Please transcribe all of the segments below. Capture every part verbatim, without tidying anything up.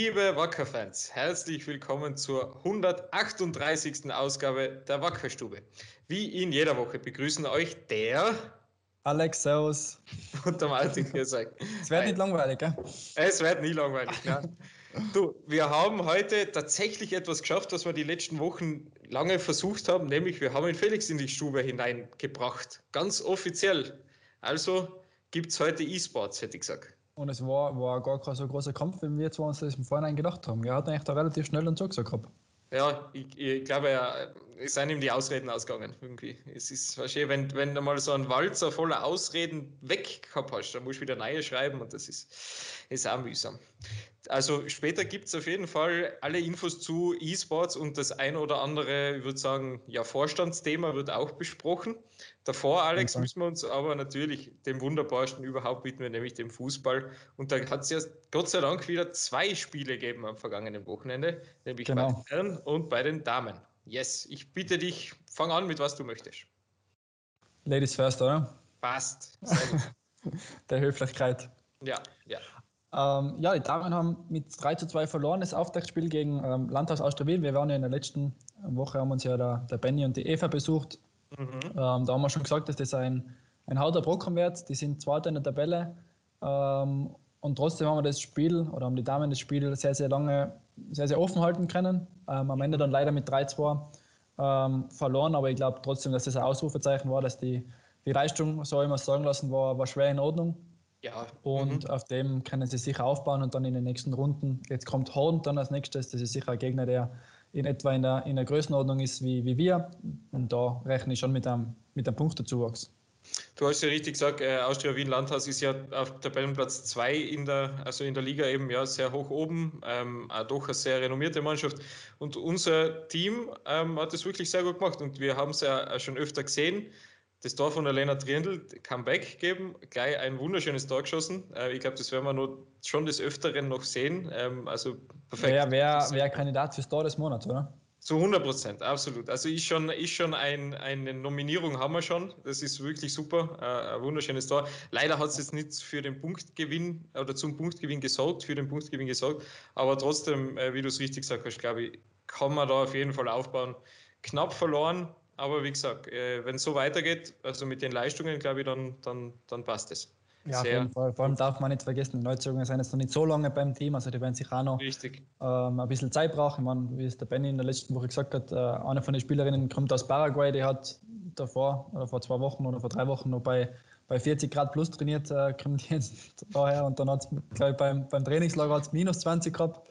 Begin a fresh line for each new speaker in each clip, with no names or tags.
Liebe Wacker-Fans, herzlich willkommen zur hundertachtunddreißigsten Ausgabe der Wackerstube. Wie in jeder Woche begrüßen euch der
Alex, servus.
und der Martin gesagt.
Es wird nicht langweilig, gell?
Es wird nie langweilig, ne? Du, wir haben heute tatsächlich etwas geschafft, was wir die letzten Wochen lange versucht haben, nämlich wir haben den Felix in die Stube hineingebracht. Ganz offiziell. Also gibt es heute E-Sports, hätte ich gesagt.
Und es war, war gar kein so großer Kampf, wie wir zwei uns das im Vorhinein gedacht haben. Er hat eigentlich da relativ schnell und zugesagt gehabt.
Ja, ich, ich glaube, ja, es sind ihm die Ausreden ausgegangen, irgendwie. Es ist wahrscheinlich, wenn, wenn du mal so einen Walzer voller Ausreden weg gehabt hast, dann musst du wieder neue schreiben und das ist, ist auch mühsam. Also später gibt es auf jeden Fall alle Infos zu E-Sports und das ein oder andere, ich würde sagen, ja, Vorstandsthema wird auch besprochen. Davor, Alex, müssen wir uns aber natürlich dem Wunderbarsten überhaupt widmen, nämlich dem Fußball. Und da hat es ja Gott sei Dank wieder zwei Spiele gegeben am vergangenen Wochenende, nämlich genau. Bei den Herren und bei den Damen. Yes, ich bitte dich, fang an mit was du möchtest.
Ladies first, oder?
Passt. Sehr gut.
Der Höflichkeit.
Ja, ja.
Ähm, ja, die Damen haben mit drei zu zwei verloren, das Auftaktspiel gegen ähm, Landhaus Austria Wien. Wir waren ja in der letzten Woche, haben uns ja der, der Benny und die Eva besucht. Mhm. Ähm, da haben wir schon gesagt, dass das ein, ein harter Brocken wird. Die sind Zweiter in der Tabelle. Ähm, und trotzdem haben wir das Spiel, oder haben die Damen das Spiel sehr, sehr lange, sehr, sehr offen halten können. Ähm, am Ende dann leider mit drei zwei ähm, verloren, aber ich glaube trotzdem, dass das ein Ausrufezeichen war, dass die, die Leistung, so ich mal sagen lassen, war, war schwer in Ordnung.
Ja.
Und mhm. auf dem können sie sicher aufbauen und dann in den nächsten Runden, jetzt kommt Horn dann als nächstes, das ist sicher ein Gegner, der in etwa in der, in der Größenordnung ist wie, wie wir, und da rechne ich schon mit einem, mit einem Punktezuwachs.
Du hast ja richtig gesagt, äh, Austria Wien Landhaus ist ja auf Tabellenplatz zwei in der, also in der Liga eben ja sehr hoch oben, ähm, auch doch eine sehr renommierte Mannschaft. Und unser Team ähm, hat es wirklich sehr gut gemacht und wir haben es ja schon öfter gesehen. Das Tor von der Lena Triendl, Comeback geben, gleich ein wunderschönes Tor geschossen. Äh, ich glaube, das werden wir noch, schon des Öfteren noch sehen. Ähm, also perfekt.
Ja, wer wär Kandidat fürs Tor des Monats, oder?
Zu hundert Prozent, absolut. Also ist schon, ist schon ein, eine Nominierung haben wir schon. Das ist wirklich super. Äh, ein wunderschönes Tor. Leider hat es jetzt nicht für den Punktgewinn oder zum Punktgewinn gesorgt, für den Punktgewinn gesorgt. Aber trotzdem, äh, wie du es richtig gesagt hast, glaube ich, kann man da auf jeden Fall aufbauen. Knapp verloren, aber wie gesagt, äh, wenn es so weitergeht, also mit den Leistungen, glaube ich, dann, dann, dann passt es.
Ja, auf jeden Fall. Vor allem darf man nicht vergessen, die Neuzugänge sind jetzt noch nicht so lange beim Team, also die werden sich auch noch ähm, ein bisschen Zeit brauchen. Ich meine, wie es der Benny in der letzten Woche gesagt hat, äh, eine von den Spielerinnen kommt aus Paraguay, die hat davor, oder vor zwei Wochen oder vor drei Wochen noch bei, bei vierzig Grad plus trainiert, äh, kommt jetzt daher, und dann hat es, glaube ich, beim, beim Trainingslager hat's minus zwanzig gehabt.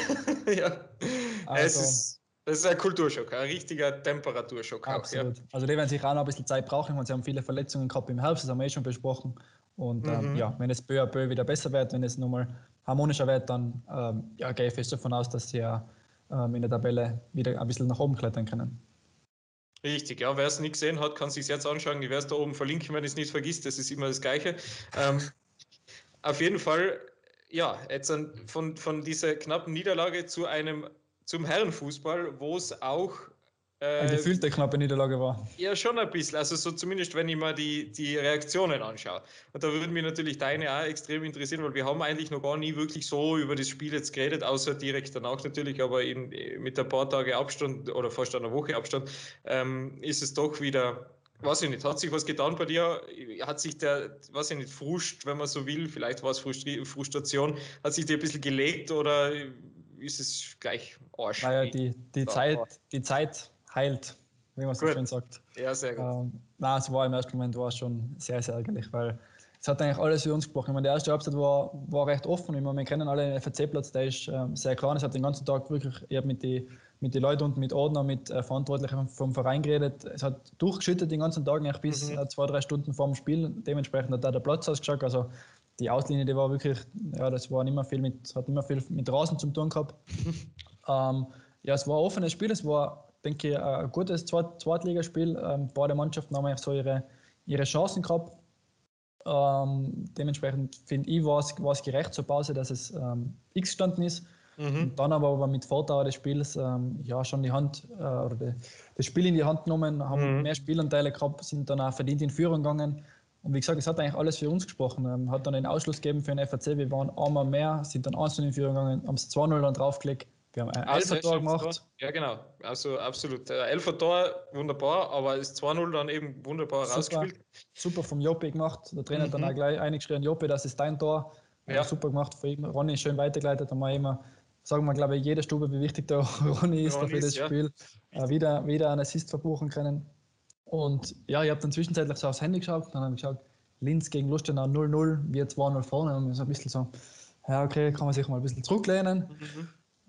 Ja, also, es ist... Das ist ein Kulturschock, ein richtiger Temperaturschock.
Absolut.
Auch, ja.
Also die werden sich auch noch ein bisschen Zeit brauchen, weil sie haben viele Verletzungen gehabt im Herbst, das haben wir eh schon besprochen. Und ähm, mhm. ja, wenn es peu à peu wieder besser wird, wenn es nochmal harmonischer wird, dann ähm, ja, gehe ich fest davon aus, dass sie ja ähm, in der Tabelle wieder ein bisschen nach oben klettern können.
Richtig, ja, wer es nicht gesehen hat, kann es sich jetzt anschauen. Ich werde es da oben verlinken, wenn ich es nicht vergisst, das ist immer das Gleiche. ähm, auf jeden Fall, ja, jetzt von, von dieser knappen Niederlage zu einem zum Herrenfußball, wo es auch
äh, eine gefühlte knappe Niederlage war.
Ja, schon ein bisschen. Also so zumindest, wenn ich mal die, die Reaktionen anschaue. Und da würden mich natürlich deine auch extrem interessieren, weil wir haben eigentlich noch gar nie wirklich so über das Spiel jetzt geredet, außer direkt danach natürlich, aber in, mit ein paar Tage Abstand oder fast einer Woche Abstand ähm, ist es doch wieder... Weiß ich nicht, hat sich was getan bei dir? Hat sich der, weiß ich nicht, Frust, wenn man so will, vielleicht war es Frustri- Frustration, hat sich dir ein bisschen gelegt oder ist es gleich Arsch?
Naja, die, die, Zeit, die Zeit heilt, wie man so
gut.
schön sagt.
Ja, sehr gut.
Ähm, nein, es war im ersten Moment war es schon sehr, sehr ärgerlich, weil es hat eigentlich alles für uns gesprochen. Ich meine, der erste Halbzeit war, war recht offen. Ich meine, wir kennen alle den F C C-Platz, der ist ähm, sehr klein. Es hat den ganzen Tag wirklich, ich habe mit den mit die Leuten und mit Ordner, mit äh, Verantwortlichen vom Verein geredet. Es hat durchgeschüttet den ganzen Tag, eigentlich bis mhm. äh, zwei, drei Stunden vor dem Spiel. Dementsprechend hat da der Platz ausgeschaut. Also die Auslinie, die war wirklich, ja, das war nicht mehr viel mit, hat nicht mehr viel mit Rasen zu tun gehabt. ähm, ja, es war ein offenes Spiel, es war, denke ich, ein gutes Zweit- Zweitligaspiel. Ähm, beide Mannschaften haben so ihre, ihre Chancen gehabt. Ähm, dementsprechend finde ich, war es gerecht zur Pause, dass es ähm, X gestanden ist. Mhm. Und dann aber mit Vordauer des Spiels ähm, ja, schon die Hand äh, oder die, das Spiel in die Hand genommen, haben mhm. mehr Spielanteile gehabt, sind dann auch verdient in Führung gegangen. Und wie gesagt, es hat eigentlich alles für uns gesprochen. Ähm, hat dann den Ausschluss gegeben für den F A C. Wir waren einmal mehr, sind dann eins in Führung gegangen, haben es zwei null dann draufgelegt. Wir haben ein
Ah,
Elfer-Tor gemacht.
Ja, genau. Also absolut. Der Elfer-Tor, wunderbar, aber das zwei null dann eben wunderbar
Super,
rausgespielt.
super vom Joppe gemacht. Der Trainer hat dann
Mhm.
auch gleich eingeschrien, Joppe, das ist dein Tor. Äh,
Ja.
Super gemacht von ihm. Ronny schön weitergeleitet. Haben wir immer, sagen wir, glaube ich, jede Stube, wie wichtig der Ronny ist
Ronny
für das
ist, ja.
Spiel. Äh, wieder, wieder einen Assist verbuchen können. Und ja, ich habe dann zwischenzeitlich so aufs Handy geschaut. Dann habe ich geschaut, Linz gegen Lustenau null null, wir zwei null vorne. Und so ein bisschen so, ja, okay, kann man sich mal ein bisschen zurücklehnen.
Mhm.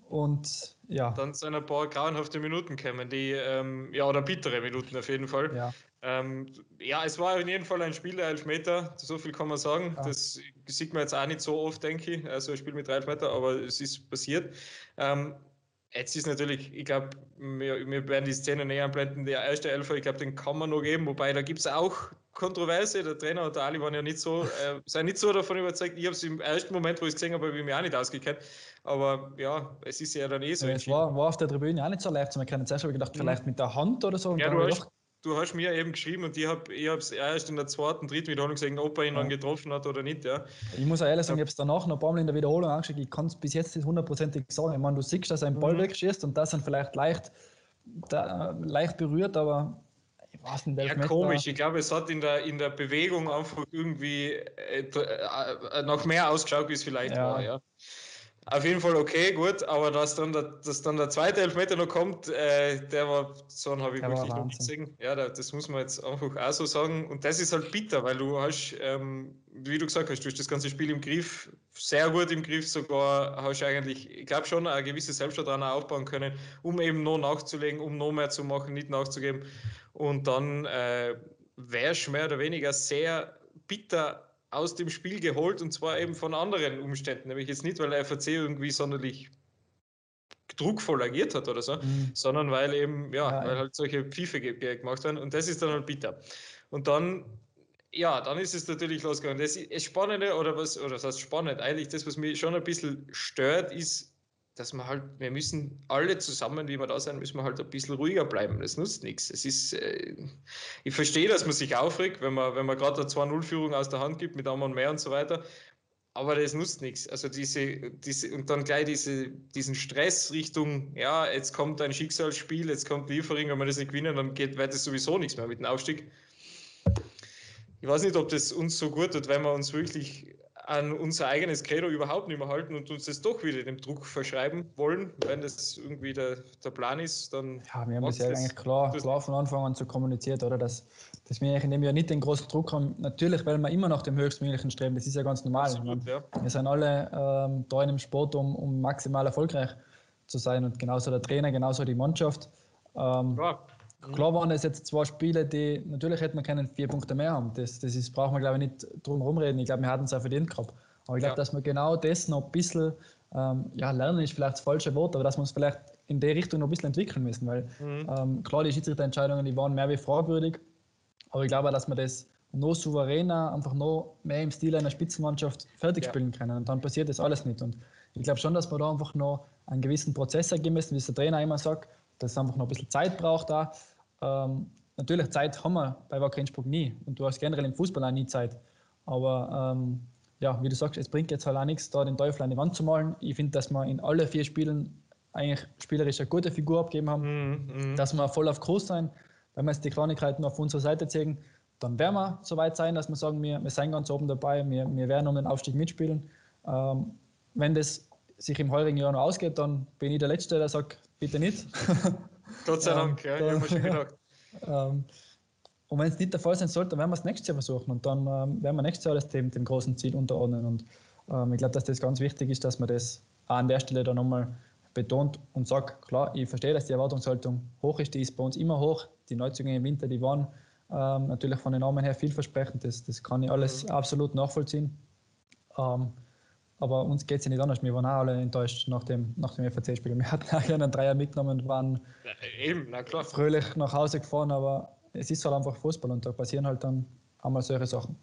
Und ja.
Dann sind ein paar grauenhafte Minuten gekommen, die, ähm, ja, oder bittere Minuten auf jeden Fall.
Ja.
Ähm, ja, es war in jedem Fall ein Spiel der Elfmeter, so viel kann man sagen.
Ja.
Das sieht man jetzt auch nicht so oft, denke ich, also ein Spiel mit drei Elfmeter, aber es ist passiert. Ähm, jetzt ist natürlich, ich glaube, wir, wir werden die Szene näher anblenden, der erste Elfer, ich glaube, den kann man noch geben, wobei da gibt es auch Kontroverse. Der Trainer und der Ali waren ja nicht so, äh, sind nicht so davon überzeugt. Ich habe es im ersten Moment, wo ich es gesehen habe, habe ich mich auch nicht ausgekannt. Aber ja, es ist ja dann eh so
Ja, es
entschieden.
war, war auf der Tribüne auch nicht so leicht zu erkennen. Zuerst habe ich gedacht, vielleicht mit der Hand oder so. Und
Ja,
dann
du
habe ich
hast,
gedacht,
du hast mir eben geschrieben und ich habe ich es erst in der zweiten, dritten Wiederholung gesehen, ob er ihn dann
ja.
getroffen hat oder nicht. Ja.
Ich muss auch ehrlich sagen, ich habe es danach noch ein paar Mal in der Wiederholung angeschaut. Ich kann es bis jetzt nicht hundertprozentig sagen. Ich meine, du siehst, dass er einen Ball
Mhm.
wegschießt und das dann vielleicht leicht, da, leicht berührt, aber ich weiß nicht,
Ja,
elf Meter.
komisch. Ich glaube, es hat in der, in der Bewegung einfach irgendwie äh, äh, noch mehr ausgeschaut, wie es vielleicht
Ja,
war. Ja. Auf jeden Fall okay, gut, aber dass dann der, dass dann der zweite Elfmeter noch kommt, äh, der war, so einen habe ich
der war
wirklich noch nicht
Wahnsinn.
gesehen. Ja, das muss man jetzt einfach auch so sagen. Und das ist halt bitter, weil du hast, ähm, wie du gesagt hast, du hast das ganze Spiel im Griff, sehr gut im Griff sogar, hast eigentlich, ich glaube schon, eine gewisse Selbstvertrauen aufbauen können, um eben noch nachzulegen, um noch mehr zu machen, nicht nachzugeben. Und dann äh, wärst mehr oder weniger sehr bitter aus dem Spiel geholt und zwar eben von anderen Umständen, nämlich jetzt nicht, weil der F A C irgendwie sonderlich druckvoll agiert hat oder so,
Mhm.
sondern weil eben, ja,
Ja,
weil halt solche Pfiffe gemacht werden und das ist dann halt bitter. Und dann, ja, dann ist es natürlich losgegangen. Das ist Spannende oder was, oder das heißt spannend, eigentlich das, was mich schon ein bisschen stört, ist, dass wir halt, wir müssen alle zusammen, wie wir da sind, müssen wir halt ein bisschen ruhiger bleiben. Das nutzt nichts. Es ist, äh, ich verstehe, dass man sich aufregt, wenn man, wenn man gerade eine zwei null Führung aus der Hand gibt mit einmal mehr und so weiter. Aber das nutzt nichts. Also diese, diese, und dann gleich diese, diesen Stress Richtung, ja, jetzt kommt ein Schicksalsspiel, jetzt kommt Liefering, wenn wir das nicht gewinnen, dann geht, wird es sowieso nichts mehr mit dem Aufstieg. Ich weiß nicht, ob das uns so gut tut, wenn wir uns wirklich an unser eigenes Credo überhaupt nicht mehr halten und uns das doch wieder dem Druck verschreiben wollen. Wenn das irgendwie der, der Plan ist, dann
ja, wir haben das
macht
ja
das.
eigentlich klar,
das
klar von Anfang an so kommuniziert, oder? Dass, dass wir in dem Jahr nicht den großen Druck haben. Natürlich, weil wir immer nach dem höchstmöglichen streben. Das ist ja ganz normal.
absolut,
meine,
ja.
wir sind alle ähm, da in dem Sport, um, um maximal erfolgreich zu sein. Und genauso der Trainer, genauso die Mannschaft. Ähm,
Klar. Mhm.
Klar waren es jetzt zwei Spiele, die natürlich hätten wir können vier Punkte mehr haben. Das, das ist, braucht man, glaube ich, nicht drum herum reden. Ich glaube, wir hatten es auch verdient gehabt. Aber ich glaube,
Ja.
dass wir genau das noch ein bisschen, ähm, ja, lernen ist vielleicht das falsche Wort, aber dass wir uns vielleicht in die Richtung noch ein bisschen entwickeln müssen. Weil
Mhm.
ähm, klar, die Schiedsrichterentscheidungen, die waren mehr wie fragwürdig. Aber ich glaube auch, dass wir das noch souveräner, einfach noch mehr im Stil einer Spitzenmannschaft fertig
Ja.
spielen können. Und dann passiert das alles nicht. Und ich glaube schon, dass wir da einfach noch einen gewissen Prozess ergeben müssen, wie es der Trainer immer sagt, dass es einfach noch ein bisschen Zeit braucht da. Ähm, natürlich, Zeit haben wir bei Wacker Innsbruck nie. Und du hast generell im Fußball auch nie Zeit. Aber ähm, ja, wie du sagst, es bringt jetzt halt auch nichts, da den Teufel an die Wand zu malen. Ich finde, dass wir in alle vier Spielen eigentlich spielerisch eine gute Figur abgegeben haben,
Mhm. Mhm.
dass wir voll auf Kurs sein. Wenn wir jetzt die Kleinigkeiten auf unserer Seite zeigen, dann werden wir so weit sein, dass wir sagen, wir, wir sind ganz oben dabei, wir, wir werden um den Aufstieg mitspielen. Ähm, wenn das sich im heurigen Jahr noch ausgeht, dann bin ich der Letzte, der sagt, bitte nicht.
Gott sei
ähm,
Dank, ja, ich habe
dann,
mir schon gedacht.
ähm, und wenn es nicht der Fall sein sollte, dann werden wir es nächstes Jahr versuchen und dann ähm, werden wir nächstes Jahr das dem, dem großen Ziel unterordnen. Und ähm, ich glaube, dass das ganz wichtig ist, dass man das auch an der Stelle dann nochmal betont und sagt, klar, ich verstehe, dass die Erwartungshaltung hoch ist, die ist bei uns immer hoch. Die Neuzugänge im Winter, die waren ähm, natürlich von den Namen her vielversprechend, das, das kann ich alles
Mhm.
absolut nachvollziehen. Ähm, aber uns geht es ja nicht anders. Wir waren auch alle enttäuscht nach dem, nach dem F A C-Spiel. Wir hatten auch einen Dreier mitgenommen und waren
Ja, eben, na klar.
fröhlich nach Hause gefahren, aber es ist halt einfach Fußball und da passieren halt dann einmal solche Sachen.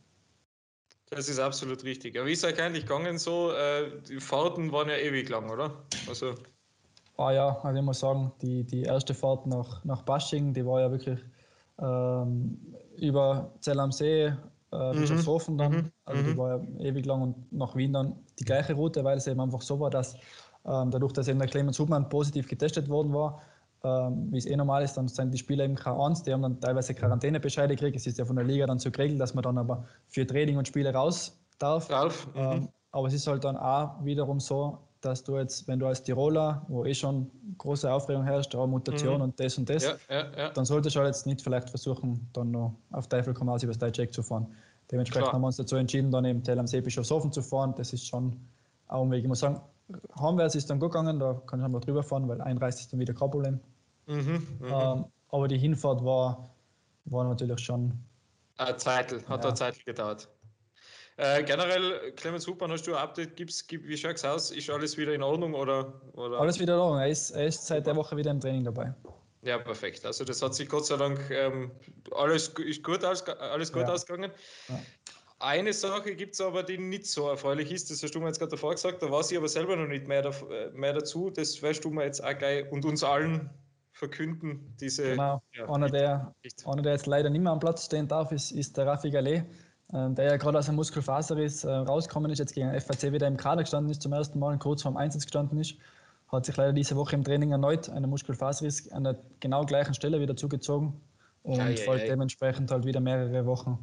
Das ist absolut richtig. Aber wie ist es eigentlich gegangen so? Äh, die Fahrten waren ja ewig lang, oder? Also,
Ah ja, also ich muss sagen, die, die erste Fahrt nach, nach Basching, die war ja wirklich ähm, über Zell am See, äh,
Mhm.
Bischofshofen dann,
Mhm.
also die
Mhm.
war ja ewig lang und nach Wien dann die gleiche Route, weil es eben einfach so war, dass ähm, dadurch, dass eben der Clemens Hubmann positiv getestet worden war, ähm, wie es eh normal ist, dann sind die Spieler eben K eins, die haben dann teilweise Quarantänebescheide gekriegt. Es ist ja von der Liga dann so geregelt, dass man dann aber für Training und Spiele raus darf.
Ralf?
Ähm,
Mhm.
aber es ist halt dann auch wiederum so, dass du jetzt, wenn du als Tiroler, wo eh schon große Aufregung herrscht, auch Mutation
Mhm.
und das und das,
Ja, ja, ja,
dann solltest du halt jetzt nicht vielleicht versuchen, dann noch auf Teufel komm raus über das deutsche Eck zu fahren. Dementsprechend
klar.
haben wir uns dazu entschieden, dann eben Tell am See Bischofshofen zu fahren. Das ist schon ein Umweg. Ich muss sagen, heimwärts ist dann gut gegangen, da kann ich einfach drüber fahren, weil einreist ist dann wieder kein Problem.
Mhm. Mhm.
Ähm, aber die Hinfahrt war, war natürlich schon,
Eine Zeitl, hat eine
ja,
Zeitl gedauert. Äh, generell, Clemens Hubmann, hast du ein Update? Gibt's, gibt, wie schaut es aus? Ist alles wieder in Ordnung oder, oder?
alles wieder da. Er ist, er ist seit der
Super.
Woche wieder im Training dabei.
Ja, perfekt. Also das hat sich Gott sei Dank ähm, alles ist gut, aus, alles gut
Ja,
ausgegangen.
ja.
Eine Sache gibt es aber, die nicht so erfreulich ist. Das hast du mir jetzt gerade davor gesagt. Da weiß ich aber selber noch nicht mehr, mehr dazu. Das wirst du mir jetzt auch gleich und uns allen verkünden. Diese
Genau.
ja,
Einer der,
nicht.
einer, der jetzt leider nicht mehr am Platz stehen darf, ist, ist der Rafi Gallet, äh, der ja gerade aus einem Muskelfaserriss äh, rausgekommen ist, jetzt gegen F A C wieder im Kader gestanden ist, zum ersten Mal kurz vorm Einsatz gestanden ist. Hat sich leider diese Woche im Training erneut einen Muskelfaserriss an der genau gleichen Stelle wieder zugezogen und
Ei, ei,
fällt
ei.
dementsprechend halt wieder mehrere Wochen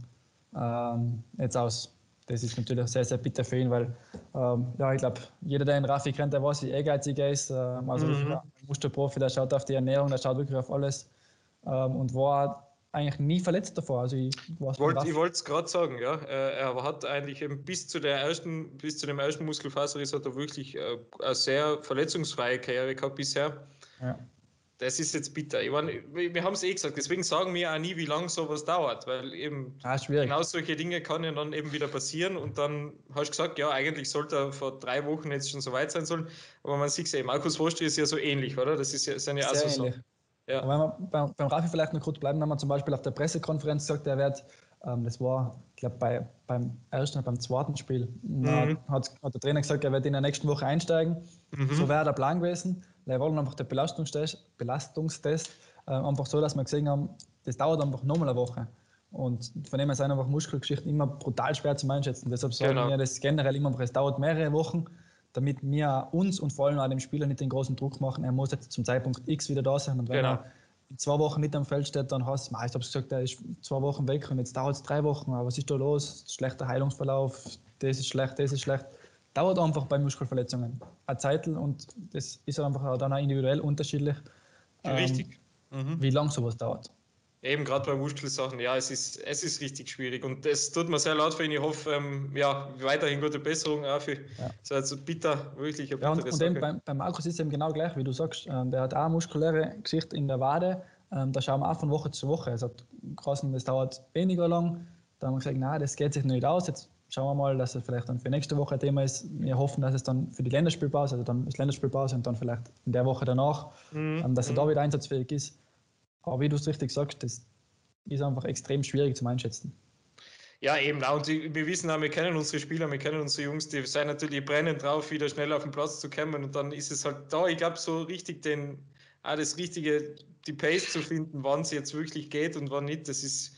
ähm, jetzt aus. Das ist natürlich sehr, sehr bitter für ihn, weil ähm, ja, ich glaube, jeder, der den Rafi kennt, der weiß, wie ehrgeizig er ist. Ähm, also wirklich
Mhm.
ein Musterprofi, der schaut auf die Ernährung, der schaut wirklich auf alles ähm, und war eigentlich nie verletzt davor. Also ich weiß beim
Wollt, ich
Rafi.
wollte es gerade sagen, ja. Äh, Er hat eigentlich eben bis zu der ersten, bis zu dem ersten Muskelfaserriss hat er wirklich äh, eine sehr verletzungsfreie Karriere gehabt bisher.
Ja,
Das ist jetzt bitter. Ich meine, wir haben es eh gesagt, deswegen sagen wir auch nie, wie lange sowas dauert, weil eben
ah, schwierig.
genau solche Dinge kann ja dann eben wieder passieren und dann hast du gesagt, ja, eigentlich sollte er vor drei Wochen jetzt schon so weit sein sollen, aber man sieht es ja, Markus Wurst ist ja so ähnlich, oder? Das ist ja, sind ja auch
Sehr
so
ähnlich.
Sachen.
Aber
Ja.
wenn wir beim, beim Rafi vielleicht noch kurz bleiben, haben wir zum Beispiel auf der Pressekonferenz gesagt, er wird, ähm, das war, ich glaube, bei, beim ersten oder beim zweiten Spiel, na,
Mhm.
hat, hat der Trainer gesagt, er wird in der nächsten Woche einsteigen. So
Mhm.
wäre der Plan gewesen. Wir wollen einfach der Belastungstest, Belastungstest äh, einfach so, dass wir gesehen haben, das dauert einfach nochmal eine Woche. Und von dem her sind einfach Muskelgeschichten immer brutal schwer zu einschätzen. Deshalb sagen
Genau.
wir das generell immer, es dauert mehrere Wochen, damit wir uns und vor allem auch dem Spieler nicht den großen Druck machen. Er muss jetzt zum Zeitpunkt X wieder da sein. Und wenn
Genau.
er in zwei Wochen nicht am Feld steht, dann hast du, ich habe gesagt, er ist zwei Wochen weg und jetzt dauert es drei Wochen. Aber was ist da los? Schlechter Heilungsverlauf, das ist schlecht, das ist schlecht. Dauert einfach bei Muskelverletzungen eine Zeit und das ist einfach auch dann auch individuell unterschiedlich, ähm,
Richtig. Mhm.
wie lange sowas dauert.
Eben gerade bei Muskelsachen, ja, es ist, es ist richtig schwierig und es tut mir sehr leid für ihn. Ich hoffe, ähm, ja, weiterhin gute Besserung auch für
Ja.
so also bitter, wirklich eine
Ja, und,
bittere
und eben
Sache.
beim, beim Markus ist es eben genau gleich, wie du sagst. Ähm, der hat auch eine muskuläre Geschichte in der Wade. Ähm, da schauen wir auch von Woche zu Woche. Es hat geheißen, das dauert weniger lang. Da haben wir gesagt, nein, das geht sich nicht aus. Jetzt schauen wir mal, dass es vielleicht dann für nächste Woche ein Thema ist. Wir hoffen, dass es dann für die Länderspielpause, also dann ist Länderspielpause und dann vielleicht in der Woche danach,
Mhm.
ähm, dass er da
Mhm.
wieder einsatzfähig ist. Aber wie du es richtig sagst, das ist einfach extrem schwierig zum Einschätzen.
Ja, eben, und die, wir wissen auch, wir kennen unsere Spieler, wir kennen unsere Jungs, die sind natürlich brennend drauf, wieder schnell auf den Platz zu kommen und dann ist es halt da, ich glaube, so richtig den, auch das Richtige, die Pace zu finden, wann es jetzt wirklich geht und wann nicht, das ist,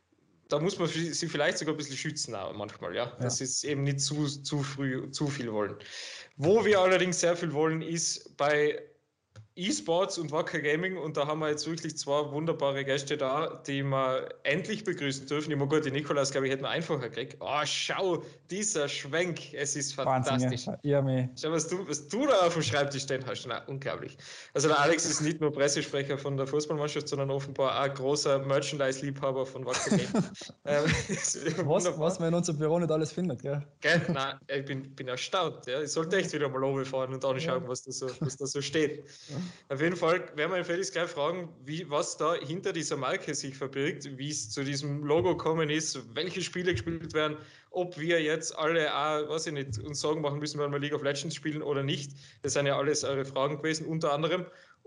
da muss man sie vielleicht sogar ein bisschen schützen auch manchmal, ja,
Ja.
das ist eben nicht zu, zu früh, zu viel wollen. Wo wir allerdings sehr viel wollen, ist bei E-Sports und Wacker Gaming und da haben wir jetzt wirklich zwei wunderbare Gäste da, die wir endlich begrüßen dürfen. Ich meine, gut, die Nikolaus, glaube ich, hätten wir einfacher gekriegt. Oh, schau, dieser Schwenk, es ist
Wahnsinn,
fantastisch.
ja. Ich habe mich,
Schau, was du, was du da auf dem Schreibtisch stehen hast. Na, unglaublich. Also der Alex ist nicht nur Pressesprecher von der Fußballmannschaft, sondern offenbar auch großer Merchandise-Liebhaber von Wacker Gaming. ähm,
was, was
wunderbar.
man in unserem Büro nicht alles findet, gell?
Gell? Nein, ich bin, bin erstaunt. Ja. Ich sollte echt wieder mal runterfahren und
Ja.
anschauen, was da so, was da so steht. Auf jeden Fall werden wir Felix gleich fragen, wie, was da hinter dieser Marke sich verbirgt, wie es zu diesem Logo gekommen ist, welche Spiele gespielt werden, ob wir jetzt alle auch, weiß ich nicht, uns Sorgen machen müssen, wenn wir League of Legends spielen oder nicht. Das sind ja alles eure Fragen gewesen, unter anderem.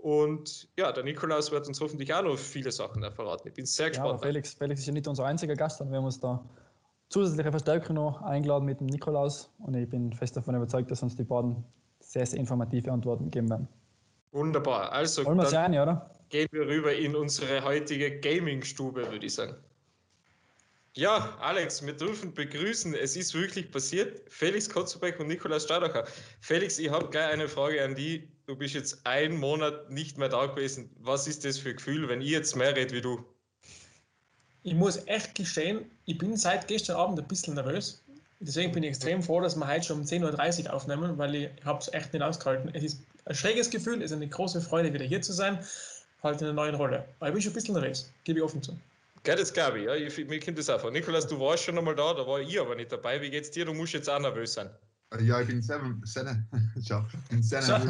Und ja, der Nikolaus wird uns hoffentlich auch noch viele Sachen verraten. Ich bin sehr
Ja, aber
gespannt.
Felix, Felix ist ja nicht unser einziger Gast, sondern wir haben uns da zusätzliche Verstärkung noch eingeladen mit dem Nikolaus und ich bin fest davon überzeugt, dass uns die beiden sehr, sehr informative Antworten geben werden.
Wunderbar. Also,
Wollen wir es
dann
rein, oder?
gehen wir rüber in unsere heutige Gaming-Stube, würde ich sagen. Ja, Alex, wir dürfen begrüßen. Es ist wirklich passiert. Felix Kotzelbeck und Nikolaus Staudacher. Felix, ich habe gleich eine Frage an dich. Du bist jetzt einen Monat nicht mehr da gewesen. Was ist das für ein Gefühl, wenn ich jetzt mehr rede wie du?
Ich muss echt gestehen, ich bin seit gestern Abend ein bisschen nervös. Deswegen bin ich extrem froh, dass wir heute schon um zehn Uhr dreißig aufnehmen, weil ich habe es echt nicht ausgehalten. Es ist ein schräges Gefühl, es ist eine große Freude, wieder hier zu sein, halt in einer neuen Rolle. Aber ich bin schon ein bisschen nervös, gebe ich offen zu.
Gell, das glaube ich. Ja. Ich mir kommt das auch vor. Nikolaus, du warst schon einmal da, da war ich aber nicht dabei. Wie geht's dir? Du musst jetzt auch nervös sein.
Ja, ich bin sehr, sehr, bin sehr nervös.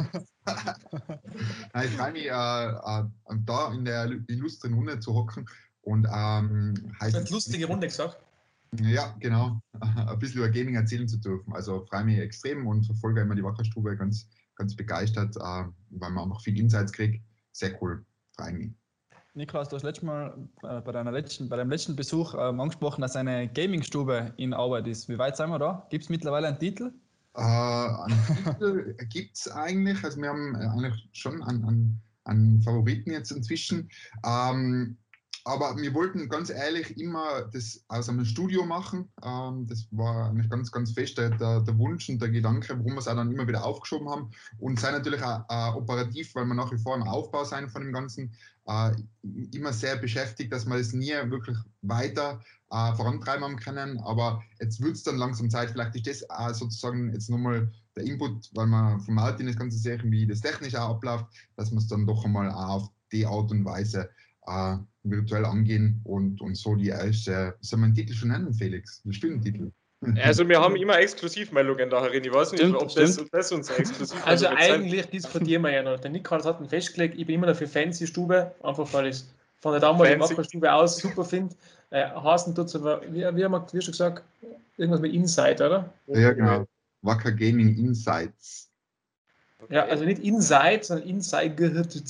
Ich freue mich, äh, äh, da in der illustren Runde zu hocken und ähm,
heißt eine lustige Runde gesagt.
Ja, genau. Ein bisschen über Gaming erzählen zu dürfen. Also freue mich extrem und verfolge immer die Wackerstube ganz, ganz begeistert, äh, weil man auch viel Insights kriegt. Sehr cool. Freue mich.
Nikolaus, du hast letztes Mal äh, bei, deiner letzten, bei deinem letzten Besuch ähm, angesprochen, dass eine Gaming-Stube in Arbeit ist. Wie weit sind wir da? Gibt es mittlerweile einen Titel?
Äh, einen Titel gibt es eigentlich. Also wir haben eigentlich schon einen, einen, einen Favoriten jetzt inzwischen. Ähm, aber wir wollten ganz ehrlich immer das aus einem Studio machen. Ähm, das war eigentlich ganz, ganz fest der, der Wunsch und der Gedanke, warum wir es auch dann immer wieder aufgeschoben haben. Und sei natürlich auch äh, operativ, weil wir nach wie vor im Aufbau sein von dem Ganzen, äh, immer sehr beschäftigt, dass wir das nie wirklich weiter äh, vorantreiben haben können. Aber jetzt wird es dann langsam Zeit. Vielleicht ist das auch sozusagen jetzt nochmal der Input, weil man von Martin das Ganze sehen, wie das technisch auch abläuft, dass wir es dann doch einmal auch auf die Art und Weise Uh, virtuell angehen und, und so die erste, soll man den Titel schon nennen, Felix? Den Spielentitel.
Also wir haben immer Exklusivmeldungen da herin. Ich weiß nicht, stimmt, ob, das, ob das uns exklusiv
Also eigentlich sein. Diskutieren wir ja noch. Der Nikolaus hat ihn festgelegt, ich bin immer noch für Fancy-Stube, einfach weil ich es von der damaligen Wackerstube aus super finde. Äh, Hasen tut es aber, wie, wie haben wir wie schon gesagt, irgendwas mit Insight, oder?
Ja, genau. Wacker Gaming Insights.
Okay. Ja, also nicht Insight, sondern Insight.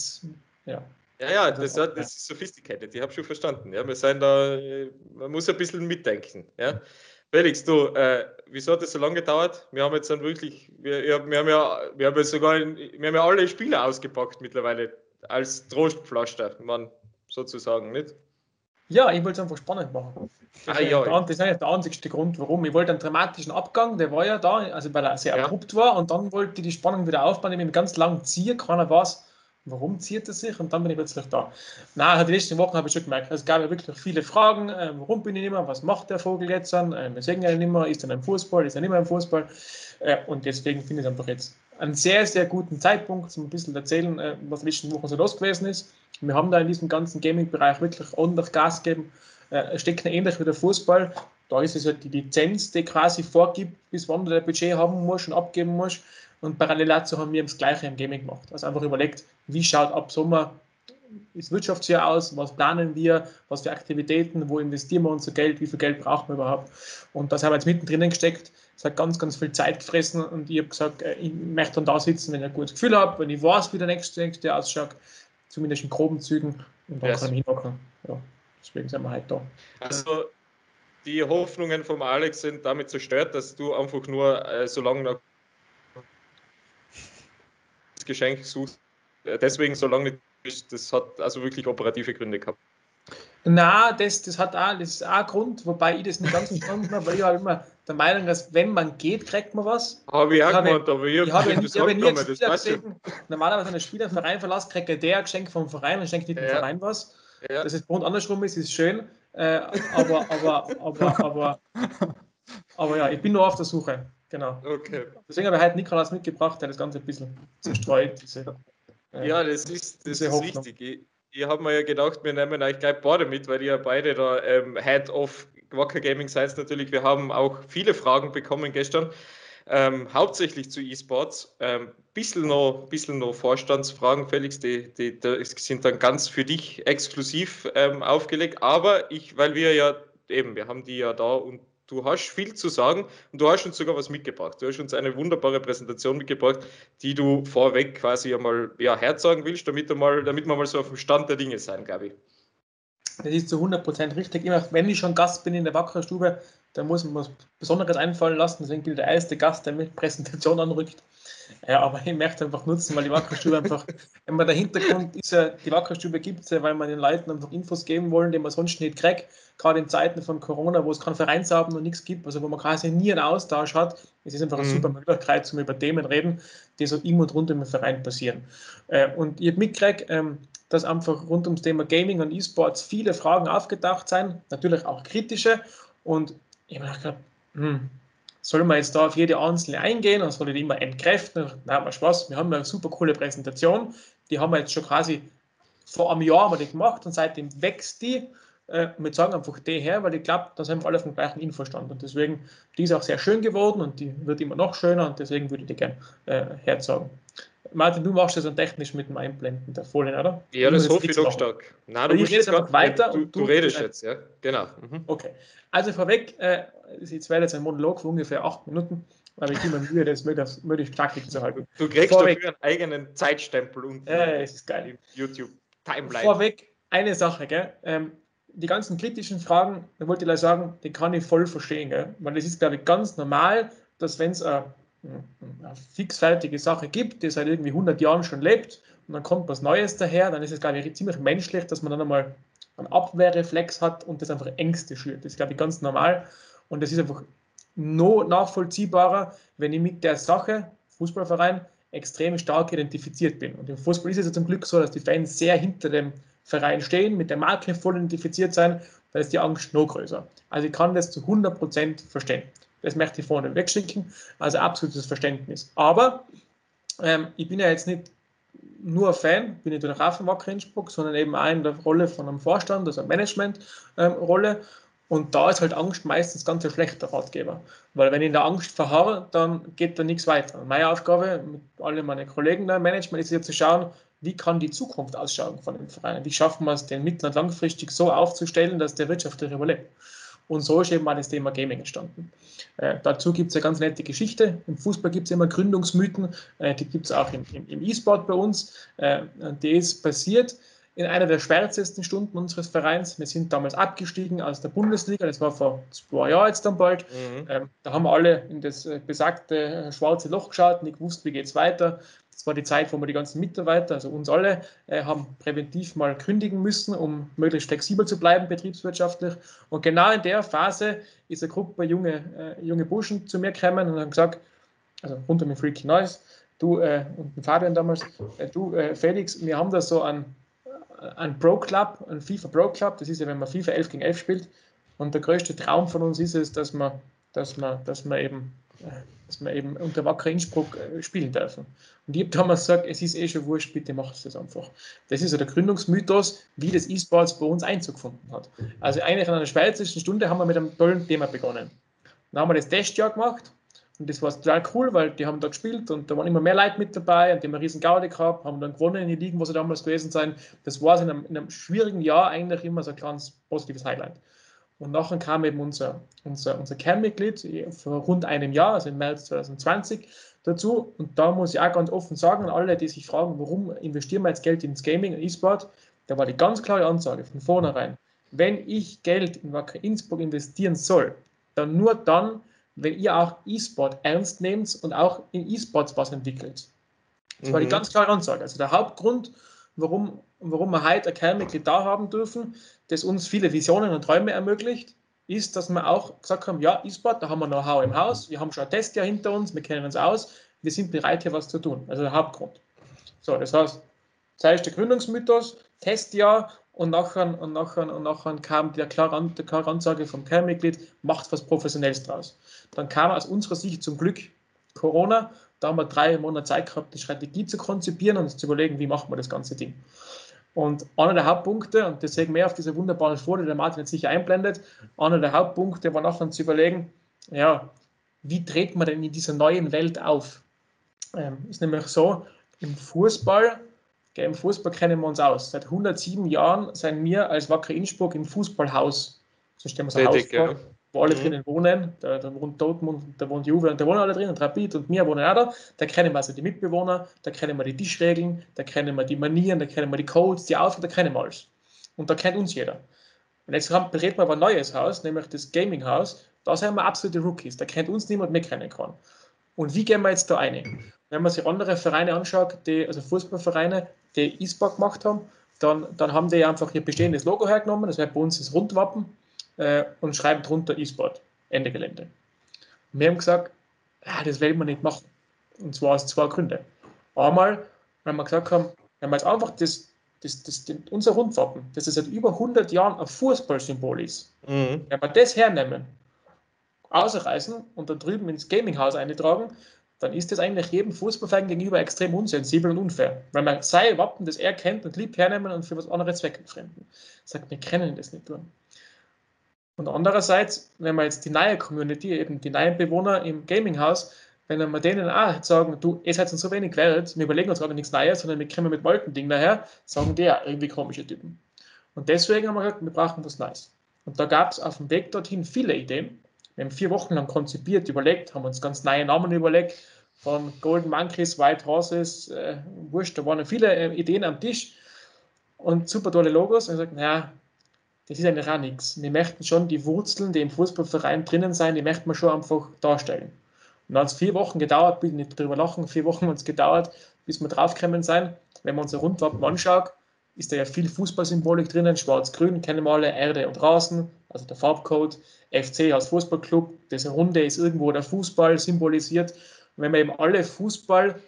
Ja.
Ja, ja, das, das ist sophisticated, ich habe schon verstanden. Ja, wir sind da, man muss ein bisschen mitdenken. Ja. Felix, du, äh, wieso hat das so lange gedauert? Wir haben jetzt dann wirklich, wir, wir, haben, ja, wir haben ja sogar, wir haben ja alle Spieler ausgepackt mittlerweile als Trostpflaster, man sozusagen, nicht?
Ja, ich wollte es einfach spannend machen. Das, ah, ja, der, das ist eigentlich der einzigste Grund, warum. Ich wollte einen dramatischen Abgang, der war ja da, also weil er sehr ja. abrupt war, und dann wollte ich die Spannung wieder aufbauen, indem ich ganz lang ziehe, keiner weiß, warum zieht er sich, und dann bin ich plötzlich da. Nein, die letzten Wochen habe ich schon gemerkt, es gab ja wirklich viele Fragen, äh, warum bin ich nicht mehr, was macht der Vogel jetzt an, äh, wir sehen ja nicht mehr, ist er im Fußball, ist er nicht mehr im Fußball, äh, und deswegen finde ich es einfach jetzt einen sehr, sehr guten Zeitpunkt, um ein bisschen erzählen, äh, was die letzten Wochen so los gewesen ist. Wir haben da in diesem ganzen Gaming-Bereich wirklich ordentlich Gas gegeben, äh, steckt ähnlich wie der Fußball, da ist es halt die Lizenz, die quasi vorgibt, bis wann du dein Budget haben musst und abgeben musst. Und parallel dazu haben wir das Gleiche im Gaming gemacht. Also einfach überlegt, wie schaut ab Sommer das Wirtschaftsjahr aus, was planen wir, was für Aktivitäten, wo investieren wir unser Geld, wie viel Geld brauchen wir überhaupt. Und das haben wir jetzt mittendrin gesteckt. Es hat ganz, ganz viel Zeit gefressen, und ich habe gesagt, ich möchte dann da sitzen, wenn ich ein gutes Gefühl habe, wenn ich weiß, wie der nächste, nächste Jahr ausschaut, zumindest in groben Zügen, und dann yes. kann ich hinhocken. Ja, deswegen sind wir heute da.
Also die Hoffnungen von Alex sind damit zerstört, dass du einfach nur äh, so lange noch Geschenk suchst, deswegen so lange nicht, das hat also wirklich operative Gründe gehabt.
Na, das, das hat auch, das ist auch ein Grund, wobei ich das nicht ganz verstanden habe, weil ich habe immer der Meinung, dass wenn man geht, kriegt man was.
Habe ich auch gemeint, aber
ich habe ja nie, ich habe nie einen Spieler gesehen, normalerweise wenn ein Spieler einen Verein verlässt, kriegt er der Geschenk vom Verein und schenkt nicht dem ja. Verein was. Ja. Dass es bei uns andersrum ist, ist schön, äh, aber, aber, aber, aber, aber ja, ich bin nur auf der Suche. Genau.
Okay.
Deswegen habe ich heute Nikolaus mitgebracht, der das Ganze ein bisschen zerstreut. Diese,
äh, ja, das ist, das ist richtig. Ich, ich habe mir ja gedacht, wir nehmen euch gleich beide mit, weil ihr ja beide da ähm, Head of Wacker Gaming seid natürlich. Wir haben auch viele Fragen bekommen gestern, ähm, hauptsächlich zu E-Sports. Ein ähm, bisschen, noch, bisschen noch Vorstandsfragen, Felix, die, die, die sind dann ganz für dich exklusiv ähm, aufgelegt. Aber ich, weil wir ja eben, wir haben die ja da und du hast viel zu sagen und du hast uns sogar was mitgebracht. Du hast uns eine wunderbare Präsentation mitgebracht, die du vorweg quasi einmal ja, herzagen willst, damit, mal, damit wir mal so auf dem Stand der Dinge sein, glaube ich.
Das ist zu hundert Prozent richtig. Immer wenn ich schon Gast bin in der Wackerstube, dann muss man was Besonderes einfallen lassen. Deswegen bin ich der erste Gast, der mit Präsentation anrückt. Ja, aber ich möchte einfach nutzen, weil die Wackerstube einfach, wenn man der Hintergrund ist ja, die Wackerstube gibt es ja, weil man den Leuten einfach Infos geben wollen, die man sonst nicht kriegt, gerade in Zeiten von Corona, wo es keinen Vereinsabend und nichts gibt, also wo man quasi nie einen Austausch hat. Es ist einfach eine mhm. super Möglichkeit, um über Themen reden, die so im und rund um den Verein passieren. Und ich habe mitgekriegt, dass einfach rund ums Thema Gaming und E-Sports viele Fragen aufgetaucht sind, natürlich auch kritische, und ich habe gedacht, hm, soll man jetzt da auf jede einzelne eingehen und soll ich die immer entkräften? Nein, mal Spaß, wir haben eine super coole Präsentation, die haben wir jetzt schon quasi vor einem Jahr haben wir die gemacht und seitdem wächst die. Äh, wir sagen einfach die her, weil ich glaube, da sind wir alle auf dem gleichen Infostand und deswegen, die ist auch sehr schön geworden und die wird immer noch schöner und deswegen würde ich die gerne äh, herzeigen. Martin, du machst das dann technisch mit dem Einblenden der Folien, oder?
Ja, das hoffe ich doch stark.
Nein, du ich rede jetzt einfach weiter.
Du,
und
du, du redest jetzt, ja, genau.
Mhm. Okay, also vorweg, äh, jetzt wäre jetzt ein Monolog für ungefähr acht Minuten, aber ich gebe mir Mühe, das möglichst, möglichst knackig zu halten.
Du kriegst vorweg, dafür einen eigenen Zeitstempel unten
äh, es ist geil.
Im YouTube-Timeline.
Vorweg, eine Sache, gell? Ähm, die ganzen kritischen Fragen, da wollte ich sagen, die kann ich voll verstehen, gell? Weil das ist, glaube ich, ganz normal, dass wenn es eine, eine fixfertige Sache gibt, die seit irgendwie hundert Jahren schon lebt und dann kommt was Neues daher, dann ist es, glaube ich, ziemlich menschlich, dass man dann einmal einen Abwehrreflex hat und das einfach Ängste schürt. Das ist, glaube ich, ganz normal und das ist einfach noch nachvollziehbarer, wenn ich mit der Sache, Fußballverein, extrem stark identifiziert bin. Und im Fußball ist es ja zum Glück so, dass die Fans sehr hinter dem Verein stehen, mit der Marke voll identifiziert sein, dann ist die Angst noch größer. Also ich kann das zu hundert Prozent verstehen. Das möchte ich vorne wegschicken, also absolutes Verständnis. Aber ähm, ich bin ja jetzt nicht nur Fan, bin ich natürlich auch von Wacker Innsbruck, sondern eben auch in der Rolle von einem Vorstand, also eine Management-Rolle. Ähm, und da ist halt Angst meistens ganz ein schlechter Ratgeber. Weil wenn ich in der Angst verharre, dann geht da nichts weiter. Und meine Aufgabe mit allen meinen Kollegen im Management ist jetzt zu schauen, wie kann die Zukunft ausschauen von dem Verein? Wie schaffen wir es, den mittel- und langfristig so aufzustellen, dass der wirtschaftlich überlebt? Und so ist eben mal das Thema Gaming entstanden. Äh, dazu gibt es eine ganz nette Geschichte. Im Fußball gibt es immer Gründungsmythen, äh, die gibt es auch im, im, im E-Sport bei uns. Äh, die ist passiert in einer der schwärzesten Stunden unseres Vereins. Wir sind damals abgestiegen aus der Bundesliga, das war vor zwei Jahren jetzt dann bald. Mhm. Ähm, da haben wir alle in das besagte schwarze Loch geschaut, nicht gewusst, wie geht es weiter. Das war die Zeit, wo wir die ganzen Mitarbeiter, also uns alle, äh, haben präventiv mal kündigen müssen, um möglichst flexibel zu bleiben, betriebswirtschaftlich. Und genau in der Phase ist eine Gruppe junge, äh, junge Burschen zu mir gekommen und haben gesagt, also rund um den Freaky Noise, du äh, und den Fabian damals, äh, du äh, Felix, wir haben da so einen, einen Pro Club, einen FIFA Pro Club, das ist ja, wenn man FIFA elf gegen elf spielt. Und der größte Traum von uns ist es, dass man, dass man, dass man eben dass wir eben unter Wacker Innsbruck spielen dürfen. Und ich habe damals gesagt, es ist eh schon wurscht, bitte macht das einfach. Das ist so der Gründungsmythos, wie das E-Sports bei uns Einzug gefunden hat. Also eigentlich in einer schweizerischen Stunde haben wir mit einem tollen Thema begonnen. Dann haben wir das Testjahr gemacht und das war total cool, weil die haben da gespielt und da waren immer mehr Leute mit dabei und die haben einen riesen Gaudi gehabt, haben dann gewonnen in die Ligen, wo sie damals gewesen sind. Das war in einem, in einem schwierigen Jahr eigentlich immer so ein kleines positives Highlight. Und nachher kam eben unser, unser, unser Kernmitglied vor rund einem Jahr, also im März zwanzig zwanzig, dazu. Und da muss ich auch ganz offen sagen, an alle, die sich fragen, warum investieren wir jetzt Geld ins Gaming und E-Sport, da war die ganz klare Ansage von vornherein, wenn ich Geld in Wacker Innsbruck investieren soll, dann nur dann, wenn ihr auch E-Sport ernst nehmt und auch in E-Sports was entwickelt. Das mhm. war die ganz klare Ansage. Also der Hauptgrund, warum, warum wir heute ein Kernmitglied da haben dürfen, das uns viele Visionen und Träume ermöglicht, ist, dass wir auch gesagt haben, ja, E-Sport, da haben wir Know-how im Haus, wir haben schon ein Testjahr hinter uns, wir kennen uns aus, wir sind bereit, hier was zu tun. Also der Hauptgrund. So, das heißt, zuerst der Gründungsmythos, Testjahr und nachher, und nachher, und nachher kam die klare, die klare Ansage vom Kernmitglied, macht was Professionelles draus. Dann kam aus unserer Sicht zum Glück Corona, da haben wir drei Monate Zeit gehabt, die Strategie zu konzipieren und uns zu überlegen, wie machen wir das ganze Ding. Und einer der Hauptpunkte, und deswegen mehr auf diese wunderbare Folie, die der Martin jetzt sicher einblendet, einer der Hauptpunkte war nachher zu überlegen, ja, wie dreht man denn in dieser neuen Welt auf? Ähm, ist nämlich so, im Fußball, okay, im Fußball kennen wir uns aus. Seit hundertsieben Jahren sind wir als Wacker Innsbruck im Fußballhaus, so stellen wir so ein Haus vor, wo alle mhm. drinnen wohnen, da, da wohnt Dortmund, da wohnt Juve und da wohnen alle drinnen, Rapid und wir wohnen auch da, da kennen wir also die Mitbewohner, da kennen wir die Tischregeln, da kennen wir die Manieren, da kennen wir die Codes, die Aufgaben, da kennen wir alles. Und da kennt uns jeder. Und jetzt bereden wir aber ein neues Haus, nämlich das Gaming-Haus, da sind wir absolute Rookies, da kennt uns niemand, wir kennen keinen. Und wie gehen wir jetzt da rein? Wenn man sich andere Vereine anschaut, die, also Fußballvereine, die E-Sport gemacht haben, dann, dann haben die einfach ihr bestehendes Logo hergenommen, das wäre bei uns das Rundwappen, äh, und schreiben drunter E-Sport, Ende Gelände. Und wir haben gesagt, ah, das will man nicht machen. Und zwar aus zwei Gründen. Einmal, weil wir gesagt haben, wenn wir jetzt einfach das, das, das, das, unser Rundwappen, das seit über hundert Jahren ein Fußballsymbol ist, mhm. wenn wir das hernehmen, ausreißen und da drüben ins Gaminghaus eintragen, dann ist das eigentlich jedem Fußballverein gegenüber extrem unsensibel und unfair. Weil man sein Wappen, das er kennt und lieb hernehmen und für was anderes zweckentfremden. Sagt, wir können das nicht tun. Und andererseits, wenn wir jetzt die neue Community, eben die neuen Bewohner im Gaminghaus, wenn wir denen auch sagen, du, ihr seid uns so wenig wert, wir überlegen uns gerade nichts Neues, sondern wir kommen mit dem alten Ding daher, sagen die ja irgendwie komische Typen. Und deswegen haben wir gesagt, wir brauchen was Neues. Und da gab es auf dem Weg dorthin viele Ideen. Wir haben vier Wochen lang konzipiert, überlegt, haben uns ganz neue Namen überlegt, von Golden Monkeys, White Horses, äh, wurscht, da waren viele äh, Ideen am Tisch und super tolle Logos. Und ich gesagt, naja, das ist eigentlich auch nichts. Wir möchten schon die Wurzeln, die im Fußballverein drinnen sein, die möchten wir schon einfach darstellen. Und dann hat es vier Wochen gedauert, bitte nicht drüber lachen, vier Wochen hat es gedauert, bis wir draufgekommen sind. Wenn man unser Rundwappen anschaut, ist da ja viel Fußballsymbolik drinnen, schwarz-grün, kennen wir alle, Erde und Rasen, also der Farbcode, F C als Fußballclub, das Runde ist irgendwo der Fußball symbolisiert. Und wenn wir eben alle Fußballsymbole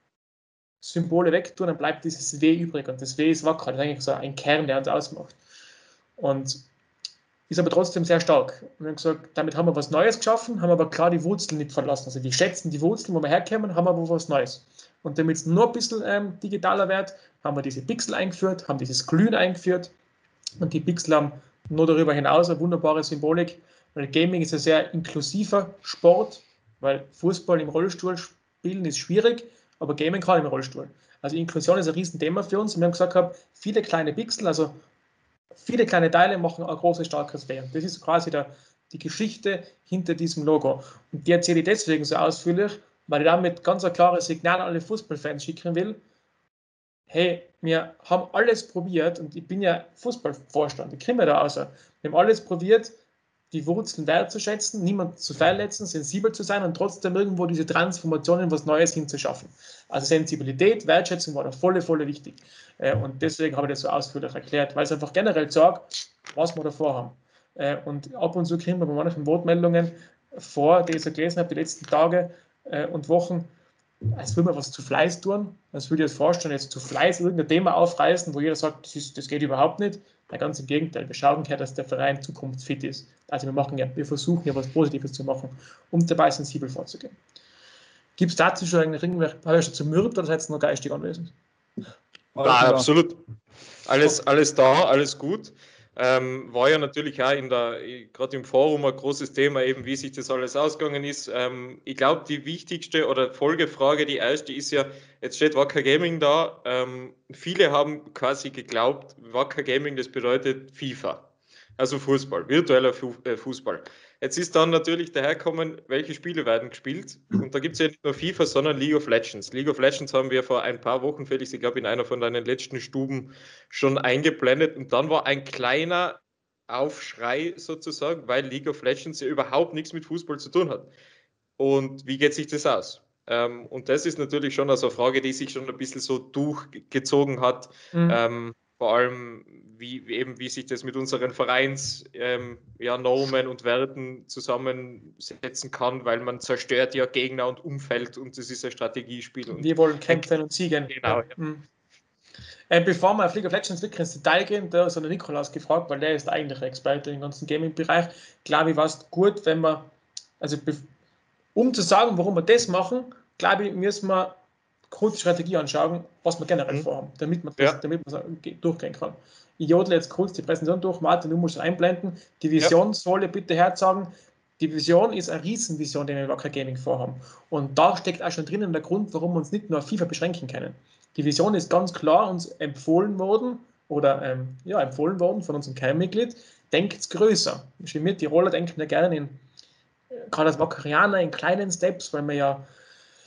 wegtun, dann bleibt dieses W übrig und das W ist wacker, das ist eigentlich so ein Kern, der uns ausmacht. Und ist aber trotzdem sehr stark. Und wir haben gesagt, damit haben wir was Neues geschaffen, haben aber klar die Wurzeln nicht verlassen. Also wir schätzen die Wurzeln, wo wir herkommen, haben aber was Neues. Und damit es nur ein bisschen ähm, digitaler wird, haben wir diese Pixel eingeführt, haben dieses Glühen eingeführt. Und die Pixel haben nur darüber hinaus eine wunderbare Symbolik, weil Gaming ist ein sehr inklusiver Sport, weil Fußball im Rollstuhl spielen ist schwierig, aber Gaming kann im Rollstuhl. Also Inklusion ist ein Riesenthema für uns. Und wir haben gesagt, viele kleine Pixel, also viele kleine Teile machen ein großes, starkes W. Das ist quasi der, die Geschichte hinter diesem Logo. Und die erzähle ich deswegen so ausführlich, weil ich damit ganz ein klares Signal an alle Fußballfans schicken will. Hey, wir haben alles probiert und ich bin ja Fußballvorstand, ich komme da raus. Wir haben alles probiert, die Wurzeln wertzuschätzen, niemanden zu verletzen, sensibel zu sein und trotzdem irgendwo diese Transformation in was Neues hinzuschaffen. Also Sensibilität, Wertschätzung war da voll, voll wichtig. Und deswegen habe ich das so ausführlich erklärt, weil es einfach generell sagt, was wir davor haben. Und ab und zu kriegen wir bei manchen Wortmeldungen vor, die ich so gelesen habe, die letzten Tage und Wochen, als würde man was zu Fleiß tun, als würde ich jetzt vorstellen, jetzt zu Fleiß irgendein Thema aufreißen, wo jeder sagt, das, ist, das geht überhaupt nicht. Ja, ganz im Gegenteil, wir schauen her, dass der Verein zukunftsfit ist. Also wir machen ja, wir versuchen ja was Positives zu machen, um dabei sensibel vorzugehen. Gibt es dazu schon eigentlich irgendwelche, habe ich schon zu mürbt oder seid ihr noch geistig anwesend?
Nein, absolut. Alles, alles da, alles gut. Ähm, war ja natürlich auch in der, gerade im Forum ein großes Thema, eben wie sich das alles ausgegangen ist. Ähm, ich glaube, die wichtigste oder Folgefrage, die erste ist ja, jetzt steht Wacker Gaming da. Ähm, viele haben quasi geglaubt, Wacker Gaming, das bedeutet FIFA. Also Fußball, virtueller Fußball. Jetzt ist dann natürlich daherkommen, welche Spiele werden gespielt. Und da gibt es ja nicht nur FIFA, sondern League of Legends. League of Legends haben wir vor ein paar Wochen, Felix, ich glaube in einer von deinen letzten Stuben schon eingeblendet. Und dann war ein kleiner Aufschrei sozusagen, weil League of Legends ja überhaupt nichts mit Fußball zu tun hat. Und wie geht sich das aus? Ähm, und das ist natürlich schon also eine Frage, die sich schon ein bisschen so durchgezogen hat. Mhm. Ähm, vor allem, wie, eben, wie sich das mit unseren Vereins ähm, ja, Normen und Werten zusammensetzen kann, weil man zerstört ja Gegner und Umfeld und das ist ein Strategiespiel. Und
wir wollen kämpfen und siegen.
Genau. Ja.
Mhm. Äh, bevor wir auf League of Legends wirklich ins Detail gehen, da ist der Nikolaus gefragt, weil der ist eigentlich Experte im ganzen Gaming-Bereich. Glaube ich, war es gut, wenn wir, also um zu sagen, warum wir das machen, glaube ich, müssen wir kurz die Strategie anschauen, was wir generell mhm. vorhaben, damit man, das, ja. damit man durchgehen kann. Ich jodle jetzt kurz die Präsentation durch, Martin, du musst einblenden. Die Vision ja. soll ich bitte herzagen. Die Vision ist eine Riesenvision, die wir in Wacker Gaming vorhaben. Und da steckt auch schon drinnen der Grund, warum wir uns nicht nur auf FIFA beschränken können. Die Vision ist ganz klar uns empfohlen worden, oder ähm, ja, empfohlen worden von unserem Kernmitglied, denkt größer. Wir Tiroler denken ja gerne in, gerade als Wackerianer, in kleinen Steps, weil wir ja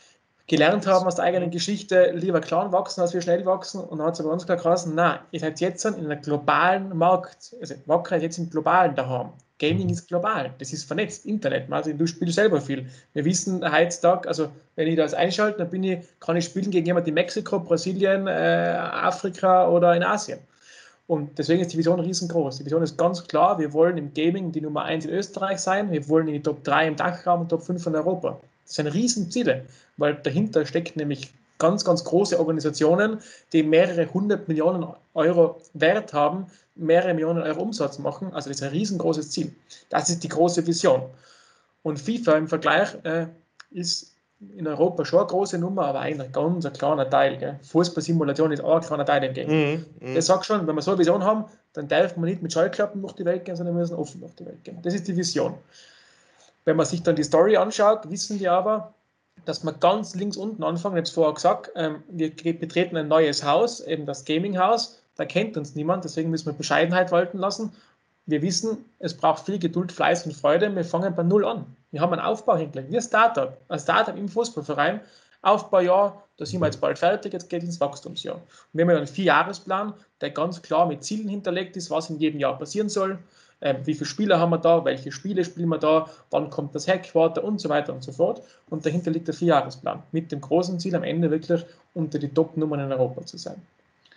gelernt haben aus der eigenen Geschichte, lieber klein wachsen, als wir schnell wachsen. Und dann hat es aber ganz klar geheißen, nein, ihr seid jetzt in einem globalen Markt, also Wacker ist jetzt im globalen daheim. Gaming ist global, das ist vernetzt, Internet, also du spielst selber viel. Wir wissen heutzutage, also wenn ich das einschalte, dann bin ich, kann ich spielen gegen jemanden in Mexiko, Brasilien, äh, Afrika oder in Asien. Und deswegen ist die Vision riesengroß. Die Vision ist ganz klar, wir wollen im Gaming die Nummer eins in Österreich sein, wir wollen in die Top drei im Dachraum und Top fünf in Europa. Das sind Riesenziele, weil dahinter steckt nämlich ganz, ganz große Organisationen, die mehrere hundert Millionen Euro Wert haben, mehrere Millionen Euro Umsatz machen. Also das ist ein riesengroßes Ziel. Das ist die große Vision. Und FIFA im Vergleich äh, ist in Europa schon eine große Nummer, aber eigentlich ganz ein kleiner Teil. Fußballsimulation ist auch ein kleiner Teil im Game. Mm, mm. Das sagt schon, wenn wir so eine Vision haben, dann darf man nicht mit Scheuklappen durch die Welt gehen, sondern wir müssen offen durch die Welt gehen. Das ist die Vision. Wenn man sich dann die Story anschaut, wissen wir aber, dass wir ganz links unten anfangen. Ich habe es vorher gesagt, ähm, wir betreten ein neues Haus, eben das Gaming-Haus. Da kennt uns niemand, deswegen müssen wir Bescheidenheit walten lassen. Wir wissen, es braucht viel Geduld, Fleiß und Freude. Wir fangen bei Null an. Wir haben einen Aufbau hingelegt. Wir Startup, ein Startup im Fußballverein. Aufbaujahr, da sind wir jetzt bald fertig, jetzt geht es ins Wachstumsjahr. Und wir haben einen Vierjahresplan, der ganz klar mit Zielen hinterlegt ist, was in jedem Jahr passieren soll. Ähm, wie viele Spieler haben wir da, welche Spiele spielen wir da, wann kommt das Headquarter und so weiter und so fort. Und dahinter liegt der Vierjahresplan mit dem großen Ziel, am Ende wirklich unter die Top-Nummern in Europa zu sein.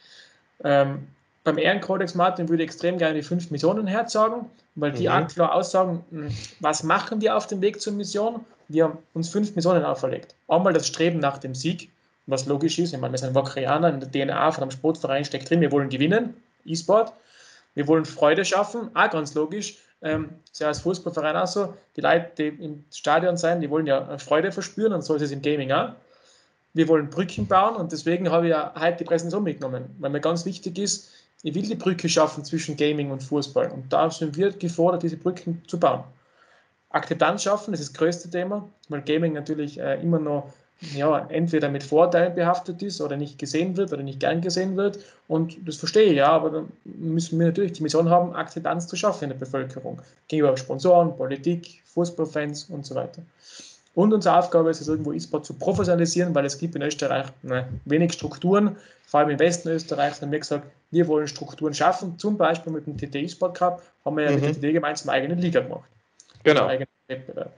Ähm, beim Ehrenkodex, Martin, würde ich extrem gerne die fünf Missionen herzagen, weil die mhm. auch klar aussagen, was machen wir auf dem Weg zur Mission? Wir haben uns fünf Missionen auferlegt. Einmal das Streben nach dem Sieg, was logisch ist. Ich meine, wir sind Wackerianer, in der D N A von einem Sportverein steckt drin, wir wollen gewinnen, E-Sport. Wir wollen Freude schaffen, auch ganz logisch. Ähm, ist ja als Fußballverein auch so. Die Leute, die im Stadion sein, die wollen ja Freude verspüren und so ist es im Gaming auch. Wir wollen Brücken bauen und deswegen habe ich ja heute die Präsentation mitgenommen, weil mir ganz wichtig ist, ich will die Brücke schaffen zwischen Gaming und Fußball und da sind wir gefordert, diese Brücken zu bauen. Akzeptanz schaffen, das ist das größte Thema, weil Gaming natürlich äh, immer noch ja, entweder mit Vorteilen behaftet ist oder nicht gesehen wird oder nicht gern gesehen wird. Und das verstehe ich ja, aber dann müssen wir natürlich die Mission haben, Akzeptanz zu schaffen in der Bevölkerung. Gegenüber Sponsoren, Politik, Fußballfans und so weiter. Und unsere Aufgabe ist es, irgendwo E-Sport zu professionalisieren, weil es gibt in Österreich ne, wenig Strukturen, vor allem im Westen Österreichs haben wir gesagt, wir wollen Strukturen schaffen, zum Beispiel mit dem T T E-Sport Cup haben wir ja mhm. mit der T T gemeinsam eine eigene Liga gemacht.
Genau.
Eigenen Wettbewerb.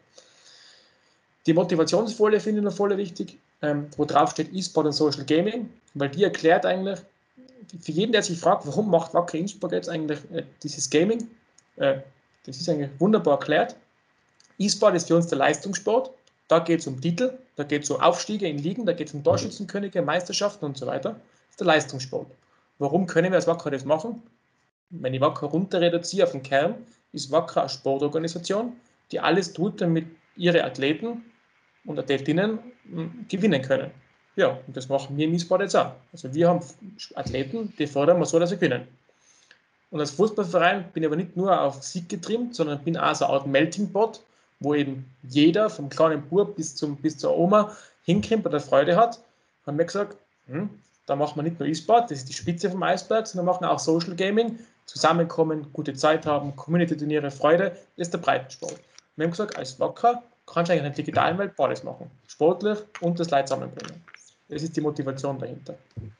Die Motivationsfolie finde ich noch voll wichtig, ähm, wo drauf steht E-Sport und Social Gaming, weil die erklärt eigentlich, für jeden, der sich fragt, warum macht Wacker Innsbruck jetzt eigentlich äh, dieses Gaming, äh, das ist eigentlich wunderbar erklärt. E-Sport ist für uns der Leistungssport, da geht es um Titel, da geht es um Aufstiege in Ligen, da geht es um Torschützenkönige, Meisterschaften und so weiter. Das ist der Leistungssport. Warum können wir als Wacker das machen? Wenn ich Wacker runter reduziere auf den Kern, ist Wacker eine Sportorganisation, die alles tut, damit ihre Athleten und Athletinnen gewinnen können. Ja, und das machen wir im E-Sport jetzt auch. Also wir haben Athleten, die fordern wir so, dass sie gewinnen. Und als Fußballverein bin ich aber nicht nur auf Sieg getrimmt, sondern bin auch so eine Art Melting Pot, wo eben jeder, vom kleinen Bub bis, zum, bis zur Oma, hinkommt oder Freude hat. Haben wir gesagt, hm, da machen wir nicht nur E-Sport, das ist die Spitze vom Eisberg, sondern machen auch Social Gaming, zusammenkommen, gute Zeit haben, Community-Turniere, Freude, das ist der Breitensport. Wir haben gesagt, als Wacker kannst du eigentlich in der digitalen Welt beides machen. Sportlich und das Leid zusammenbringen. Das ist die Motivation dahinter.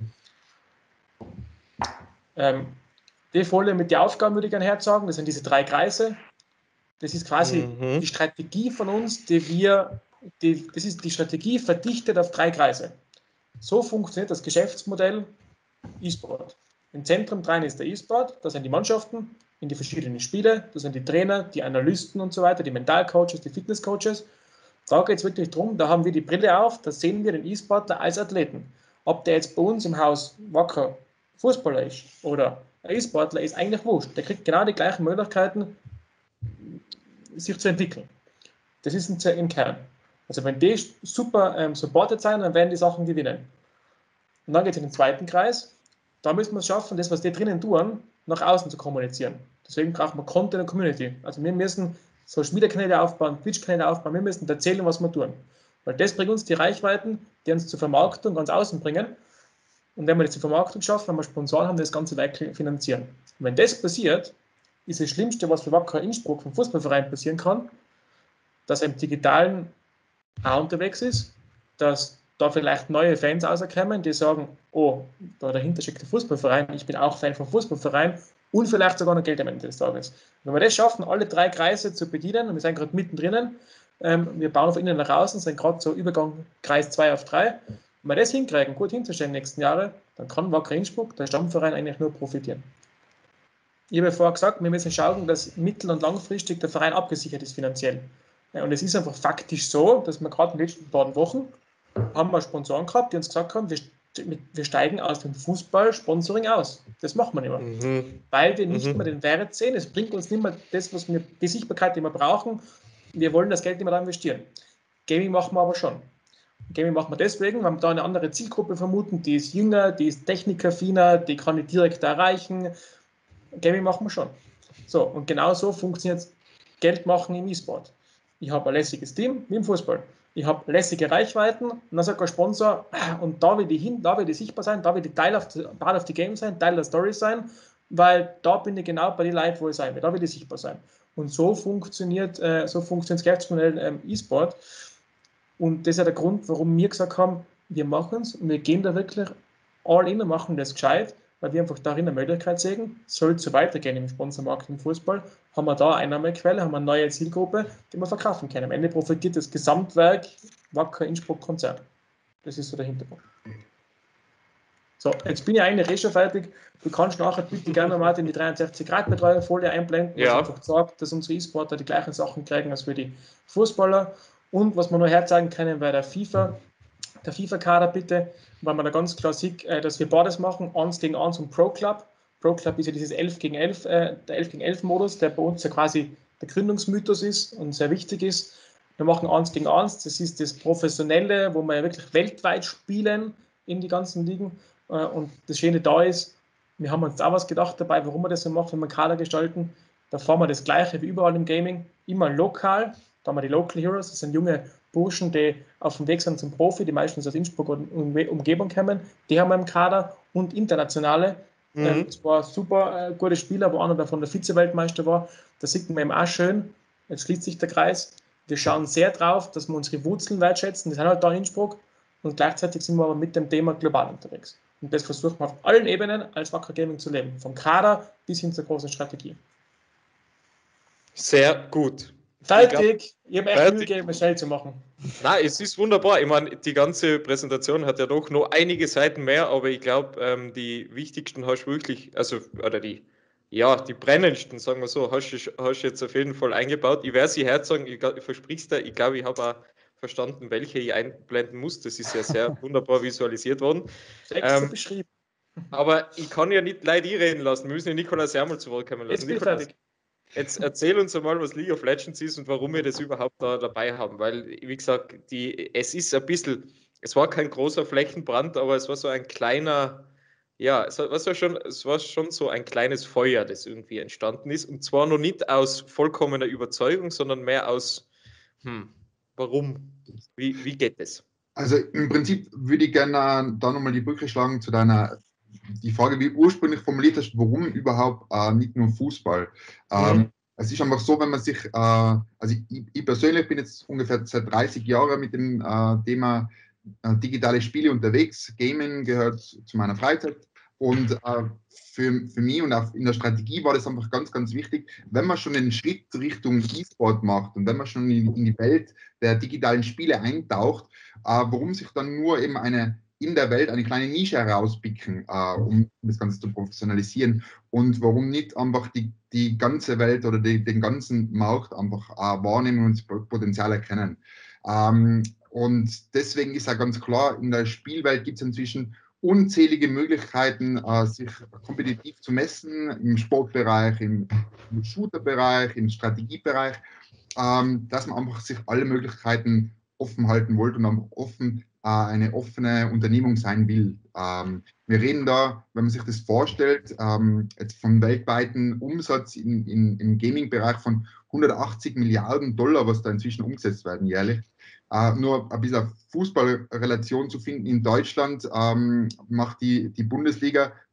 Ähm, die Folie mit den Aufgaben würde ich gerne herzagen, das sind diese drei Kreise. Das ist quasi mhm. die Strategie von uns, die wir, die, das ist die Strategie verdichtet auf drei Kreise. So funktioniert das Geschäftsmodell E-Sport. Im Zentrum dran ist der E-Sport, da sind die Mannschaften in die verschiedenen Spiele, da sind die Trainer, die Analysten und so weiter, die Mentalcoaches, die Fitnesscoaches. Da geht es wirklich darum, da haben wir die Brille auf, da sehen wir den E-Sportler als Athleten. Ob der jetzt bei uns im Haus Wacker Fußballer ist oder ein E-Sportler, ist eigentlich wurscht. Der kriegt genau die gleichen Möglichkeiten, sich zu entwickeln. Das ist im Kern. Also wenn die super ähm, supported sein, dann werden die Sachen gewinnen. Und dann geht es in den zweiten Kreis. Da müssen wir es schaffen, das, was die drinnen tun, nach außen zu kommunizieren. Deswegen brauchen wir Content und Community. Also wir müssen Social Media Kanäle aufbauen, Twitch-Kanäle aufbauen, wir müssen erzählen, was wir tun. Weil das bringt uns die Reichweiten, die uns zur Vermarktung ganz außen bringen. Und wenn wir das zur Vermarktung schaffen, wenn wir Sponsoren haben, das Ganze weiter finanzieren. Und wenn das passiert, ist das Schlimmste, was für Wacker Innsbruck vom Fußballverein passieren kann, dass er im Digitalen auch unterwegs ist, dass da vielleicht neue Fans rauskommen, die sagen, oh, da dahinter steckt der Fußballverein, ich bin auch Fan vom Fußballverein und vielleicht sogar noch Geld am Ende des Tages. Wenn wir das schaffen, alle drei Kreise zu bedienen, und wir sind gerade mittendrin, ähm, wir bauen von innen nach außen, sind gerade so Übergang Kreis zwei auf drei, wenn wir das hinkriegen, gut hinzustellen in den nächsten Jahren, dann kann Wacker Innsbruck, der Stammverein, eigentlich nur profitieren. Ich habe ja vorher gesagt, wir müssen schauen, dass mittel- und langfristig der Verein abgesichert ist finanziell. Und es ist einfach faktisch so, dass wir gerade in den letzten paar Wochen haben wir Sponsoren gehabt, die uns gesagt haben, wir, wir steigen aus dem Fußball-Sponsoring aus. Das machen wir nicht mehr. Mhm. Weil wir nicht mhm. mehr den Wert sehen. Es bringt uns nicht mehr das, was wir, die Sichtbarkeit, die wir brauchen. Wir wollen das Geld nicht mehr da investieren. Gaming machen wir aber schon. Gaming machen wir deswegen, weil wir da eine andere Zielgruppe vermuten, die ist jünger, die ist technikaffiner, die kann ich direkt erreichen. Gaming machen wir schon. So, und genau so funktioniert Geld machen im E-Sport. Ich habe ein lässiges Team, wie im Fußball. Ich habe lässige Reichweiten und dann sagt der Sponsor, und da will ich hin, da will ich sichtbar sein, da will ich Teil of the, Part of the Game sein, Teil der Story sein, weil da bin ich genau bei den Leuten, wo ich sein will, da will ich sichtbar sein. Und so funktioniert, äh, so funktioniert das Geschäftsmodell ähm, E-Sport. Und das ist ja der Grund, warum wir gesagt haben, wir machen es und wir gehen da wirklich all in und machen das gescheit, weil wir einfach darin eine Möglichkeit sehen, soll es so weitergehen im Sponsormarkt im Fußball, haben wir da Einnahmequelle, haben wir eine neue Zielgruppe, die wir verkaufen können. Am Ende profitiert das Gesamtwerk Wacker Innsbruck Konzern. Das ist so der Hintergrund. So, jetzt bin ich eigentlich eh schon fertig. Du kannst nachher bitte gerne mal in die dreiundsechzig Grad Betreuung Folie einblenden, was ja. einfach sagt, dass unsere E-Sportler die gleichen Sachen kriegen als für die Fußballer. Und was wir noch herzeigen können bei der FIFA, der FIFA-Kader bitte, weil man da ganz klar sieht, dass wir beides machen, eins gegen eins und Pro Club. Pro Club ist ja dieses elf gegen elf, äh, der elf gegen elf Modus, der bei uns ja quasi der Gründungsmythos ist und sehr wichtig ist. Wir machen eins gegen eins, das ist das Professionelle, wo wir ja wirklich weltweit spielen in die ganzen Ligen. Äh, und das Schöne da ist, wir haben uns auch was gedacht dabei, warum wir das so machen, wenn wir Kader gestalten. Da fahren wir das Gleiche wie überall im Gaming, immer lokal. Da haben wir die Local Heroes, das sind junge Burschen, die auf dem Weg sind zum Profi, die meistens aus Innsbruck und Umgebung kommen, die haben wir im Kader und internationale. Mhm. Ähm, das war super äh, gute Spieler, wo einer davon der Vize-Weltmeister war. Da sieht man eben auch schön, jetzt schließt sich der Kreis. Wir schauen sehr drauf, dass wir unsere Wurzeln wertschätzen, die sind halt da in Innsbruck und gleichzeitig sind wir aber mit dem Thema global unterwegs. Und das versuchen wir auf allen Ebenen als Wacker Gaming zu leben, vom Kader bis hin zur großen Strategie.
Sehr gut.
Fertig! Ich, ich habe echt Mühe gegeben, es schnell zu machen.
Nein, es ist wunderbar. Ich meine, die ganze Präsentation hat ja doch noch einige Seiten mehr, aber ich glaube, ähm, die wichtigsten hast du wirklich, also, oder die, ja, die brennendsten, sagen wir so, hast du hast jetzt auf jeden Fall eingebaut. Ich werde sie herzeigen, ich, ich versprich's dir, ich glaube, ich habe auch verstanden, welche ich einblenden muss. Das ist ja sehr wunderbar visualisiert worden.
Extra ähm, beschrieben.
Aber ich kann ja nicht leider reden lassen. Wir müssen ja Nikolaus Hermann zu Wort kommen lassen.
Jetzt bin ich fertig.
Jetzt erzähl uns einmal, was League of Legends ist und warum wir das überhaupt da dabei haben. Weil, wie gesagt, die, es ist ein bisschen, es war kein großer Flächenbrand, aber es war so ein kleiner, ja, es war, so schon, es war schon so ein kleines Feuer, das irgendwie entstanden ist. Und zwar noch nicht aus vollkommener Überzeugung, sondern mehr aus, hm, warum? Wie, wie geht es?
Also im Prinzip würde ich gerne da nochmal die Brücke schlagen zu deiner, die Frage, wie ursprünglich formuliert hast, warum überhaupt äh, nicht nur Fußball? Ähm, mhm. Es ist einfach so, wenn man sich, äh, also ich, ich persönlich bin jetzt ungefähr seit dreißig Jahren mit dem äh, Thema äh, digitale Spiele unterwegs. Gaming gehört zu meiner Freizeit. Und äh, für, für mich und auch in der Strategie war das einfach ganz, ganz wichtig, wenn man schon einen Schritt Richtung E-Sport macht und wenn man schon in, in die Welt der digitalen Spiele eintaucht, äh, warum sich dann nur eben eine in der Welt eine kleine Nische herauspicken, äh, um das Ganze zu professionalisieren und warum nicht einfach die, die ganze Welt oder die, den ganzen Markt einfach äh, wahrnehmen und das Potenzial erkennen. Ähm, und deswegen ist ja ganz klar, in der Spielwelt gibt es inzwischen unzählige Möglichkeiten, äh, sich kompetitiv zu messen, im Sportbereich, im, im Shooterbereich, im Strategiebereich, ähm, dass man einfach sich alle Möglichkeiten offen halten wollte und einfach offen äh, eine offene Unternehmung sein will. Ähm, wir reden da, wenn man sich das vorstellt, ähm, jetzt vom weltweiten Umsatz in, in, im Gaming-Bereich von hundertachtzig Milliarden Dollar, was da inzwischen umgesetzt werden jährlich. Uh, nur ein bisschen Fußballrelation zu finden. In Deutschland ähm, macht die, die Bundesliga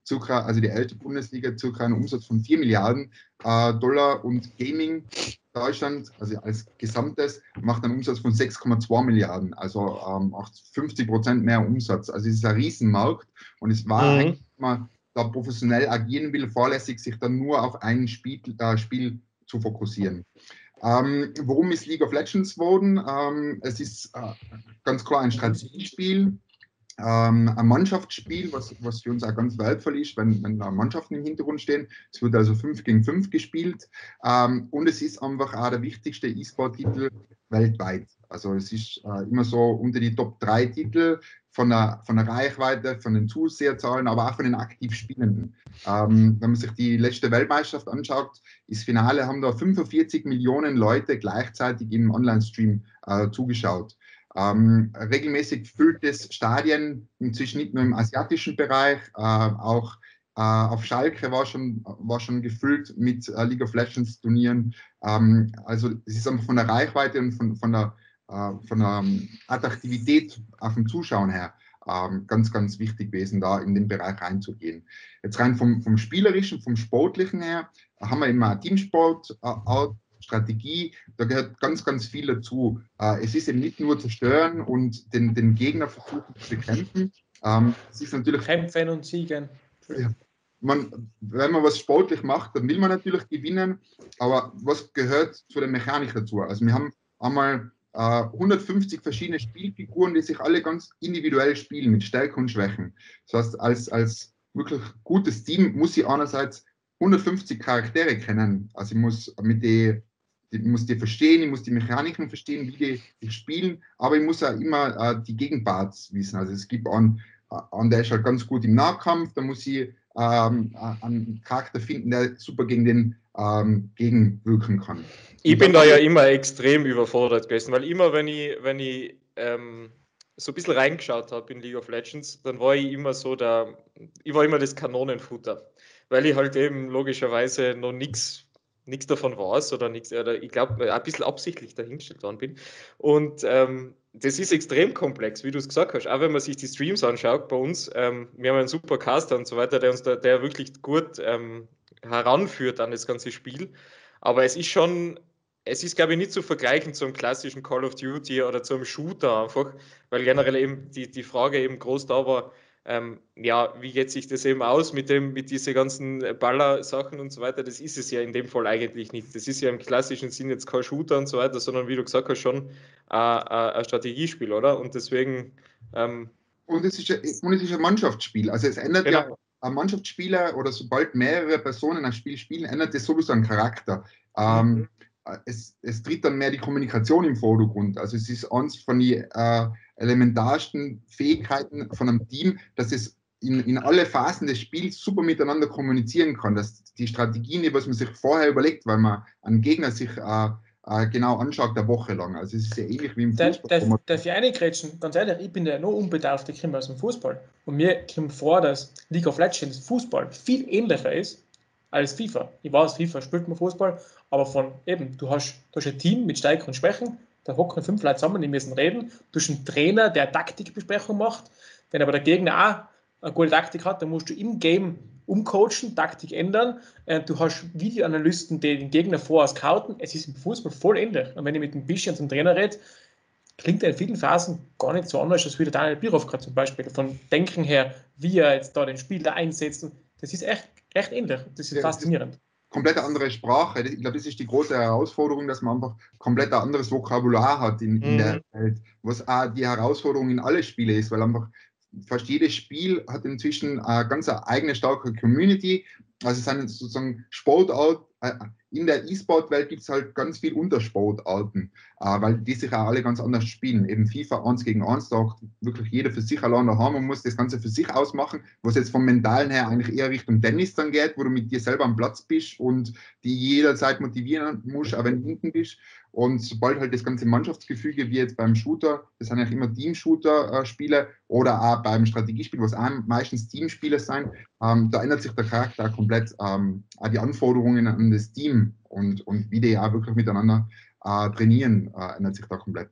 circa, also die ältere Bundesliga, circa einen Umsatz von vier Milliarden äh, Dollar und Gaming Deutschland, also als Gesamtes, macht einen Umsatz von sechs Komma zwei Milliarden, also ähm, auch fünfzig Prozent mehr Umsatz. Also es ist ein Riesenmarkt und es war
Mhm.
eigentlich, wenn man da professionell agieren will, fahrlässig, sich dann nur auf ein Spiel, äh, Spiel zu fokussieren. Ähm, worum ist League of Legends geworden? Ähm, es ist äh, ganz klar ein Strategiespiel, ähm, ein Mannschaftsspiel, was, was für uns auch ganz wertvoll ist, wenn, wenn da Mannschaften im Hintergrund stehen. Es wird also fünf gegen fünf gespielt ähm, und es ist einfach auch der wichtigste E-Sport-Titel weltweit. Also es ist äh, immer so unter die Top drei Titel von der, von der Reichweite, von den Zuseherzahlen, aber auch von den aktiv Spielenden. Ähm, wenn man sich die letzte Weltmeisterschaft anschaut, das Finale haben da fünfundvierzig Millionen Leute gleichzeitig im Online-Stream äh, zugeschaut. Ähm, regelmäßig gefülltes Stadien, inzwischen nicht nur im asiatischen Bereich, äh, auch äh, auf Schalke war schon, war schon gefüllt mit äh, League of Legends Turnieren. Ähm, also es ist einfach von der Reichweite und von, von der, äh, von der Attraktivität auf dem Zuschauen her ähm, ganz, ganz wichtig gewesen, da in den Bereich reinzugehen. Jetzt rein vom, vom Spielerischen, vom Sportlichen her, haben wir immer Teamsport, äh, Strategie, da gehört ganz, ganz viel dazu. Äh, es ist eben nicht nur zerstören und den, den Gegner versuchen zu bekämpfen. Ähm, es ist natürlich
Kämpfen und siegen.
Ja, man, wenn man was sportlich macht, dann will man natürlich gewinnen, aber was gehört zu der Mechanik dazu? Also wir haben einmal äh, hundertfünfzig verschiedene Spielfiguren, die sich alle ganz individuell spielen, mit Stärken und Schwächen. Das heißt, als, als wirklich gutes Team muss ich einerseits hundertfünfzig Charaktere kennen. Also ich muss mit die, ich muss die verstehen, ich muss die Mechaniken verstehen, wie die, die spielen, aber ich muss auch immer äh, die Gegenparts wissen. Also es gibt einen, an der ist halt ganz gut im Nahkampf, da muss ich ähm, einen Charakter finden, der super gegen den ähm, gegenwirken kann.
Ich bin da ja immer extrem überfordert gewesen, weil immer, wenn ich, wenn ich ähm, so ein bisschen reingeschaut habe in League of Legends, dann war ich immer so der, ich war immer das Kanonenfutter, weil ich halt eben logischerweise noch nichts nichts davon weiß oder nichts, oder ich glaube, ein bisschen absichtlich dahingestellt worden bin. Und ähm, das ist extrem komplex, wie du es gesagt hast. Auch wenn man sich die Streams anschaut bei uns, ähm, wir haben einen super Caster und so weiter, der uns da, der wirklich gut ähm, heranführt an das ganze Spiel. Aber es ist schon, es ist, glaube ich, nicht zu vergleichen zum klassischen Call of Duty oder zum Shooter einfach, weil generell eben die, die Frage eben groß da war, ähm, ja, wie geht sich das eben aus mit dem, mit diesen ganzen Baller-Sachen und so weiter? Das ist es ja in dem Fall eigentlich nicht. Das ist ja im klassischen Sinn jetzt kein Shooter und so weiter, sondern wie du gesagt hast, schon äh, äh, ein Strategiespiel, oder? Und deswegen. Ähm,
und, es ist ein, und es ist ein Mannschaftsspiel. Also es ändert genau. ja ein Mannschaftsspieler oder sobald mehrere Personen ein Spiel spielen, ändert es sowieso einen Charakter. Ähm, mhm. es, es tritt dann mehr die Kommunikation im Vordergrund. Also es ist eins von den äh, elementarsten Fähigkeiten von einem Team, dass es in, in alle Phasen des Spiels super miteinander kommunizieren kann. Dass die Strategien, die was man sich vorher überlegt, weil man einen Gegner sich äh, äh, genau anschaut, eine Woche lang. Also es ist ja ähnlich wie im Fußball.
Darf, darf ich reingrätschen? Ganz ehrlich, ich bin ja noch unbedarft, ich komme aus dem Fußball. Und mir kommt vor, dass League of Legends Fußball viel ähnlicher ist als FIFA. Ich weiß, FIFA spielt man Fußball, aber von eben, du hast, du hast ein Team mit Stärken und Schwächen, da hocken fünf Leute zusammen, die müssen reden. Du hast einen Trainer, der Taktikbesprechung macht. Wenn aber der Gegner auch eine gute Taktik hat, dann musst du im Game umcoachen, Taktik ändern. Du hast Videoanalysten, die den Gegner vorher scouten. Es ist im Fußball voll ähnlich. Und wenn ich mit dem Bisch und dem Trainer rede, klingt er in vielen Phasen gar nicht so anders als wie der Daniel Birovka zum Beispiel. Von Denken her, wie er jetzt da den Spieler einsetzt. Das ist echt, echt ähnlich. Das ist ja, faszinierend.
Das ist komplett andere Sprache. Ich glaube, das ist die große Herausforderung, dass man einfach komplett ein anderes Vokabular hat in, in mhm. der Welt. Was auch die Herausforderung in alle Spiele ist, weil einfach fast jedes Spiel hat inzwischen eine ganz eigene starke Community. Also es sind sozusagen Sportart, in der E-Sport-Welt gibt es halt ganz viel Untersportarten, weil die sich auch alle ganz anders spielen. Eben FIFA eins gegen eins, da auch wirklich jeder für sich allein daheim und muss das Ganze für sich ausmachen, was jetzt vom Mentalen her eigentlich eher Richtung Tennis dann geht, wo du mit dir selber am Platz bist und die jederzeit motivieren musst, auch wenn du hinten bist. Und sobald halt das ganze Mannschaftsgefüge wie jetzt beim Shooter, das sind ja immer Team-Shooter-Spiele oder auch beim Strategiespiel, was auch meistens Teamspiele sein, ähm, da ändert sich der Charakter komplett, ähm, auch die Anforderungen an das Team und, und wie die auch wirklich miteinander äh, trainieren, äh, ändert sich da komplett.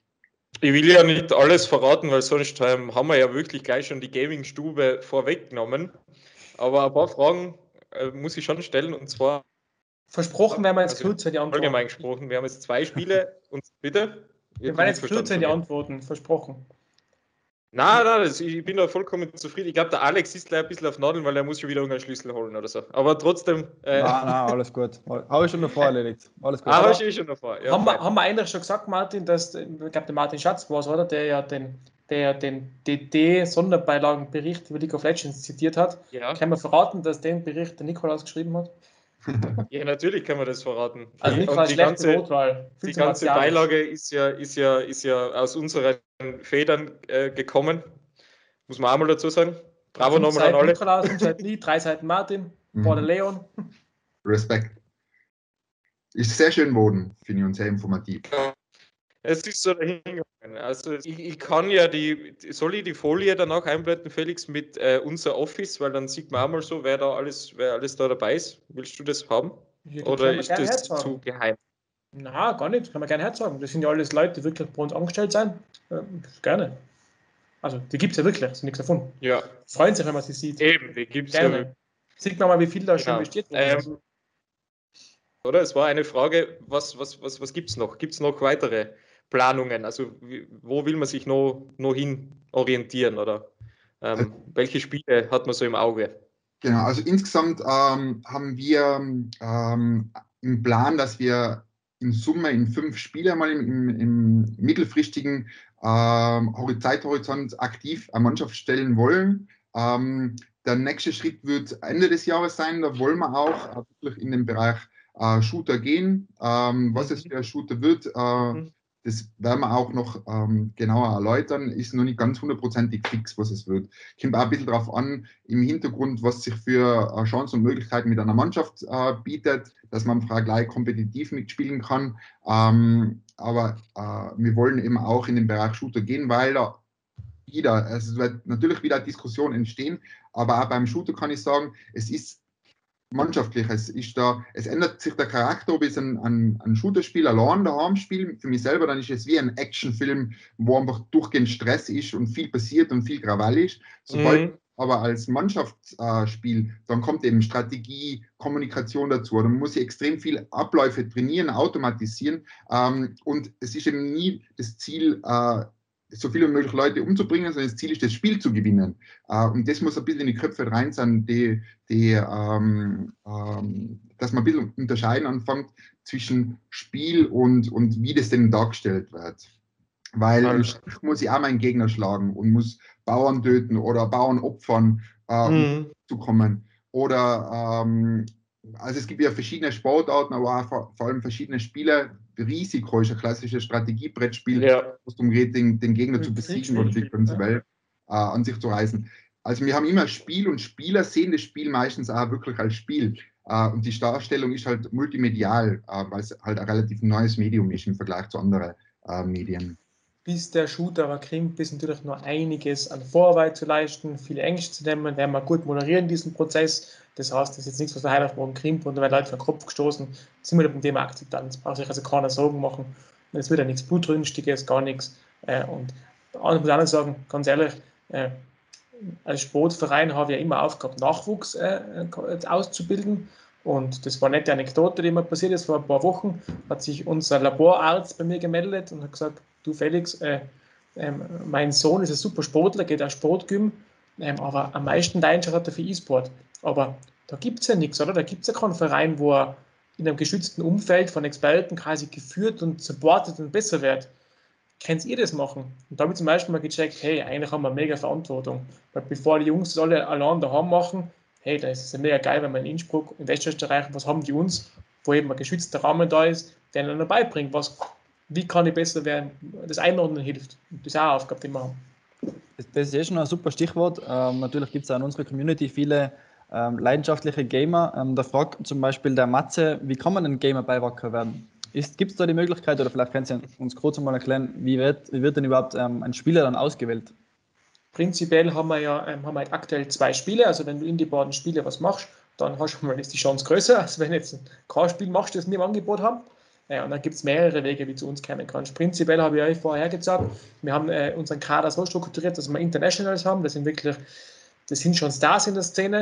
Ich will ja nicht alles verraten, weil sonst ähm, haben wir ja wirklich gleich schon die Gaming-Stube vorweggenommen. aber ein paar Fragen äh, muss ich schon stellen, und zwar
versprochen werden wir jetzt
also,
kürzer die Antworten.
Allgemein gesprochen, wir haben jetzt zwei Spiele und bitte?
Wir werden jetzt kürzer die Antworten, versprochen.
Nein, nein, das, ich bin da vollkommen zufrieden. Ich glaube, der Alex ist gleich ein bisschen auf Nadeln, weil er muss schon wieder irgendeinen Schlüssel holen oder so. Aber trotzdem...
Äh, nein, nein, alles gut. Habe ich schon davor erledigt. Alles gut.
Ah, habe ich eh schon davor. Ja,
haben, wir, haben wir eigentlich schon gesagt, Martin, dass, ich glaube, der Martin Schatz war es, oder? Der ja den, der den D D-Sonderbeilagenbericht über League of Legends zitiert hat. Ja. Kann man verraten, dass den Bericht der Nikolaus geschrieben hat?
Ja, natürlich kann man das verraten.
Also Nikolaus, die ganze, Notwahl,
die ganze Beilage ist ja, ist, ja, ist ja aus unseren Federn äh, gekommen. Muss man auch mal dazu sagen. Bravo nochmal an alle.
Nikolaus, fünf Seiten Lied, drei Seiten Martin, mhm. Border Leon.
Respekt. Ist sehr schön geworden, finde ich, und sehr informativ.
Ja. Es ist so dahingegangen. Also ich, ich kann ja die, soll ich die Folie danach einblenden, Felix, mit äh, unser Office, weil dann sieht man auch mal so, wer da alles, wer alles da dabei ist. Willst du das haben?
Ja,
oder ist das zu geheim?
Na, gar nicht. Kann man gerne herzagen. Das sind ja alles Leute, die wirklich bei uns angestellt sind. Ähm, gerne. Also, die gibt es ja wirklich. Das ist nichts davon.
Ja.
Freuen sich, wenn man sie sieht.
Eben, die gibt es ja.
Sieht man mal, wie viel da schon
genau.
besteht.
Ähm, oder? Es war eine Frage, was, was, was, was gibt es noch? Gibt es noch weitere Planungen? Also, wie, wo will man sich noch, noch hin orientieren? Oder ähm, also, welche Spiele hat man so im Auge?
Genau, also insgesamt ähm, haben wir ähm, im Plan, dass wir in Summe in fünf Spiele mal im, im, im mittelfristigen ähm, Zeithorizont aktiv eine Mannschaft stellen wollen. Ähm, der nächste Schritt wird Ende des Jahres sein. Da wollen wir auch wirklich in den Bereich äh, Shooter gehen. Ähm, was mhm. es für ein Shooter wird, äh, mhm. das werden wir auch noch ähm, genauer erläutern. Ist noch nicht ganz hundertprozentig fix, was es wird. Kommt auch ein bisschen darauf an, im Hintergrund, was sich für äh, Chancen und Möglichkeiten mit einer Mannschaft äh, bietet, dass man gleich kompetitiv mitspielen kann. Ähm, aber äh, wir wollen eben auch in den Bereich Shooter gehen, weil da wieder, also es wird natürlich wieder eine Diskussion entstehen, aber auch beim Shooter kann ich sagen, es ist mannschaftlich, es ist da, es ändert sich der Charakter, ob ich ein, ein, ein Shooter-Spiel allein daheim spiele, für mich selber, dann ist es wie ein Actionfilm, wo einfach durchgehend Stress ist und viel passiert und viel Krawall ist. Sobald mhm. aber als Mannschaftsspiel, äh, dann kommt eben Strategie, Kommunikation dazu, dann muss ich extrem viel Abläufe trainieren, automatisieren ähm, und es ist eben nie das Ziel, äh, so viele wie möglich Leute umzubringen, sondern das Ziel ist, das Spiel zu gewinnen. Äh, und das muss ein bisschen in die Köpfe rein sein, die, die, ähm, ähm, dass man ein bisschen unterscheiden anfängt zwischen Spiel und, und wie das denn dargestellt wird. Weil im Spiel muss ich auch meinen Gegner schlagen und muss Bauern töten oder Bauern opfern, äh, mhm. um zu kommen. Oder ähm, also es gibt ja verschiedene Sportarten, aber auch vor, vor allem verschiedene Spiele. Risiko ist ein klassisches Strategiebrettspiel,
ja.
wo es darum geht, den, den Gegner zu besiegen oder die ganze Welt äh, an sich zu reißen. Also wir haben immer Spiel und Spieler sehen das Spiel meistens auch wirklich als Spiel. Äh, und die Darstellung ist halt multimedial, äh, weil es halt ein relativ neues Medium ist im Vergleich zu anderen äh, Medien.
Bis der Shooter aber kriegt, ist natürlich noch einiges an Vorarbeit zu leisten, viele Ängste zu nehmen, werden wir gut moderieren diesen Prozess. Das heißt, das ist jetzt nichts, was der heute auf morgen kriegt und da werden Leute vor den Kopf gestoßen. Jetzt sind wir beim Thema Akzeptanz. Braucht sich also keiner Sorgen machen. Es wird ja nichts Blutrünstiges, gar nichts. Und ich muss auch sagen, ganz ehrlich, als Sportverein habe ich ja immer Aufgabe, Nachwuchs auszubilden. Und das war eine nette Anekdote, die mir passiert ist. Vor ein paar Wochen hat sich unser Laborarzt bei mir gemeldet und hat gesagt, du Felix, äh, äh, mein Sohn ist ein super Sportler, geht auch Sportgym, äh, aber am meisten Leidenschaft hat er für E-Sport. Aber da gibt es ja nichts, oder? Da gibt es ja keinen Verein, wo er in einem geschützten Umfeld von Experten quasi geführt und supportet und besser wird. Könnt ihr das machen? Und da habe ich zum Beispiel mal gecheckt, hey, eigentlich haben wir mega Verantwortung. Weil bevor die Jungs das alle allein daheim machen, hey, da ist es ja mega geil, wenn wir in Innsbruck, in Westösterreich, was haben die uns, wo eben ein geschützter Rahmen da ist, der ihnen dabei bringt, was, wie kann ich besser werden, das Einordnen hilft. Und das ist auch eine Aufgabe, die wir haben.
Das ist eh schon ein super Stichwort. Ähm, natürlich gibt es auch in unserer Community viele ähm, leidenschaftliche Gamer. Ähm, da fragt zum Beispiel der Matze, wie kann man ein Gamer-Beiwacker werden? Gibt es da die Möglichkeit, oder vielleicht können Sie uns kurz mal erklären, wie wird, wie wird denn überhaupt ähm, ein Spieler dann ausgewählt?
Prinzipiell haben wir ja ähm, haben wir aktuell zwei Spiele, also wenn du in die beiden Spiele was machst, dann hast du mal ist die Chance größer, als wenn du jetzt kein Spiel machst, das wir im Angebot haben. Ja, und dann gibt es mehrere Wege, wie du zu uns kommen kannst. Prinzipiell habe ich euch vorher gesagt, wir haben äh, unseren Kader so strukturiert, dass wir Internationals haben, das sind wirklich, das sind schon Stars in der Szene,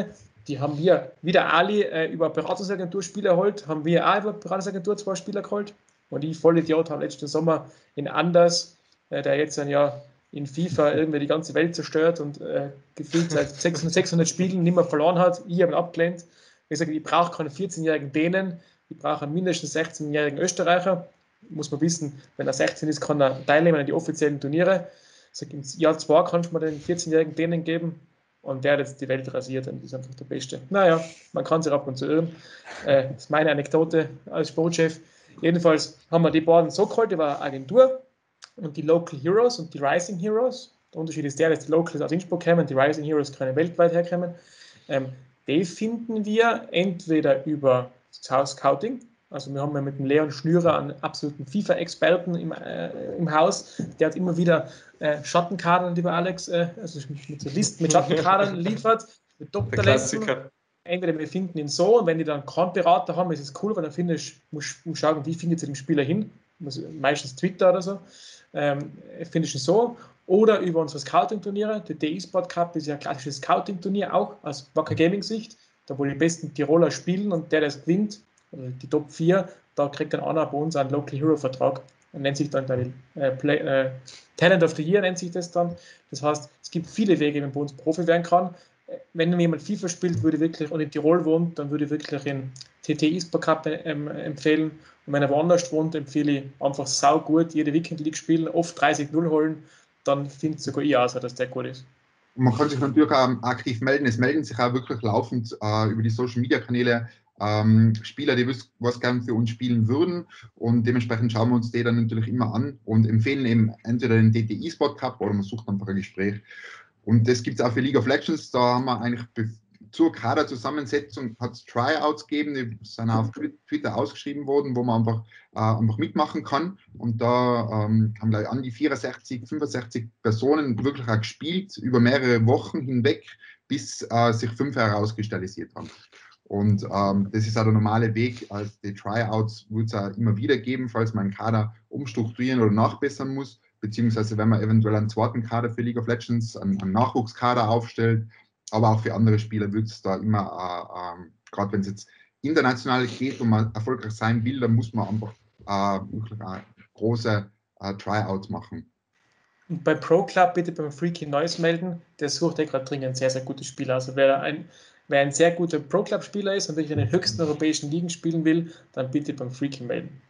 die haben wir, wie der Ali äh, über eine Beratungsagentur Spieler geholt, haben wir auch über eine Beratungsagentur zwei Spieler geholt. Und ich, Vollidiot, habe letzten Sommer in Anders, äh, der jetzt ein Jahr in FIFA irgendwie die ganze Welt zerstört und äh, gefühlt seit sechshundert Spielen nicht mehr verloren hat. Ich habe ihn abgelehnt. Ich sage, ich brauche keinen vierzehn-jährigen Dänen, ich brauche einen mindestens sechzehn-jährigen Österreicher. Muss man wissen, wenn er sechzehn ist, kann er teilnehmen an die offiziellen Turniere. Ich sage, im Jahr zwei kannst du mir den vierzehn-jährigen Dänen geben und der hat jetzt die Welt rasiert und ist einfach der Beste. Naja, man kann sich ab und zu irren. Äh, das ist meine Anekdote als Sportchef. Jedenfalls haben wir die beiden so geholt, die war eine Agentur und die Local Heroes und die Rising Heroes. Der Unterschied ist der, dass die Locals aus Innsbruck kommen, die Rising Heroes können weltweit herkommen. Ähm, die finden wir entweder über das Scouting, also wir haben ja mit dem Leon Schnürer einen absoluten FIFA-Experten im, äh, im Haus, der hat immer wieder äh, Schattenkadern, lieber Alex, äh, also mit so Listen mit Schattenkadern liefert, mit Top-Talenten. Entweder wir finden ihn so und wenn die dann keinen Berater haben, ist es cool, weil dann findest musst du schauen, wie findet ihr den Spieler hin, meistens Twitter oder so, ähm, findest du ihn so. Oder über unsere Scouting-Turniere. Der D E-Sport Cup ist ja ein klassisches Scouting-Turnier, auch aus Wacker Gaming-Sicht, da wo die besten Tiroler spielen und der, der es gewinnt, also die Top vier, da kriegt dann einer bei uns einen Local Hero-Vertrag und nennt sich dann der äh, Play, äh, Talent of the Year, nennt sich das dann. Das heißt, es gibt viele Wege, wie man bei uns Profi werden kann. Wenn jemand FIFA spielt, würde wirklich und in Tirol wohnt, dann würde ich wirklich den T T E-Sport Cup ähm, empfehlen. Und wenn er woanders wohnt, empfehle ich einfach sau gut, jede Weekend League spielen, oft dreißig null holen, dann findet sogar ich aus, dass der gut ist.
Man kann sich natürlich auch aktiv melden. Es melden sich auch wirklich laufend äh, über die Social Media Kanäle ähm, Spieler, die was, was gerne für uns spielen würden. Und dementsprechend schauen wir uns die dann natürlich immer an und empfehlen eben entweder den T T E-Sport Cup oder man sucht einfach ein Gespräch. Und das gibt es auch für League of Legends. Da haben wir eigentlich zur Kaderzusammensetzung hat es Tryouts gegeben, die sind auf Twitter ausgeschrieben worden, wo man einfach, äh, einfach mitmachen kann. Und da ähm, haben gleich an die vierundsechzig, fünfundsechzig Personen wirklich auch gespielt, über mehrere Wochen hinweg, bis äh, sich fünf herauskristallisiert haben. Und ähm, das ist auch der normale Weg. Also die Tryouts wird es auch immer wieder geben, falls man einen Kader umstrukturieren oder nachbessern muss, beziehungsweise wenn man eventuell einen zweiten Kader für League of Legends, einen, einen Nachwuchskader aufstellt. Aber auch für andere Spieler wird es da immer, äh, äh, gerade wenn es jetzt international geht und man erfolgreich sein will, dann muss man einfach äh, wirklich äh, große äh, Tryouts machen.
Und bei Pro Club bitte beim Freaky Noise melden, der sucht ja gerade dringend sehr, sehr gute Spieler. Also wer ein, wer ein sehr guter Pro Club Spieler ist und wirklich in den höchsten europäischen Ligen spielen will, dann bitte beim Freaky melden.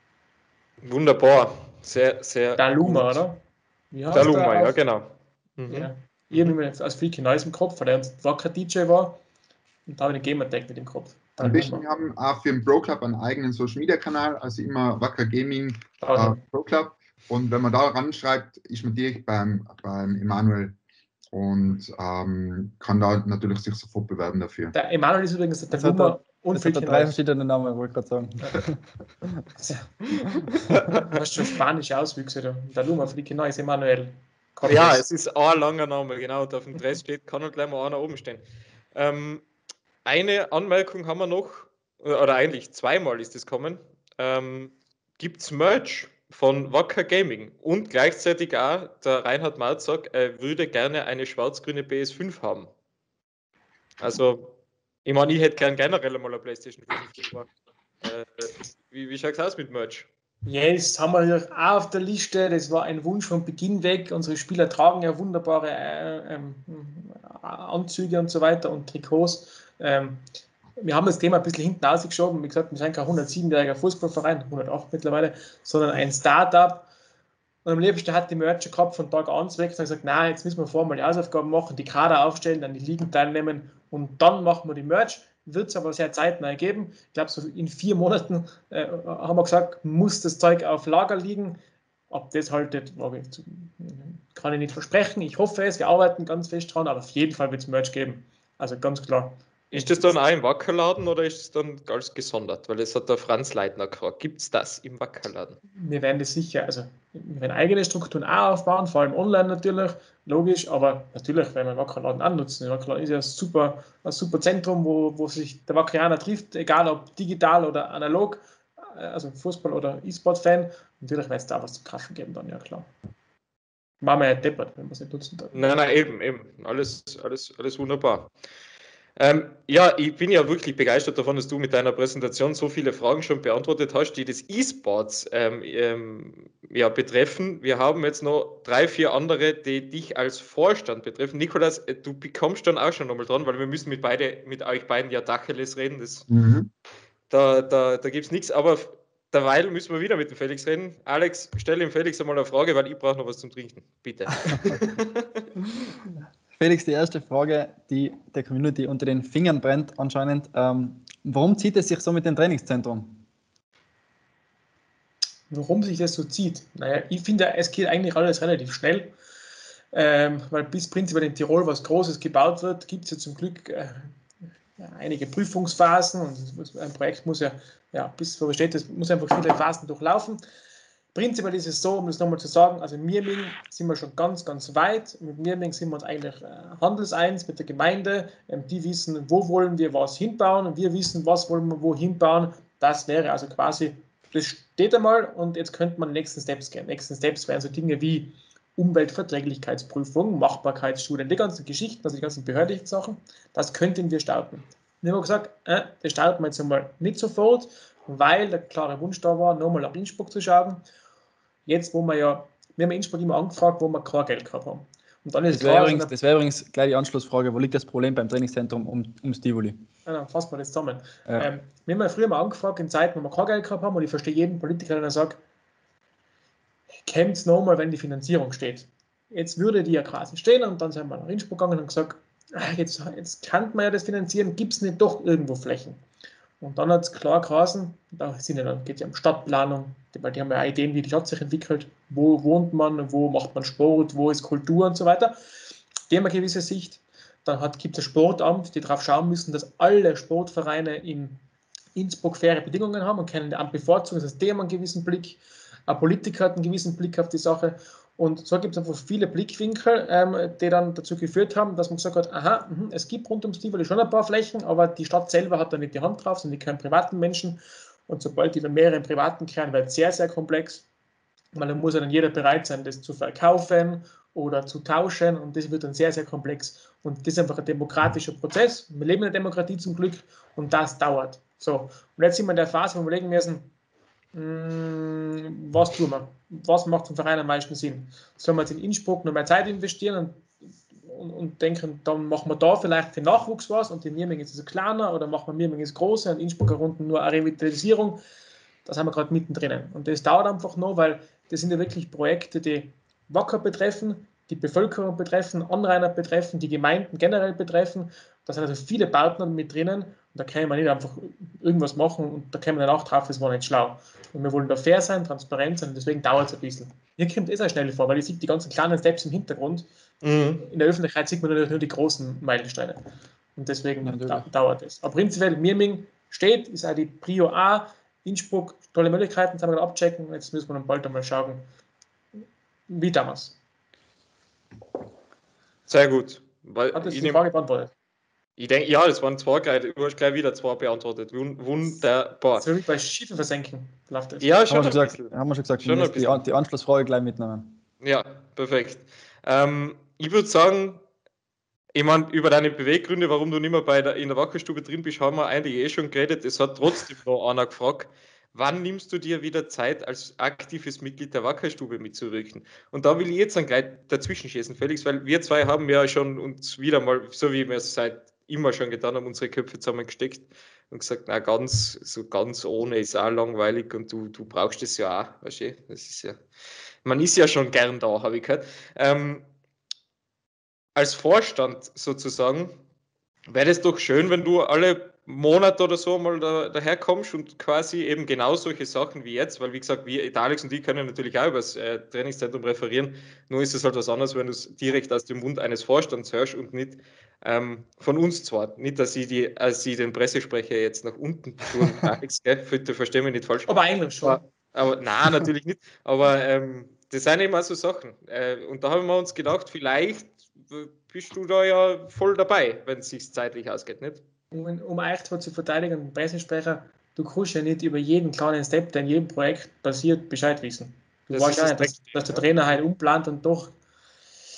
Wunderbar, sehr, sehr
Daluma, gut. Oder?
Wie heißt Daluma, ja, genau. Mhm.
Ja. Ich habe ihn als Freaky Noise im Kopf, weil er ein Wacker D J war und da habe ich einen Gamertag mit im Kopf.
Am besten, wir haben auch für den Pro Club einen eigenen Social Media Kanal, also immer Wacker Gaming äh, Pro Club. Und wenn man da ranschreibt, ist man direkt beim, beim Emanuel und ähm, kann da natürlich sich sofort bewerben dafür.
Der Emanuel ist übrigens der
Nummer und Freaky Noise. Drei verschiedene Namen, wollte ich gerade
sagen. Du hast schon spanische Auswüchse da. Der Luma, Freaky Noise, Emanuel.
Ja, es ist ein langer Name, genau. Da auf dem Dress steht, kann halt gleich mal einer oben stehen. Ähm, eine Anmerkung haben wir noch, oder eigentlich zweimal ist es kommen. Ähm, Gibt es Merch von Wacker Gaming? Und gleichzeitig auch, der Reinhard Maut sagt, er würde gerne eine schwarz-grüne P S fünf haben. Also, ich meine, ich hätte gern generell mal eine PlayStation fünf. Aber, äh, wie wie schaut es aus mit Merch?
Ja, das haben wir auch auf der Liste. Das war ein Wunsch von Beginn weg. Unsere Spieler tragen ja wunderbare äh, ähm, Anzüge und so weiter und Trikots. Ähm, wir haben das Thema ein bisschen hinten ausgeschoben. Wie gesagt, wir sind kein hundertsiebenjähriger Fußballverein, hundertacht mittlerweile, sondern ein Start-up. Und am liebsten hat die Merch gehabt von Tag eins weg und gesagt, nein, jetzt müssen wir vorher mal die Hausaufgaben machen, die Kader aufstellen, dann die Ligen teilnehmen und dann machen wir die Merch. Wird es aber sehr zeitnah geben. Ich glaube, so in vier Monaten äh, haben wir gesagt, muss das Zeug auf Lager liegen. Ob das haltet, kann ich nicht versprechen. Ich hoffe es, wir arbeiten ganz fest dran, aber auf jeden Fall wird es Merch geben. Also ganz klar.
Ist das dann auch im Wackerladen oder ist es dann ganz gesondert? Weil es hat der Franz Leitner gefragt. Gibt es das im Wackerladen?
Wir werden das sicher, also wir werden eigene Strukturen auch aufbauen, vor allem online natürlich, logisch, aber natürlich werden wir den Wackerladen annutzen. Der Wackerladen ist ja ein super, ein super Zentrum, wo, wo sich der Wackerianer trifft, egal ob digital oder analog, also Fußball- oder E-Sport-Fan. Natürlich wird es da was zu kaufen geben dann, ja klar. Machen wir ja deppert, wenn wir es nicht nutzen.
Nein, nein, eben, eben. Alles, alles, alles wunderbar. Ähm, ja, ich bin ja wirklich begeistert davon, dass du mit deiner Präsentation so viele Fragen schon beantwortet hast, die das E-Sports ähm, ähm, ja, betreffen. Wir haben jetzt noch drei, vier andere, die dich als Vorstand betreffen. Nikolas, du bekommst dann auch schon nochmal dran, weil wir müssen mit, beide, mit euch beiden ja Tacheles reden. Das, mhm. Da, da, da gibt es nichts, aber derweil müssen wir wieder mit dem Felix reden. Alex, stell dem Felix einmal eine Frage, weil ich brauche noch was zum Trinken. Bitte.
Felix, die erste Frage, die der Community unter den Fingern brennt anscheinend. Ähm, warum zieht es sich so mit dem Trainingszentrum?
Warum sich das so zieht? Naja, ich finde, es geht eigentlich alles relativ schnell, ähm, weil bis prinzipiell in Tirol was Großes gebaut wird, gibt es ja zum Glück äh, ja, einige Prüfungsphasen und ein Projekt muss ja, ja bis wo steht, das muss einfach viele Phasen durchlaufen. Prinzipiell ist es so, um das nochmal zu sagen, also in Mirming sind wir schon ganz, ganz weit. Mit Mirming sind wir uns eigentlich äh, handelseins mit der Gemeinde. Ähm, die wissen, wo wollen wir was hinbauen und wir wissen, was wollen wir wo hinbauen. Das wäre also quasi, das steht einmal und jetzt könnte man die nächsten Steps gehen. Die nächsten Steps wären so Dinge wie Umweltverträglichkeitsprüfung, Machbarkeitsstudien, die ganzen Geschichten, also die ganzen behördlichen Sachen. Das könnten wir starten. Wir haben gesagt, äh, das starten wir jetzt einmal nicht sofort, weil der klare Wunsch da war, nochmal nach Innsbruck zu schauen. Jetzt, wo wir ja, wir haben in Innsbruck immer angefragt, wo wir kein Geld gehabt haben. Und dann ist
das wäre übrigens, wär übrigens gleich die Anschlussfrage, wo liegt das Problem beim Trainingszentrum um, ums Tivoli?
Ja, dann fassen wir das zusammen. Ja. Ähm, wir haben ja früher mal angefragt, in Zeiten, wo wir kein Geld gehabt haben, und ich verstehe jeden Politiker, der sagt, kämmt es nochmal, wenn die Finanzierung steht. Jetzt würde die ja quasi stehen und dann sind wir nach Innsbruck gegangen und gesagt, jetzt, jetzt kann man ja das finanzieren, gibt es nicht doch irgendwo Flächen? Und dann hat es klar geheißen, da sind ja dann, geht es ja um Stadtplanung, weil die haben ja Ideen, wie die Stadt sich entwickelt, wo wohnt man, wo macht man Sport, wo ist Kultur und so weiter. Die haben eine gewisse Sicht. Dann gibt es ein Sportamt, die darauf schauen müssen, dass alle Sportvereine in Innsbruck faire Bedingungen haben und können die Amt bevorzugen, das heißt, die haben einen gewissen Blick. Ein Politiker hat einen gewissen Blick auf die Sache. Und so gibt es einfach viele Blickwinkel, ähm, die dann dazu geführt haben, dass man gesagt hat, aha, mh, es gibt rund ums Tivoli schon ein paar Flächen, aber die Stadt selber hat da nicht die Hand drauf, sind die keinen privaten Menschen. Und sobald die dann mehrere privaten kehren, wird es sehr, sehr komplex. Weil dann muss ja dann jeder bereit sein, das zu verkaufen oder zu tauschen und das wird dann sehr, sehr komplex. Und das ist einfach ein demokratischer Prozess. Wir leben in der Demokratie zum Glück und das dauert. So, und jetzt sind wir in der Phase, wo wir überlegen müssen, was tun wir? Was macht vom Verein am meisten Sinn? Sollen wir jetzt in Innsbruck noch mehr Zeit investieren und, und, und denken, dann machen wir da vielleicht den Nachwuchs was und in Mirming ist es kleiner oder machen wir Mirming ist große und Innsbrucker Runden nur eine Revitalisierung. Das haben wir gerade mittendrin. Und das dauert einfach noch, weil das sind ja wirklich Projekte, die Wacker betreffen, die Bevölkerung betreffen, Anrainer betreffen, die Gemeinden generell betreffen. Da sind also viele Partner mit drinnen und da kann man nicht einfach irgendwas machen und da kann man dann auch drauf, das war nicht schlau. Und wir wollen da fair sein, transparent sein und deswegen dauert es ein bisschen. Hier kommt es auch schnell vor, weil ich sehe die ganzen kleinen Steps im Hintergrund. Mhm. In der Öffentlichkeit sieht man natürlich nur die großen Meilensteine und deswegen da, dauert es. Aber prinzipiell, Mirming steht, ist auch die Prio A, Innsbruck, tolle Möglichkeiten, das haben wir gerade abchecken und jetzt müssen wir dann bald einmal schauen, wie damals.
Sehr gut.
Weil Hat das die Frage beantwortet?
Ich denke, ja, das waren zwei gleich, du hast gleich wieder zwei beantwortet. Wunderbar.
Das wird bei Schiffe versenken.
Läuft das. Ja, schon haben, wir schon gesagt, haben wir schon gesagt, schon die, die Anschlussfrage gleich mitnehmen.
Ja, perfekt. Ähm, ich würde sagen, ich meine, über deine Beweggründe, warum du nicht mehr bei der, in der Wackerstube drin bist, haben wir eigentlich eh schon geredet. Es hat trotzdem noch einer gefragt, wann nimmst du dir wieder Zeit, als aktives Mitglied der Wackerstube mitzuwirken? Und da will ich jetzt dann gleich dazwischen schießen, Felix, weil wir zwei haben ja schon uns wieder mal, so wie wir es seit immer schon getan haben, unsere Köpfe zusammengesteckt und gesagt, na ganz, so ganz ohne ist auch langweilig und du, du brauchst es ja auch, weißt du, das ist ja, man ist ja schon gern da, habe ich gehört. Ähm, als Vorstand sozusagen, wäre es doch schön, wenn du alle Monate oder so mal da, daherkommst und quasi eben genau solche Sachen wie jetzt, weil wie gesagt, wir, Alex und ich können natürlich auch über das äh, Trainingszentrum referieren, nur ist es halt was anderes, wenn du es direkt aus dem Mund eines Vorstands hörst und nicht ähm, von uns zwar. Nicht, dass ich, die, als ich den Pressesprecher jetzt nach unten tue, Alex, gell? Versteh mich nicht falsch.
Aber eigentlich schon.
Aber, aber nein, natürlich nicht. Aber ähm, das sind eben auch so Sachen. Äh, und da haben wir uns gedacht, vielleicht bist du da ja voll dabei, wenn es sich zeitlich ausgeht, nicht?
Um, um euch zwar zu verteidigen, den Pressesprecher, du kannst ja nicht über jeden kleinen Step, der in jedem Projekt passiert, Bescheid wissen. Du das weißt ja nicht, dass, dass der Trainer halt umplant und doch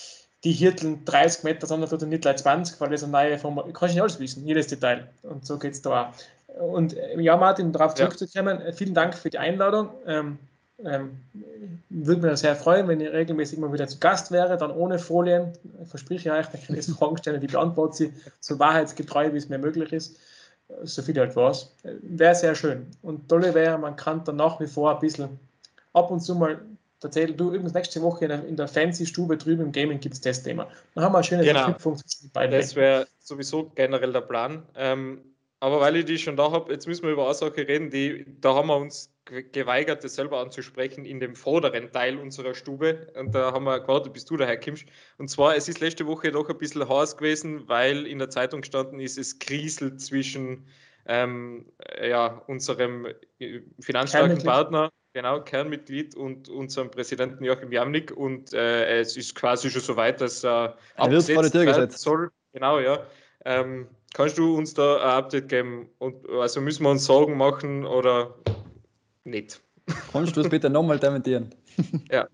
die Hirteln dreißig Meter, sondern tut er nicht gleich zwanzig, weil das eine neue Form, kannst du nicht alles wissen, jedes Detail. Und so geht es da auch. Und ja, Martin, darauf zurückzukommen, ja. Vielen Dank für die Einladung. Ähm, ähm, würde mich sehr freuen, wenn ich regelmäßig mal wieder zu Gast wäre, dann ohne Folien. Ich verspreche euch, dann kann ich Fragen stellen, die beantworte sie so wahrheitsgetreu, wie es mir möglich ist. So viel halt was. Wäre sehr schön. Und tolle wäre, man kann dann nach wie vor ein bisschen ab und zu mal erzählen, du, übrigens nächste Woche in der, in der Fancy-Stube drüben im Gaming gibt es das Thema. Dann haben wir eine schöne
genau.
Verknüpfung zwischen beiden.
Das wäre sowieso generell der Plan. Ähm, aber weil ich die schon da habe, jetzt müssen wir über eine Sache reden, die, da haben wir uns geweigert, das selber anzusprechen in dem vorderen Teil unserer Stube. Und da haben wir gewartet, bis du daher kommst. Und zwar, es ist letzte Woche doch ein bisschen heiß gewesen, weil in der Zeitung gestanden ist, es kriselt zwischen ähm, ja, unserem finanzstarken Partner, genau, Kernmitglied und unserem Präsidenten Joachim Jamnik, und äh, es ist quasi schon so weit, dass äh, abgesetzt werden soll. Genau, ja. Ähm, kannst du uns da ein Update geben? Und, also müssen wir uns Sorgen machen oder nicht?
Kannst du es bitte nochmal dementieren?
Ja.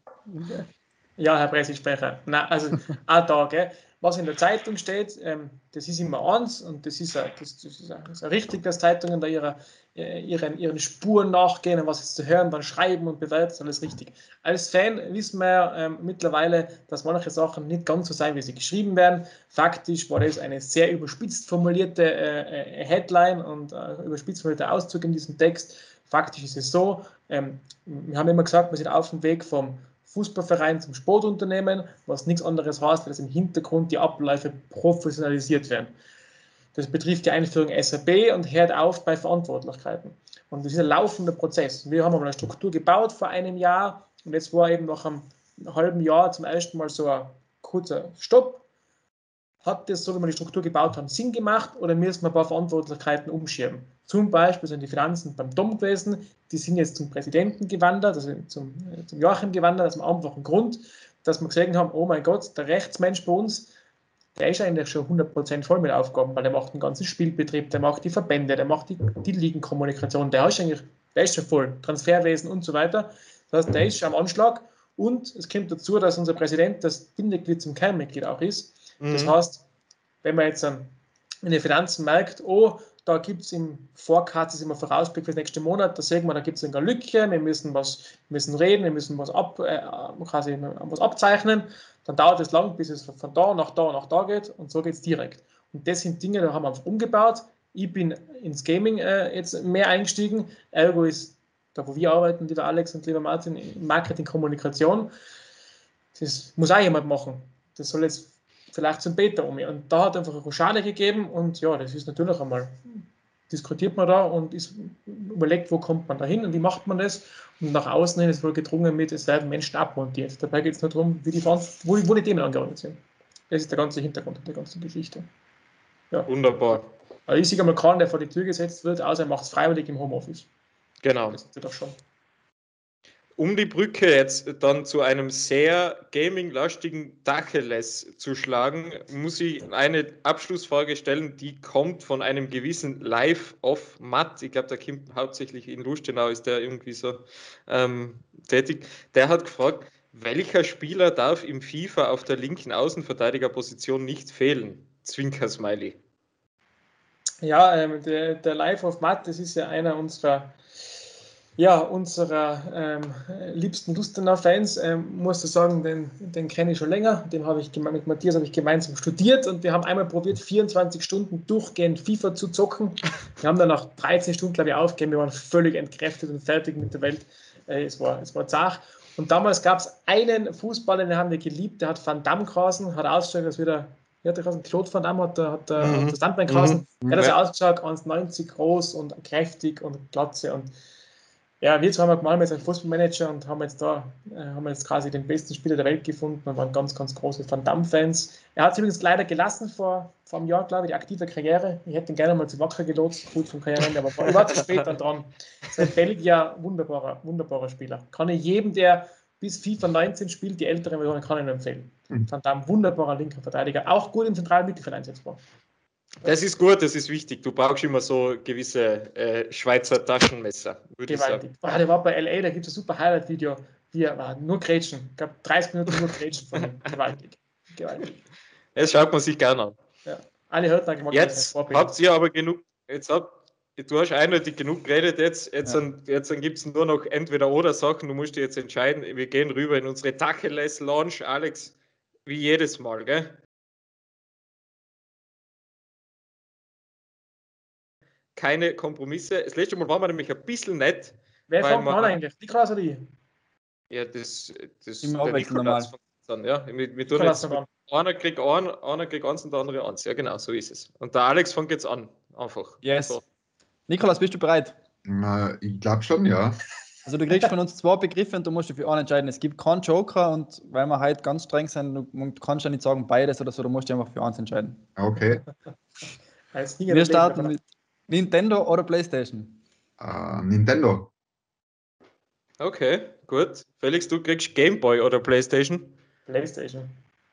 Ja, Herr Pressesprecher. Nein, also auch da, gell, was in der Zeitung steht, ähm, das ist immer eins und das ist, das, das ist, das ist richtig, dass Zeitungen da ihrer, ihren, ihren Spuren nachgehen und was jetzt zu hören, dann schreiben und bewerten, ist alles richtig. Als Fan wissen wir ähm, mittlerweile, dass manche Sachen nicht ganz so sein, wie sie geschrieben werden. Faktisch war das eine sehr überspitzt formulierte äh, Headline und äh, überspitzt formulierte Auszug in diesem Text. Faktisch ist es so, ähm, wir haben immer gesagt, wir sind auf dem Weg vom Fußballverein zum Sportunternehmen, was nichts anderes heißt, dass im Hintergrund die Abläufe professionalisiert werden. Das betrifft die Einführung S A B und hört auf bei Verantwortlichkeiten. Und das ist ein laufender Prozess. Wir haben eine Struktur gebaut vor einem Jahr und jetzt war eben nach einem halben Jahr zum ersten Mal so ein kurzer Stopp. Hat das, so wie wir die Struktur gebaut haben, Sinn gemacht oder müssen wir ein paar Verantwortlichkeiten umschieben? Zum Beispiel sind die Finanzen beim Dom gewesen, die sind jetzt zum Präsidenten gewandert, also zum, zum Joachim gewandert, aus dem einfachen Grund, dass wir gesehen haben, oh mein Gott, der Rechtsmensch bei uns, der ist eigentlich schon hundert Prozent voll mit Aufgaben, weil der macht den ganzen Spielbetrieb, der macht die Verbände, der macht die, die Ligenkommunikation, der ist eigentlich, der ist schon voll, Transferwesen und so weiter. Das heißt, der ist schon am Anschlag und es kommt dazu, dass unser Präsident das Bindeglied zum Kernmitglied auch ist. Das heißt, wenn man jetzt in den Finanzen merkt, oh, da gibt es im Forecast, das ist immer Vorausblick für den nächsten Monat, da sehen wir, da gibt es eine Lücke, wir müssen was müssen reden, wir müssen was, ab, äh, quasi was abzeichnen, dann dauert es lang, bis es von da nach da nach da geht und so geht es direkt. Und das sind Dinge, da haben wir einfach umgebaut. Ich bin ins Gaming äh, jetzt mehr eingestiegen, ergo ist da, wo wir arbeiten, lieber Alex und lieber Martin, Marketing, Kommunikation, das muss auch jemand machen. Das soll jetzt vielleicht zum Beta um. Und da hat einfach eine Rochade gegeben und ja, das ist natürlich einmal, diskutiert man da und ist überlegt, wo kommt man da hin und wie macht man das. Und nach außen hin ist wohl gedrungen mit, es werden Menschen abmontiert. Dabei geht es nur darum, wie die, wo, wo die Themen angeordnet sind. Das ist der ganze Hintergrund der ganzen Geschichte. Ja.
Wunderbar.
Also ich sehe mal keinen, der vor die Tür gesetzt wird, außer er macht es freiwillig im Homeoffice.
Genau.
Das ist doch schon.
Um die Brücke jetzt dann zu einem sehr gaming-lastigen Tacheles zu schlagen, muss ich eine Abschlussfrage stellen, die kommt von einem gewissen Live of Matt. Ich glaube, der kommt hauptsächlich in Lustenau, ist der irgendwie so ähm, tätig. Der hat gefragt, welcher Spieler darf im FIFA auf der linken Außenverteidigerposition nicht fehlen? Zwinker-Smiley.
Ja, ähm, der, der Live of Matt, das ist ja einer unserer Ja, unserer ähm, liebsten Lustenau-Fans, ähm, muss ich sagen, den, den kenne ich schon länger. Den habe ich mit Matthias habe ich gemeinsam studiert und wir haben einmal probiert, vierundzwanzig Stunden durchgehend FIFA zu zocken. Wir haben dann nach dreizehn Stunden, glaube ich, aufgegeben. Wir waren völlig entkräftet und fertig mit der Welt. Äh, es war, es war zart. Und damals gab es einen Fußballer, den haben wir geliebt, der hat Van Damme geheißen, hat ausgestellt, dass wieder, wie hat der geheißen? Claude Van Damme hat, hat, hat mhm. das Standbein geheißen. Mhm. Der hat ja. so ausgeschaut, eins neunzig groß und kräftig und Glatze und ja, wir zwei haben gemalt mit einem Fußballmanager und haben jetzt da äh, haben jetzt quasi den besten Spieler der Welt gefunden und waren ganz, ganz große Van Damme-Fans. Er hat es übrigens leider gelassen vor, vor einem Jahr, glaube ich, die aktive Karriere. Ich hätte ihn gerne mal zu Wacker gelotst, gut vom Karriereende, aber ich war zu spät dann dran. Seit Belgier, wunderbarer, wunderbarer Spieler. Kann ich jedem, der bis FIFA neunzehn spielt, die älteren Versionen, kann ich nur empfehlen. Mhm. Van Damme, wunderbarer linker Verteidiger, auch gut im zentralen Mittelfeld einsetzbar.
Das ist gut, das ist wichtig. Du brauchst immer so gewisse äh, Schweizer Taschenmesser, würde ich sagen.
Ah, der war bei L A, da gibt es ein super Highlight-Video, wie er war, nur Grätschen. Ich glaube, dreißig Minuten nur Grätschen von ihm. Gewaltig. Gewaltig.
Das schaut man sich gerne an.
Ja. Eine hört dann gemacht.
Jetzt habt ihr aber genug, jetzt habt, du hast eindeutig genug geredet, jetzt, jetzt, ja. jetzt gibt es nur noch entweder oder Sachen, du musst dich jetzt entscheiden, wir gehen rüber in unsere Tacheles-Launch, Alex, wie jedes Mal, gell? Keine Kompromisse. Das letzte Mal waren wir nämlich ein bisschen nett.
Wer fängt an eigentlich? Niklas oder ich?
Ja, das, das
Im der Niklas
dann, ja. Wir, wir tun jetzt, einer kriegt ein, einer kriegt eins und der andere eins. Ja, genau, so ist es. Und der Alex fängt jetzt an, einfach.
Yes.
So.
Niklas, bist du bereit?
Na, ich glaube schon, ja.
Also du kriegst von uns zwei Begriffe und du musst dich für einen entscheiden. Es gibt keinen Joker und weil wir heute ganz streng sind, du kannst ja nicht sagen beides oder so, du musst dich einfach für eins entscheiden.
Okay.
Wir starten mit Nintendo oder PlayStation?
Uh, Nintendo.
Okay, gut. Felix, du kriegst Game Boy oder PlayStation?
PlayStation.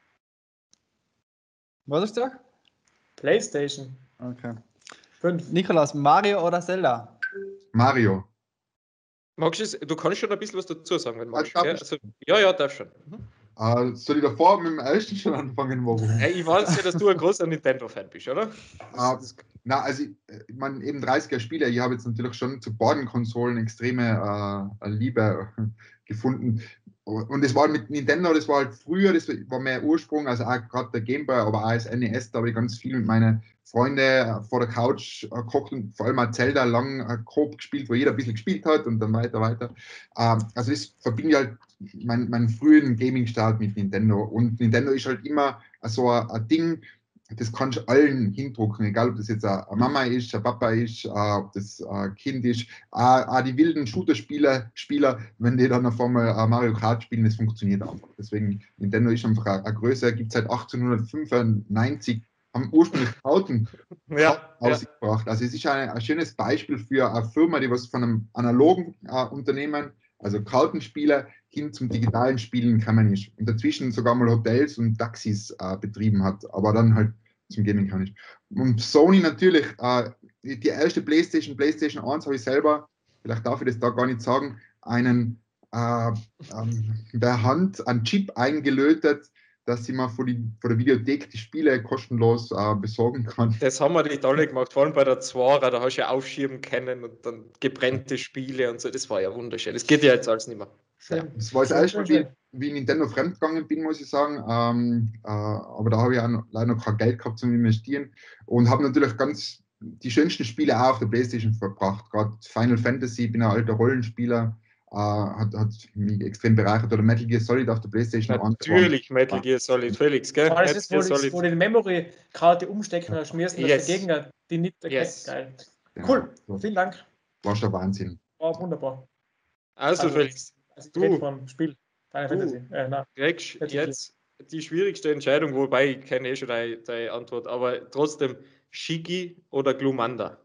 Was hast du gesagt?
PlayStation.
Okay.
Fünf.
Niklas, Mario oder Zelda?
Mario.
Magst du es? Du kannst schon ein bisschen was dazu sagen, wenn du magst.
Ja,
Ja, also, ja, ja, darf schon. Mhm.
Uh, soll ich davor mit dem ersten schon anfangen? Warum?
Hey, ich weiß ja, dass du ein großer Nintendo-Fan bist, oder?
Uh, na, also ich, ich meine, eben dreißiger Spiele, ich habe jetzt natürlich schon zu beiden Konsolen extreme uh, Liebe gefunden. Und das war mit Nintendo, das war halt früher, das war mehr Ursprung, also auch gerade der Game Boy, aber auch das N E S, da habe ich ganz viel mit meinen Freunden vor der Couch äh, gekocht und vor allem auch Zelda lang äh, grob gespielt, wo jeder ein bisschen gespielt hat und dann weiter, weiter. Ähm, also das verbinde ich halt meinen mein frühen Gaming-Start mit Nintendo. Und Nintendo ist halt immer so ein, ein Ding, das kannst du allen hindrucken, egal ob das jetzt eine Mama ist, ein Papa ist, äh, ob das ein Kind ist, äh, auch die wilden Shooter-Spieler, Spieler, wenn die dann auf einmal äh, Mario Kart spielen, das funktioniert einfach. Deswegen, Nintendo ist einfach eine, eine Größe, gibt es seit achtzehnhundertfünfundneunzig, haben ursprünglich Kauten
ja,
ausgebracht. Ja. Also es ist ein, ein schönes Beispiel für eine Firma, die was von einem analogen äh, Unternehmen, also Kartenspieler, hin zum digitalen Spielen gekommen ist. Und dazwischen sogar mal Hotels und Taxis äh, betrieben hat, aber dann halt zum Gaming kann ich. Und Sony natürlich, äh, die, die erste PlayStation, PlayStation eins habe ich selber, vielleicht darf ich das da gar nicht sagen, einen äh, ähm, per Hand einen Chip eingelötet, dass ich mal von, die, von der Videothek die Spiele kostenlos äh, besorgen kann.
Das haben wir nicht alle gemacht, vor allem bei der Zwara, da hast du ja aufschieben können und dann gebrannte Spiele und so, das war ja wunderschön. Das geht ja jetzt alles nicht mehr.
Ja, das war das erste Mal, wie, wie Nintendo fremdgegangen bin, muss ich sagen. Ähm, äh, aber da habe ich auch noch, leider noch kein Geld gehabt zum Investieren und habe natürlich ganz die schönsten Spiele auch auf der PlayStation verbracht. Gerade Final Fantasy, ich bin ein alter Rollenspieler, äh, hat, hat mich extrem bereichert. Oder Metal Gear Solid auf der PlayStation.
Natürlich Metal Gear Solid, Felix, gell?
Das ist, wo, die, wo die Memory-Karte umstecken und schmierst, yes. Dass der Gegner die nicht erkennt.
Yes.
Geil.
Genau.
Cool, so. Vielen Dank.
War schon Wahnsinn.
War wunderbar.
Also, also Felix,
also du vom Spiel. Final Fantasy. Äh, na,
kriegst jetzt die schwierigste Entscheidung, wobei ich kenne eh schon deine, deine Antwort, aber trotzdem Shigi oder Glumanda?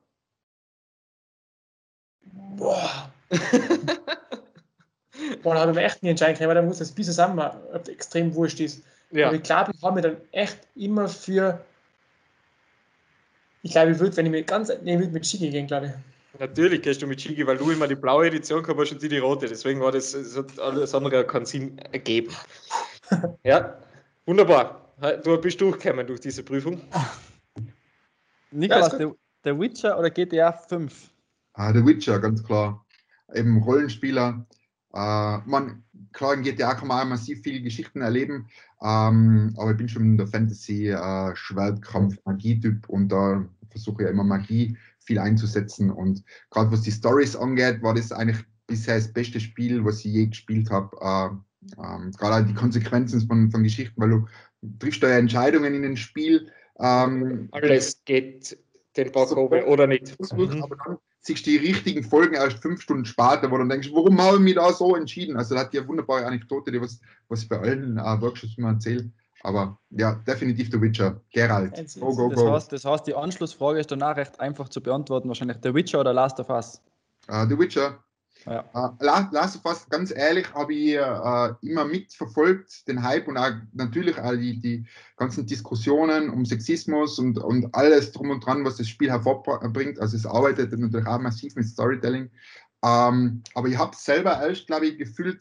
Boah. Boah, da habe ich mir echt nie entscheiden können, weil da muss das bis zusammen extrem wurscht ist. Ja. Aber ich glaube, ich habe mir dann echt immer für. Ich glaube, ich würde, wenn ich mir ganz. Nee, ich würde mit Shigi gehen, glaube ich.
Natürlich gehst du mit Shigi, weil du immer die blaue Edition gehabt hast und die, die rote. Deswegen war das, das hat alles andere keinen Sinn ergeben. Ja, wunderbar. Du bist durchgekommen durch diese Prüfung.
Niklas, ja, der Witcher oder G T A fünf?
Ah, der Witcher, ganz klar. Eben Rollenspieler. Äh, man, klar, in G T A kann man auch massiv viele Geschichten erleben, ähm, aber ich bin schon in der Fantasy, äh, Schwertkampf, Magie-Typ und da versuche ich ja immer Magie viel einzusetzen und gerade was die Storys angeht, war das eigentlich bisher das beste Spiel, was ich je gespielt habe. Äh, ähm, gerade die Konsequenzen von, von Geschichten, weil du triffst da ja Entscheidungen in dem Spiel. Ähm,
Alles geht den Bach so, oben oder nicht.
Mhm. Aber dann siehst du die richtigen Folgen erst fünf Stunden später, wo du dann denkst, warum habe ich mich da so entschieden? Also, das hat ja eine wunderbare Anekdote, die was, was ich bei allen äh, Workshops immer erzähle. Aber ja, definitiv der Witcher. Geralt.
Go, go, go. Das heißt, das heißt, die Anschlussfrage ist danach recht einfach zu beantworten. Wahrscheinlich der Witcher oder Last of Us?
Uh, The Witcher. Ja. Uh, Last of Us, ganz ehrlich, habe ich uh, immer mitverfolgt, den Hype und auch natürlich auch die, die ganzen Diskussionen um Sexismus und, und alles drum und dran, was das Spiel hervorbringt. Also es arbeitet natürlich auch massiv mit Storytelling. Um, aber ich habe selber erst, glaube ich, gefühlt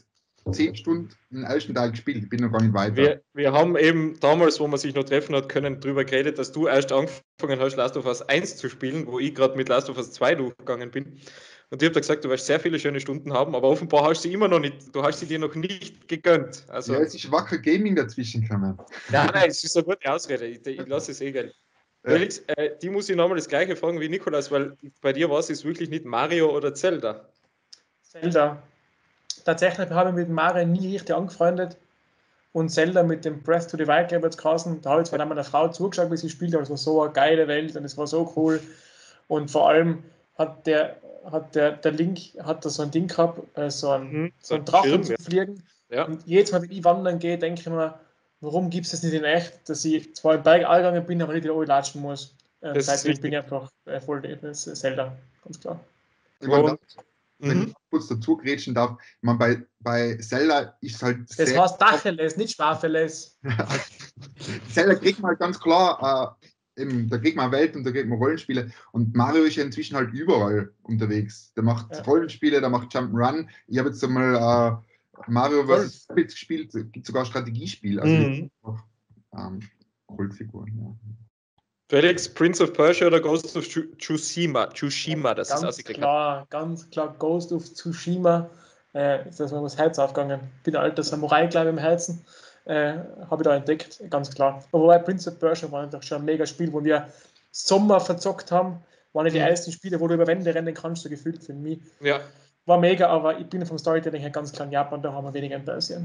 zehn Stunden den ersten Teil gespielt. Ich bin noch gar nicht weiter.
Wir, wir haben eben damals, wo man sich noch treffen hat können, darüber geredet, dass du erst angefangen hast, Last of Us eins zu spielen, wo ich gerade mit Last of Us zwei durchgegangen bin. Und ich habe da gesagt, du wirst sehr viele schöne Stunden haben, aber offenbar hast du sie immer noch nicht, du hast sie dir noch nicht gegönnt. Also,
ja, es ist wacker Gaming dazwischen gekommen.
Nein, nein, es ist eine gute Ausrede. Ich, ich lasse es eh gelten. Ja. Felix, äh, die muss ich nochmal das gleiche fragen wie Nikolaus, weil bei dir war es wirklich nicht Mario oder Zelda.
Zelda. Tatsächlich habe ich mit Mario nie richtig angefreundet und Zelda mit dem Breath to the Wild, glaube ich, jetzt geheißen. Da habe ich zwar meiner Frau zugeschaut, wie sie spielt, aber es war so eine geile Welt und es war so cool. Und vor allem hat der, hat der, der Link hat da so ein Ding gehabt, äh, so ein, mhm, so ein Drachen zu fliegen. Ja. Und jedes Mal, wenn ich wandern gehe, denke ich mir, warum gibt es das nicht in echt, dass ich zwar im Berg angegangen bin, aber nicht wieder latschen muss. Äh, seitdem bin ich einfach äh, voll das Zelda, ganz klar.
Ich meine, wenn mhm. ich kurz dazu grätschen darf, ich meine, bei, bei Zelda ist halt.
Das heißt Dacheles, nicht Schwafeles.
Zelda kriegt man halt ganz klar, äh, eben, da kriegt man Welt und da kriegt man Rollenspiele. Und Mario ist ja inzwischen halt überall unterwegs. Der macht ja. Rollenspiele, der macht Jump'n'Run. Ich habe jetzt einmal äh, Mario versus. Rabbids gespielt, es gibt sogar Strategiespiel. Also mhm. ähm, Kultfiguren, ja.
Felix, Prince of Persia oder Ghost of Tsushima? Tsushima, das
ganz ist klar, ganz klar Ghost of Tsushima. Äh, ist das mir das Herz aufgegangen. Ich bin ein alter Samurai, glaube ich, im Herzen. Äh, habe ich da entdeckt, ganz klar. Aber wobei Prince of Persia war einfach schon ein mega Spiel, wo wir Sommer verzockt haben. Waren ja die mhm. ersten Spiele, wo du über Wände rennen kannst, so gefühlt für mich.
Ja.
War mega, aber ich bin vom Storytelling her ganz klar in Japan, da haben wir weniger in Persien.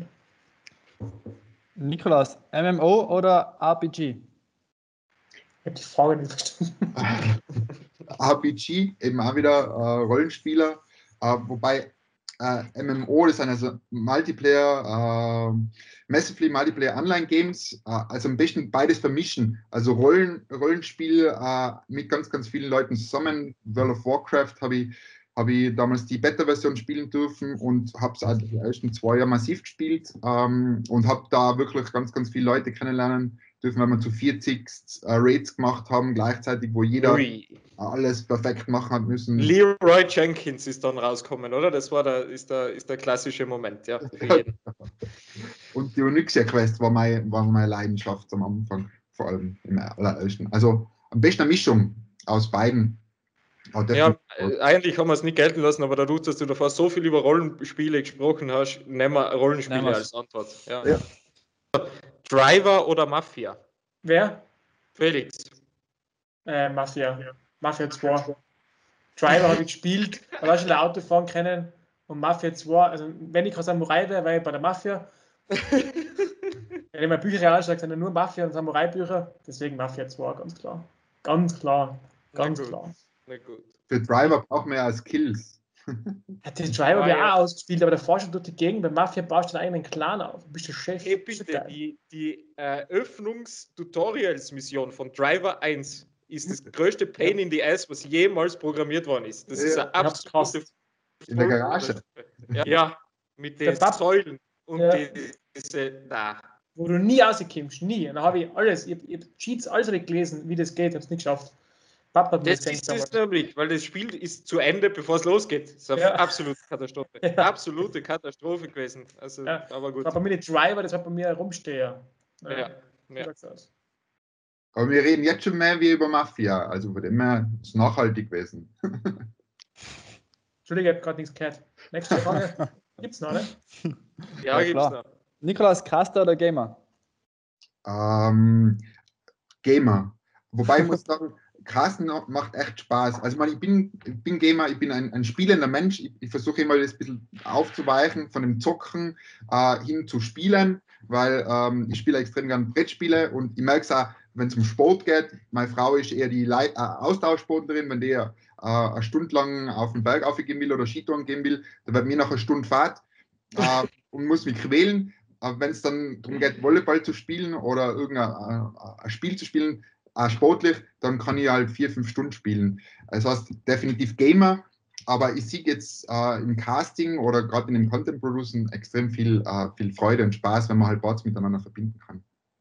Nikolaus, M M O oder R P G?
Ich habe die Frage nicht verstanden.
R P G, eben auch wieder äh, Rollenspieler, äh, wobei äh, M M O, das sind also Multiplayer, äh, Massively Multiplayer Online Games, äh, also am besten beides vermischen, also Rollen, Rollenspiel äh, mit ganz, ganz vielen Leuten zusammen. World of Warcraft habe ich, hab ich damals die Beta-Version spielen dürfen und habe es also die ersten zwei Jahre massiv gespielt ähm, und habe da wirklich ganz, ganz viele Leute kennenlernen dürfen, weil wir zu vierzig äh, Raids gemacht haben, gleichzeitig, wo jeder Ui. alles perfekt machen hat müssen.
Leroy Jenkins ist dann rausgekommen, oder? Das war der, ist, der, ist der klassische Moment, ja, für jeden.
Und die Onyxia-Quest war, mein, war meine Leidenschaft am Anfang, vor allem im allerersten. Also am besten eine Mischung aus beiden.
Ja, eigentlich haben wir es nicht gelten lassen, aber dadurch, dass du davor so viel über Rollenspiele gesprochen hast, nehmen wir Rollenspiele nehmen als Antwort. Ja. Ja. Driver oder Mafia?
Wer?
Felix.
Äh, Mafia. Ja. Mafia zwei. Driver habe ich gespielt, aber auch schon ein Auto fahren können. Und Mafia zwei, also wenn ich kein Samurai wäre, wäre ich bei der Mafia. Wenn ich mir Bücher anschaue, sind ja nur Mafia- und Samurai-Bücher. Deswegen Mafia zwei, ganz klar. Ganz klar. Ganz klar.
Na gut.
Für Driver braucht man ja Skills.
Hat den Driver ja, ja auch ausgespielt, aber der forscht schon durch die Gegend. Bei Mafia baust du einen eigenen Clan auf. Du bist der Chef.
Hey, bitte, die, die Eröffnungs-Tutorials-Mission von Driver eins ist das größte Pain ja. in the Ass, was jemals programmiert worden ist. Das ja. ist eine absolute.
In der Garage.
Ja, ja mit den Säulen und ja. diese. Da.
Wo du nie rauskommst, nie. Und dann habe ich alles, ich habe Cheats, alles gelesen, wie das geht, ich habe es nicht geschafft.
Papa das ist es nämlich, weil das Spiel ist zu Ende, bevor es losgeht. Das ist eine ja. absolute Katastrophe. Ja. Absolute Katastrophe gewesen. Also,
ja.
aber gut.
Das war bei mir nicht Driver, das war bei mir Rumsteher.
Ja. Ja. Ja.
Aber wir reden jetzt schon mehr wie über Mafia, also wird immer nachhaltig gewesen.
Entschuldige, ich habe gerade nichts gehört. Nächste Frage. Gibt's noch, ne?
Ja, ja gibt's klar. noch.
Nikolaus, Caster oder Gamer?
Ähm, Gamer. Wobei ich muss sagen, Carsten macht echt Spaß. Also ich bin, ich bin Gamer, ich bin ein, ein spielender Mensch. Ich, ich versuche immer das ein bisschen aufzuweichen von dem Zocken äh, hin zu Spielen, weil ähm, ich spiele extrem gerne Brettspiele und ich merke es auch, wenn es um Sport geht. Meine Frau ist eher die Le äh, Austauschsportlerin, wenn die äh, eine Stunde lang auf den Berg aufgehen will oder Skitouren gehen will, dann wird mir nach einer Stunde Fahrt äh, und muss mich quälen. Aber wenn es dann darum geht, Volleyball zu spielen oder irgendein äh, ein Spiel zu spielen, äh, sportlich, dann kann ich halt vier, fünf Stunden spielen. Das heißt, definitiv Gamer, aber ich sehe jetzt äh, im Casting oder gerade in dem Content Producen extrem viel, äh, viel Freude und Spaß, wenn man halt Boards miteinander verbinden kann.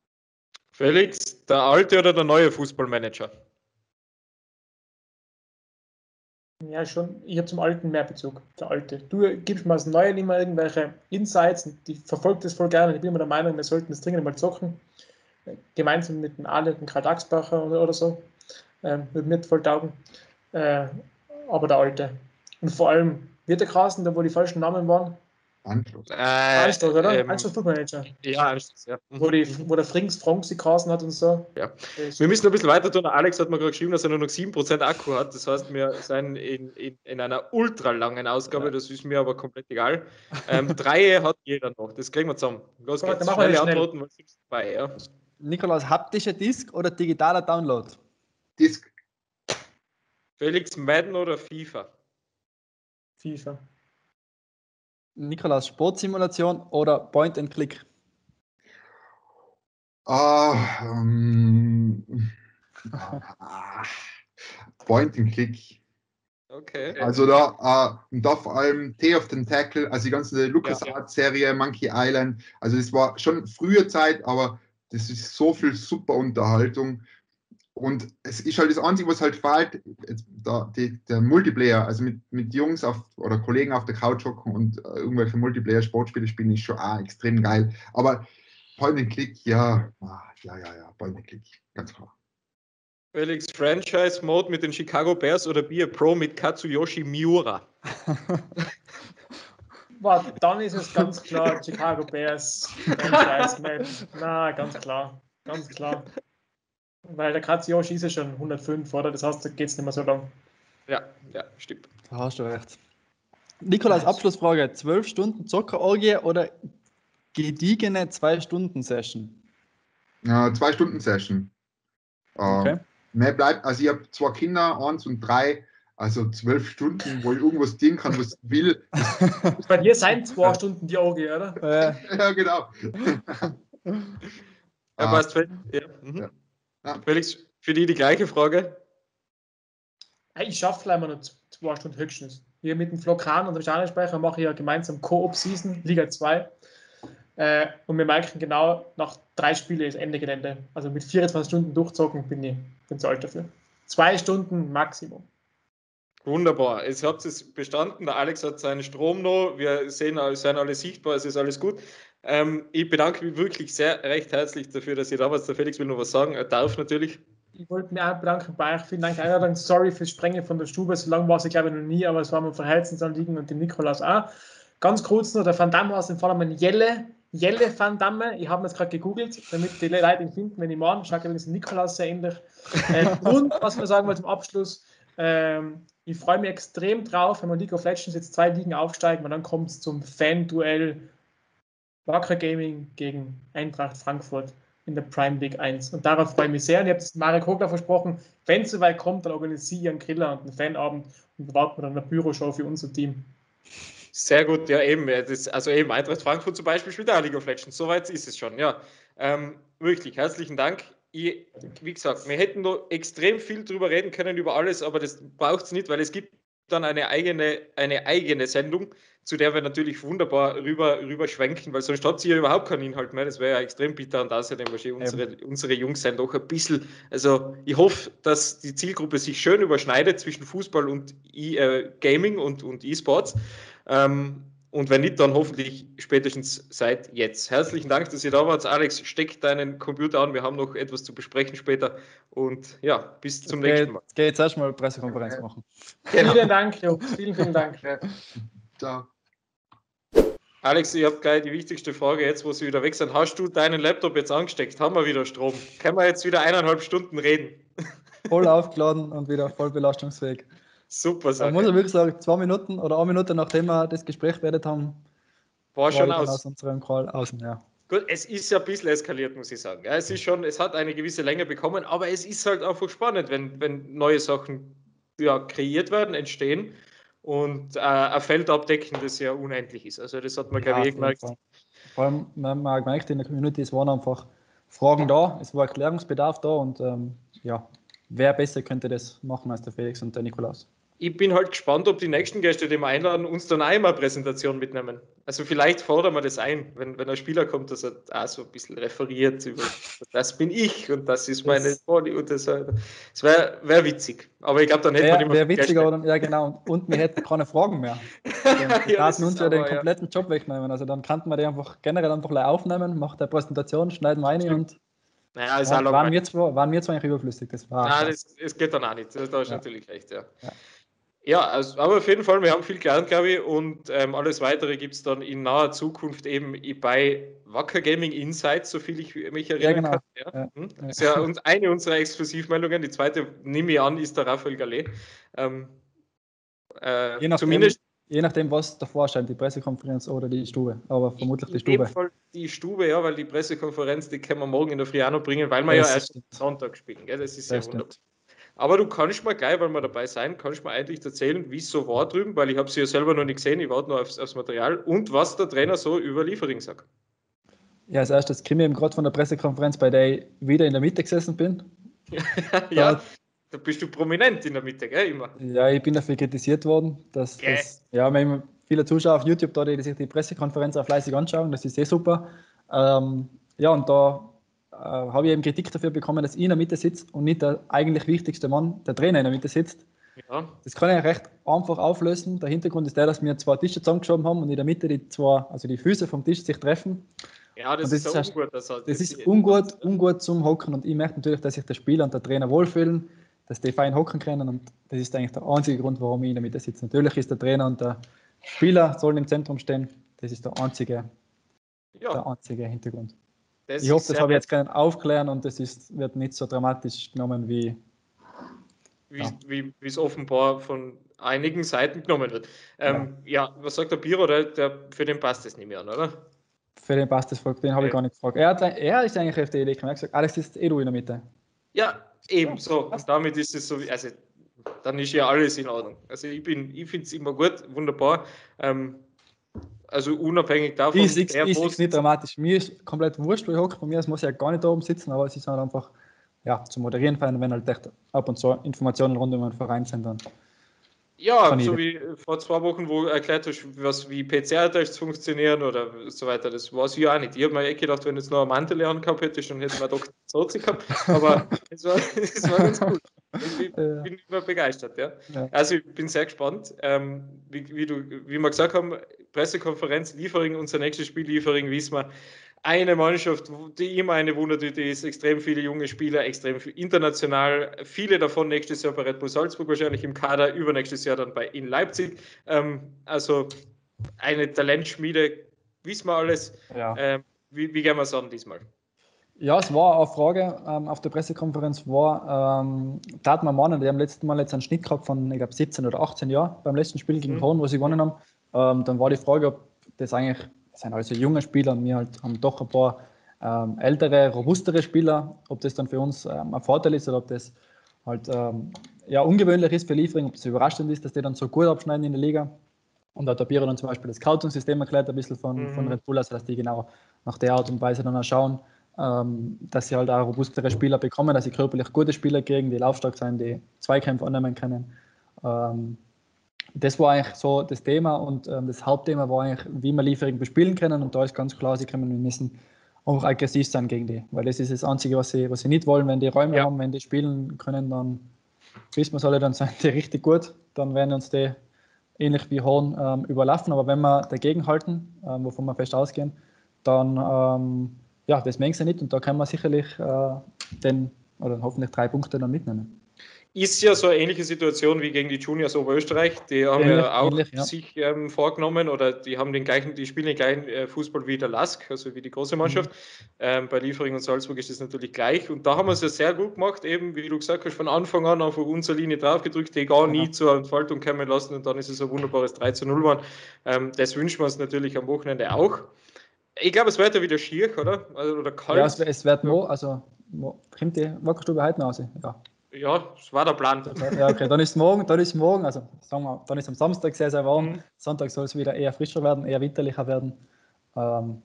Felix, der alte oder der neue Fußballmanager?
Ja, schon. Ich habe zum Alten mehr Bezug. Der Alte. Du gibst mir als Neuen immer irgendwelche Insights und ich verfolge das voll gerne. Ich bin immer der Meinung, wir sollten das dringend mal zocken. Gemeinsam mit dem Ale, dem Karl Daxbacher oder, oder so. Ähm, würde mir voll taugen. Äh, aber der Alte. Und vor allem, wird der Carsten, da wo die falschen Namen waren?
Anschluss.
Äh,
Anstoß, oder?
ähm,
Anstoß Footmanager.
Ja, Anstoß, ja.
Wo, die, wo der Frings Fronksi Carsten hat und so.
Ja. Wir müssen noch ein bisschen weiter tun. Alex hat mir gerade geschrieben, dass er nur noch sieben Prozent Akku hat. Das heißt, wir sind in, in, in einer ultra langen Ausgabe. Ja. Das ist mir aber komplett egal. Ähm, drei hat jeder noch. Das kriegen wir zusammen. Los
So,
geht's.
dann machen wir
Schnelle
schnell.
Antworten, was ist dabei? Ja.
Nikolaus, haptischer Disk oder digitaler Download?
Disk.
Felix, Madden oder FIFA?
FIFA.
Nikolaus, Sportsimulation oder Point and Click?
Ah, ähm, ah, Point and Click.
Okay.
Also da, äh, da vor allem Day of the Tackle, also die ganze LucasArts-Serie, ja, ja. Monkey Island. Also das war schon frühe Zeit, aber das ist so viel super Unterhaltung. Und es ist halt das Einzige, was halt fehlt, da, die, der Multiplayer, also mit, mit Jungs auf, oder Kollegen auf der Couch hocken und äh, irgendwelche Multiplayer-Sportspiele spielen, ist schon auch extrem geil. Aber Point and Click, ja, ah, ja, ja, ja, Point and Click, ganz klar.
Felix, Franchise-Mode mit den Chicago Bears oder Be a Pro mit Katsuyoshi Miura?
Boah, dann ist es ganz klar Chicago Bears Franchise-Mode. Na, ganz klar, ganz klar. Weil der Katsuyoshi ist ja schon hundertfünf, oder? Das heißt, da geht es nicht mehr so lang.
Ja, ja, stimmt.
Da hast du recht. Nikolaus, Abschlussfrage. zwölf Stunden Zockerorgie oder gediegene zwei Stunden Session?
Ja, zwei Stunden Session.
Okay.
Ähm, mehr bleibt, also ich habe zwei Kinder, eins und drei, also zwölf Stunden, wo ich irgendwas dienen kann, was ich will.
Bei dir sind zwei Stunden die Orgie, oder?
Äh.
Ja, genau.
Ja, passt. Ja. Mhm. Ja. Ja. Felix, für die die gleiche Frage.
Ich schaffe vielleicht mal noch zwei Stunden höchstens. Hier mit dem Flo Kahn und dem Stadionsprecher mache ich ja gemeinsam Co-op-Season, Liga zwei. Äh, und wir merken genau, nach drei Spielen ist Ende Gelände. Also mit vierundzwanzig Stunden durchzocken bin ich bin zu alt dafür. Zwei Stunden Maximum.
Wunderbar. Jetzt habt ihr es bestanden. Der Alex hat seinen Strom noch. Wir sehen, sind alle sichtbar. Es ist alles gut. Ähm, ich bedanke mich wirklich sehr recht herzlich dafür, dass ihr da wart. Der Felix will noch was sagen. Er darf natürlich.
Ich wollte mich auch bedanken bei euch. Vielen Dank für die Einladung. Sorry fürs Sprengen von der Stube. So lange war es, glaube ich, noch nie, aber es war mir von Herzensanliegen und dem Nikolaus auch. Ganz kurz noch, der Van Damme aus dem Vornamen Jelle. Jelle Van Damme. Ich habe mir jetzt gerade gegoogelt, damit die Leute ihn finden, wenn ich morgen schaue, übrigens Nikolaus sehr ähnlich. Äh, und was wir sagen wollen zum Abschluss, ähm, ich freue mich extrem drauf, wenn wir League of Legends jetzt zwei Ligen aufsteigen und dann kommt es zum Fan-Duell Wacker Gaming gegen Eintracht Frankfurt in der Prime League eins. Und darauf freue ich mich sehr. Und ich habe es Marek Hogler versprochen, wenn es soweit kommt, dann organisiere ich einen Griller und einen Fanabend und warten wir dann eine Büroshow für unser Team.
Sehr gut, ja eben. Das, also eben Eintracht Frankfurt zum Beispiel spielt auch League of Legends. Soweit ist es schon, ja. Ähm, wirklich, herzlichen Dank. Ich, wie gesagt, wir hätten noch extrem viel drüber reden können, über alles, aber das braucht es nicht, weil es gibt dann eine eigene, eine eigene Sendung, zu der wir natürlich wunderbar rüber, rüber schwenken, weil sonst habt ihr ja überhaupt keinen Inhalt mehr. Das wäre ja extrem bitter und außerdem wahrscheinlich unsere, unsere Jungs sind doch ein bisschen, also ich hoffe, dass die Zielgruppe sich schön überschneidet zwischen Fußball und e, äh, Gaming und, und E-Sports. Ähm, Und wenn nicht, dann hoffentlich spätestens seit jetzt. Herzlichen Dank, dass ihr da wart. Alex, steck deinen Computer an. Wir haben noch etwas zu besprechen später. Und ja, bis zum
okay,
nächsten Mal.
Jetzt geht jetzt erstmal Pressekonferenz machen.
Genau. Vielen Dank, Jungs. Vielen, vielen Dank.
Ciao.
Alex, ich habe gleich die wichtigste Frage jetzt, wo Sie wieder weg sind. Hast du deinen Laptop jetzt angesteckt? Haben wir wieder Strom? Können wir jetzt wieder eineinhalb Stunden reden?
Voll aufgeladen und wieder voll belastungsfähig.
Super Sache.
Ich muss ja wirklich sagen, zwei Minuten oder eine Minute, nachdem wir das Gespräch beendet haben,
war, war schon aus.
aus unserem Call außen, ja.
Gut, es ist ja ein bisschen eskaliert, muss ich sagen. Ja, es ist schon, es hat eine gewisse Länge bekommen, aber es ist halt einfach spannend, wenn, wenn neue Sachen ja, kreiert werden, entstehen und äh, ein Feld abdecken, das ja unendlich ist. Also das hat man, glaube ich, gemerkt.
Vor allem, man hat gemerkt, in der Community, es waren einfach Fragen da, es war Erklärungsbedarf da und ähm, ja, wer besser könnte das machen als der Felix und der Nikolaus.
Ich bin halt gespannt, ob die nächsten Gäste, die wir einladen, uns dann einmal Präsentation mitnehmen. Also vielleicht fordern wir das ein, wenn, wenn ein Spieler kommt, dass er auch so ein bisschen referiert über das bin ich und das ist meine
Das-
Body und das, das wäre wär witzig. Aber ich glaube, dann hätte man
Wäre
immer
wär
viel
witziger,
Gäste.
oder? Ja, genau. Und wir hätten keine Fragen mehr. Dann
Ja,
ja,
das
taten uns
ist
ja den
aber, ja.
kompletten Job wegnehmen. Also dann könnten wir die einfach generell einfach gleich aufnehmen, machen eine Präsentation, schneiden wir rein
Stimmt.
und
Naja, ist auch
waren, waren,
langweilig.
wir zwar, waren wir zwar eigentlich überflüssig. Das war
Nein,
krass.
das, das geht dann auch nicht. Da hast du
Ja.
natürlich recht, ja.
Ja.
Ja, also, aber auf jeden Fall, wir haben viel gelernt, glaube ich, und ähm, alles Weitere gibt es dann in naher Zukunft eben bei Wacker Gaming Insights, so viel ich mich erinnern
Ja, genau.
kann. Ja.
Ja.
Hm?
Ja.
Ist ja uns eine unserer Exklusivmeldungen, die zweite, nehme ich an, ist der Raphael Gallet. Ähm, äh,
Je nachdem,
zumindest
je nachdem, was davor scheint, die Pressekonferenz oder die Stube. Aber vermutlich die
in dem
Stube.
Fall die Stube, ja, weil die Pressekonferenz, die können wir morgen in der Früh auch noch bringen, weil wir
Das
ja erst
stimmt.
Sonntag spielen. Gell? Das ist
Das
ja wunderbar.
stimmt.
Aber du kannst mal gleich, weil wir dabei sein, kannst du mir eigentlich erzählen, wie es so war drüben, weil ich habe sie ja selber noch nicht gesehen, ich warte noch aufs, aufs Material und was der Trainer so über Liefering sagt.
Ja, als erstes kriege ich eben gerade von der Pressekonferenz, bei der ich wieder in der Mitte gesessen bin.
Ja,
Da-
da bist du prominent in der Mitte, gell, immer.
Ja, ich bin dafür kritisiert worden, dass
Gell.
das, ja, wir haben viele Zuschauer auf YouTube da, die sich die Pressekonferenz auch fleißig anschauen, das ist eh super. Ähm, ja, und da äh, habe ich eben Kritik dafür bekommen, dass ich in der Mitte sitze und nicht der eigentlich wichtigste Mann, der Trainer in der Mitte sitzt.
Ja,
Das kann ich recht einfach auflösen. Der Hintergrund ist der, dass wir zwei Tische zusammengeschoben haben und in der Mitte die zwei, also die Füße vom Tisch sich treffen.
ja das,
Und das
ist
ist
ja
erst-
ungut. Das, hat-
Das ist ungut, ungut zum Hocken und ich möchte natürlich, dass sich der Spieler und der Trainer wohlfühlen, dass die fein hocken können und das ist eigentlich der einzige Grund, warum ich in der Mitte sitze. Natürlich ist der Trainer und der Spieler sollen im Zentrum stehen. Das ist der einzige,
ja,
der einzige Hintergrund.
das
Ich hoffe,
ist
das
sehr
habe ich
nett,
jetzt können aufklären und das ist, wird nicht so dramatisch genommen wie.
wie
Ja.
wie wie es offenbar von einigen Seiten genommen wird. Ähm, ja. was sagt der Biro? Der, der, für den passt das nicht mehr an, oder?
Für den passt das Volk, den habe ich
Ja.
gar nicht gefragt. Er, hat, er ist eigentlich auf die Idee gekommen. Er hat gesagt, Alex, ist eh du in der Mitte.
Ja, eben
Ja,
so. Und damit ist es so, also dann ist ja alles in Ordnung. Also ich bin, ich finde es immer gut, wunderbar. Ähm, also unabhängig davon,
Ich sehe
wer wo
es nicht dramatisch. Mir ist komplett wurscht, wo ich hocke. Bei mir muss ich ja gar nicht da oben sitzen, aber es ist halt einfach ja, zu moderieren, wenn halt echt ab und zu Informationen rund um den Verein sind. Dann.
Ja,
Kann
so
ich-
wie vor zwei Wochen, wo du erklärt hast, was, wie P C R-Tests funktionieren oder so weiter. Das weiß ich ja auch nicht. Ich habe mir echt gedacht, wenn du jetzt noch eine Mantel angehabt hättest, dann hätte man doch Sozi gehabt. Aber es war, es war ganz cool. Ich bin,
Ja.
bin immer begeistert. Ja.
Ja.
Also ich bin sehr gespannt. Ähm, wie, wie, du, wie wir gesagt haben, Pressekonferenz, Liefering, unser nächstes Spiel, Liefering, wissen wir, eine Mannschaft, die immer eine Wundertüte ist, extrem viele junge Spieler, extrem viel international, viele davon nächstes Jahr bei Red Bull Salzburg wahrscheinlich im Kader, übernächstes Jahr dann bei in Leipzig. Ähm, also eine Talentschmiede, wissen wir alles.
Ja.
Ähm, wie, wie gehen wir es an diesmal?
Ja, es war eine Frage ähm, auf der Pressekonferenz, war, ähm, tat man meinen, die haben letztes Mal jetzt einen Schnitt gehabt von, ich glaube, siebzehn oder achtzehn Jahren beim letzten Spiel gegen
Mhm.
Hohen, wo sie gewonnen haben. Ähm, dann war die Frage, ob das eigentlich, das sind also junge Spieler und wir halt haben doch ein paar ähm, ältere, robustere Spieler, ob das dann für uns ähm, ein Vorteil ist oder ob das halt ähm, ja, ungewöhnlich ist für Liefering, ob das überraschend ist, dass die dann so gut abschneiden in der Liga. Und da hat der Biro dann zum Beispiel das Scouting-System erklärt, ein bisschen von,
Mhm.
von Red Bull, also dass die genau nach der Art und Weise dann auch schauen, ähm, dass sie halt auch robustere Spieler bekommen, dass sie körperlich gute Spieler kriegen, die laufstark sind, die Zweikämpfe annehmen können. Ähm, das war eigentlich so das Thema und ähm, das Hauptthema war eigentlich, wie wir Liefering bespielen können und da ist ganz klar, sie können, wir müssen auch aggressiv sein gegen die, weil das ist das Einzige, was sie, was sie nicht wollen, wenn die Räume
Ja.
haben, wenn die spielen können, dann wissen wir es alle, dann sind die richtig gut, dann werden uns die ähnlich wie Horn ähm, überlaufen, aber wenn wir dagegen halten, ähm, wovon wir fest ausgehen, dann ähm, ja, das mengen sie nicht und da können wir sicherlich äh, den oder hoffentlich drei Punkte dann mitnehmen.
Ist ja so eine ähnliche Situation wie gegen die Juniors Oberösterreich. Die haben
Ähnlich,
ja auch
ähnlich, ja.
sich ähm, vorgenommen oder die haben den gleichen, die spielen den gleichen äh, Fußball wie der Lask, also wie die große Mannschaft. Mhm. Ähm, bei Liefering und Salzburg ist das natürlich gleich. Und da haben wir es ja sehr gut gemacht, eben wie du gesagt hast, von Anfang an auf unsere Linie draufgedrückt, die gar nie zur Entfaltung kommen lassen und dann ist es ein wunderbares drei zu null geworden. Ähm, das wünschen wir uns natürlich am Wochenende auch. Ich glaube, es wird ja wieder schier, oder? Also, oder kalt.
Ja, es, es wird mo, also mo, kommt die Wackerstube heute noch raus? Ja.
Ja, das war der Plan.
Ja, okay, dann ist morgen, dann ist morgen, also sagen wir, dann ist am Samstag sehr, sehr warm. Mhm. Sonntag soll es wieder eher frischer werden, eher winterlicher werden. Ähm,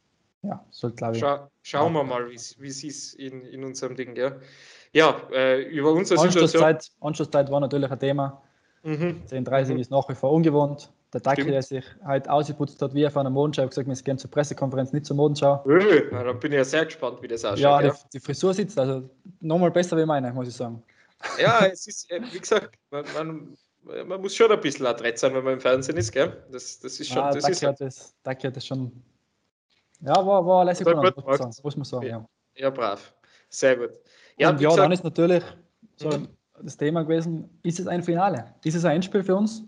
ja, soll glaube ich.
Schau, schauen wir mal, wie es ist in, in unserem Ding, ja. Ja, äh, über unsere
Anschlusszeit,
Situation.
Anschlusszeit war natürlich ein Thema. Mhm. zehn dreißig mhm. ist nach wie vor ungewohnt. Der Dackel, der sich halt ausgeputzt hat, wie auf einer Modenschau, gesagt, wir gehen zur Pressekonferenz, nicht zur Modenschau.
Ja, da bin ich ja sehr gespannt, wie das ausschaut.
Ja, ja. Die, die Frisur sitzt also nochmal besser wie meine, muss ich sagen.
Ja, es ist, wie gesagt, man, man, man muss schon ein bisschen adrett sein, wenn man im Fernsehen ist, gell? Das, das ist schon.
Ja,
das
Dackel
ist
hat das, Dackel hat das schon. Ja, war, war lässig
gut,
muss, sagen, muss man sagen. Ja,
ja brav. Sehr gut. Ja,
und ja,
gesagt,
dann ist natürlich so mhm. das Thema gewesen, ist es ein Finale? Ist es ein Endspiel für uns?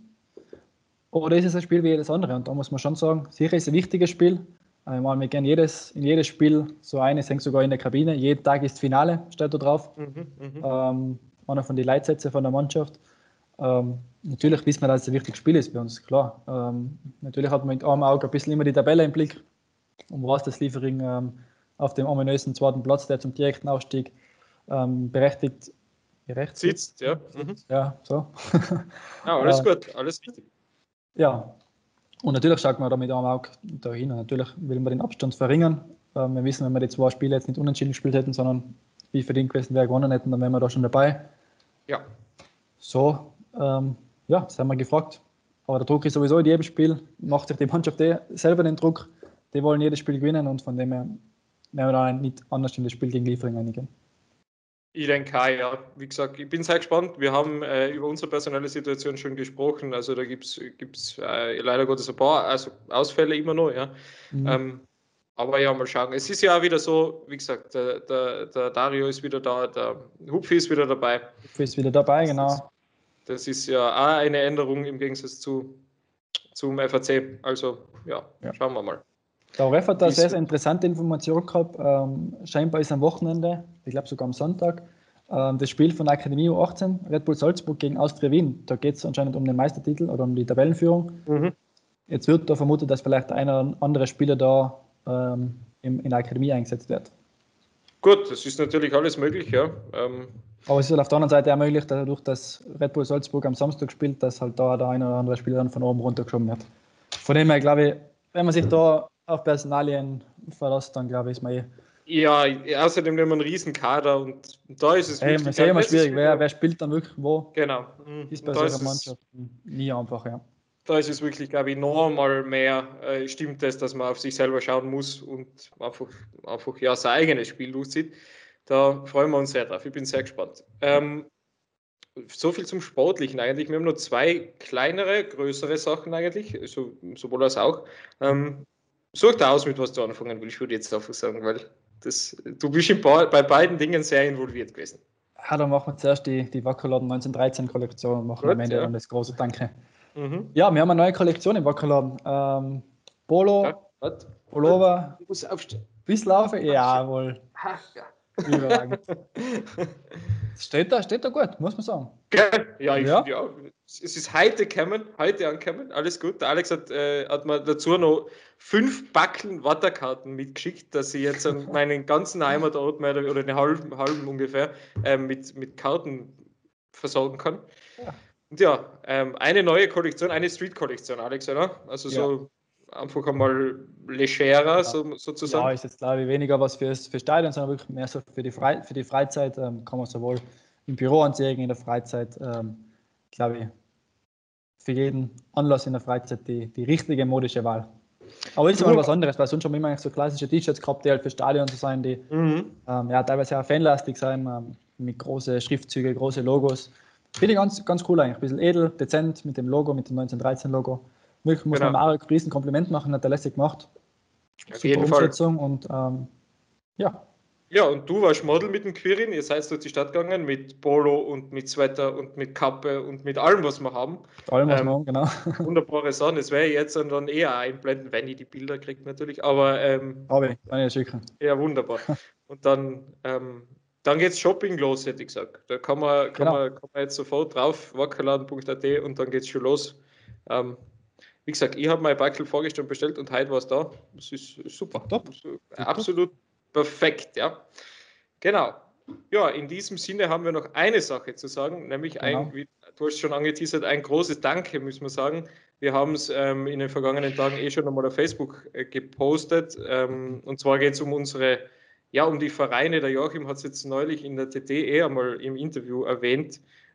Oder ist es ein Spiel wie jedes andere? Und da muss man schon sagen, sicher ist es ein wichtiges Spiel. Ich meine, wir gehen jedes, in jedes Spiel so ein, es hängt sogar in der Kabine. Jeden Tag ist Finale, steht da drauf. Mhm, ähm, einer von den Leitsätzen von der Mannschaft. Ähm, natürlich wissen wir, dass es ein wichtiges Spiel ist für uns, klar. Ähm, natürlich hat man mit einem Auge ein bisschen immer die Tabelle im Blick. Um was das Liefering ähm, auf dem ominösen zweiten Platz, der zum direkten Aufstieg ähm, berechtigt, berechtigt
sitzt. Ja, mhm.
ja so.
Ja, alles gut, alles richtig.
Ja, und natürlich schaut man da mit einem Auge dahin. Und natürlich will man den Abstand verringern. Ähm, wir wissen, wenn wir die zwei Spiele jetzt nicht unentschieden gespielt hätten, sondern wie verdient gewesen wäre, gewonnen hätten, dann wären wir da schon dabei.
Ja.
So, ähm, ja, das haben wir gefragt. Aber der Druck ist sowieso in jedem Spiel. Macht sich die Mannschaft eh selber den Druck. Die wollen jedes Spiel gewinnen und von dem her werden wir da nicht anders in das Spiel gegen Liefering einigen.
Ich denke auch, ja. Wie gesagt, ich bin sehr gespannt. Wir haben äh, über unsere personelle Situation schon gesprochen. Also da gibt es äh, leider Gottes ein paar also Ausfälle immer noch. Ja. Mhm. Ähm, aber ja, mal schauen. Es ist ja auch wieder so, wie gesagt, der, der, der Dario ist wieder da, der Hupfi ist wieder dabei.
Hupfi ist wieder dabei, genau.
Das, das ist ja auch eine Änderung im Gegensatz zu, zum F A C. Also ja, ja. Schauen wir mal.
Der Ref hat da sehr, sehr interessante Informationen gehabt. Ähm, scheinbar ist am Wochenende, ich glaube sogar am Sonntag, ähm, das Spiel von der Akademie U achtzehn, Red Bull Salzburg gegen Austria Wien. Da geht es anscheinend um den Meistertitel oder um die Tabellenführung. Mhm. Jetzt wird da vermutet, dass vielleicht ein oder andere Spieler da ähm, in, in der Akademie eingesetzt wird.
Gut, das ist natürlich alles möglich, ja. Ähm
Aber es ist halt auf der anderen Seite auch möglich, dadurch, dass Red Bull Salzburg am Samstag spielt, dass halt da der eine oder andere Spieler dann von oben runtergeschoben wird. Von dem her glaube ich, wenn man sich da auf Personalien verlässt, dann glaube ich, ist man eh.
Ja, außerdem nehmen wir einen riesen Kader und da ist es
hey, wirklich... Hey, immer schwierig, wer, wer spielt dann wirklich wo?
Genau.
Ist bei solchen Mannschaften nie einfach, ja.
Da ist es wirklich, glaube ich, noch mal mehr äh, stimmt es, dass man auf sich selber schauen muss und einfach, einfach ja, sein eigenes Spiel durchzieht. Da freuen wir uns sehr drauf. Ich bin sehr gespannt. Ähm, so viel zum Sportlichen eigentlich. Wir haben nur zwei kleinere, größere Sachen eigentlich, so, sowohl als auch. Ähm, such da aus, mit was du anfangen willst, würde ich jetzt einfach sagen, weil das, du bist in ba- bei beiden Dingen sehr involviert gewesen.
Ja, dann machen wir zuerst die, die Wackerladen neunzehnhundertdreizehn Kollektion und machen Gut, am Ende ja. dann das große Danke. Mhm. Ja, wir haben eine neue Kollektion im Wackerladen. Ähm, Polo, ja, Pullover.
Du musst aufstehen.
Bis laufen? Jawohl.
Ach, ja.
Überragend. steht, da, steht da gut, muss man sagen.
Gell? Ja, ich ja. finde ja. Es ist heute gekommen, heute angekommen, alles gut. Der Alex hat, äh, hat mir dazu noch fünf Backeln Watterkarten mitgeschickt, dass ich jetzt an meinen ganzen Heimatort mehr oder einen halben, halben ungefähr äh, mit, mit Karten versorgen kann. Ja. Und ja, ähm, eine neue Kollektion, eine Street-Kollektion, Alex, oder? Also ja. so einfach einmal legerer, ja. so, sozusagen.
Ja, ist jetzt glaube ich weniger was fürs, für Stadion, sondern wirklich mehr so für die, Fre- für die Freizeit. Ähm, kann man sowohl im Büro anziehen, in der Freizeit, ähm, glaube ich, für jeden Anlass in der Freizeit die, die richtige modische Wahl. Aber ist mal was anderes, weil sonst haben wir immer so klassische T-Shirts gehabt, die halt für Stadion zu sein, die mhm. ähm, ja, teilweise auch fanlastig sein, ähm, mit großen Schriftzügen, große Logos. Finde ich ganz, ganz cool eigentlich, ein bisschen edel, dezent mit dem Logo, mit dem neunzehnhundertdreizehn Logo. Wirklich muss genau. man Marek ein riesen Kompliment machen, hat er lässig gemacht.
Auf
Super
jeden
Umsetzung
Fall.
Und ähm, ja.
Ja, und du warst Model mit dem Quirin, ihr seid durch die Stadt gegangen mit Polo und mit Sweater und mit Kappe und mit allem, was wir haben.
Mit allem, was ähm, wir haben, genau.
Wunderbare Sachen, das werde ich jetzt dann eher einblenden, wenn ich die Bilder kriege natürlich, aber... Ähm,
Habe ich, kann ich schicken.
Ja, wunderbar. Und dann, ähm, dann geht es Shopping los, hätte ich gesagt. Da kann man, kann, genau. man, kann man jetzt sofort drauf, wackerladen punkt a t und dann geht es schon los. Ähm, wie gesagt, ich habe mein Backel vorgestern bestellt und heute war es da. Das ist super.
Top.
Das ist absolut top. Perfekt, ja. Genau. Ja, in diesem Sinne haben wir noch eine Sache zu sagen, nämlich genau. ein, wie du hast schon angeteasert, ein großes Danke, müssen wir sagen. Wir haben es ähm, in den vergangenen Tagen eh schon einmal auf Facebook äh, gepostet. Ähm, und zwar geht es um unsere, ja, um die Vereine. Der Joachim hat es jetzt neulich in der T T eh einmal im Interview erwähnt.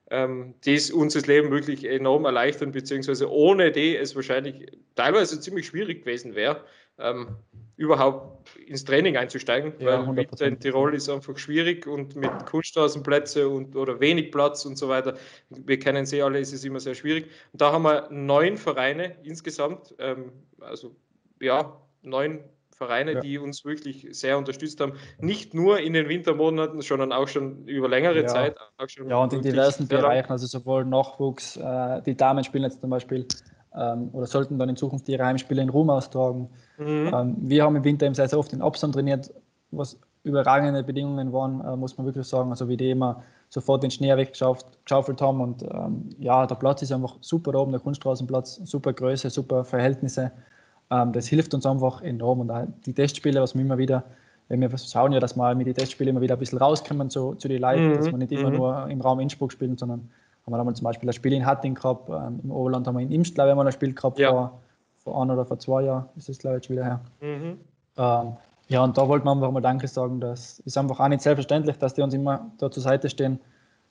ähm, die uns das Leben wirklich enorm erleichtern, beziehungsweise ohne die es wahrscheinlich teilweise ziemlich schwierig gewesen wäre, ähm, überhaupt ins Training einzusteigen,
Ja,
weil Winter in Tirol ist einfach schwierig und mit Kunststraßenplätze und oder wenig Platz und so weiter. Wir kennen sie alle, ist es immer sehr schwierig. Und da haben wir neun Vereine insgesamt, ähm, also ja, neun Vereine, ja. die uns wirklich sehr unterstützt haben. Nicht nur in den Wintermonaten, sondern auch schon über längere
ja.
Zeit. Auch schon
ja, und in diversen Bereichen, also sowohl Nachwuchs, äh, die Damen spielen jetzt zum Beispiel ähm, oder sollten dann in Zukunft ihre Heimspiele in Rom austragen. Mhm. Ähm, wir haben im Winter eben sehr, sehr oft in Abstand trainiert, was überragende Bedingungen waren, äh, muss man wirklich sagen. Also wie die immer sofort den Schnee weggeschaufelt haben und ähm, ja, der Platz ist einfach super da oben, der Kunststraßenplatz, super Größe, super Verhältnisse. Ähm, das hilft uns einfach enorm und auch die Testspiele, was wir immer wieder, wenn wir schauen ja, dass wir mit den Testspielen immer wieder ein bisschen rauskommen zu, zu den Leuten, mhm. dass wir nicht immer mhm. nur im Raum Innsbruck spielen, sondern haben wir da mal zum Beispiel ein Spiel in Hatting gehabt, ähm, im Oberland haben wir in Imst, glaube ich, mal ein Spiel gehabt, ja. vor, vor ein oder vor zwei Jahren, ist das glaube ich jetzt wieder her. Mhm. Ähm, ja, und da wollten wir einfach mal Danke sagen, das ist einfach auch nicht selbstverständlich, dass die uns immer da zur Seite stehen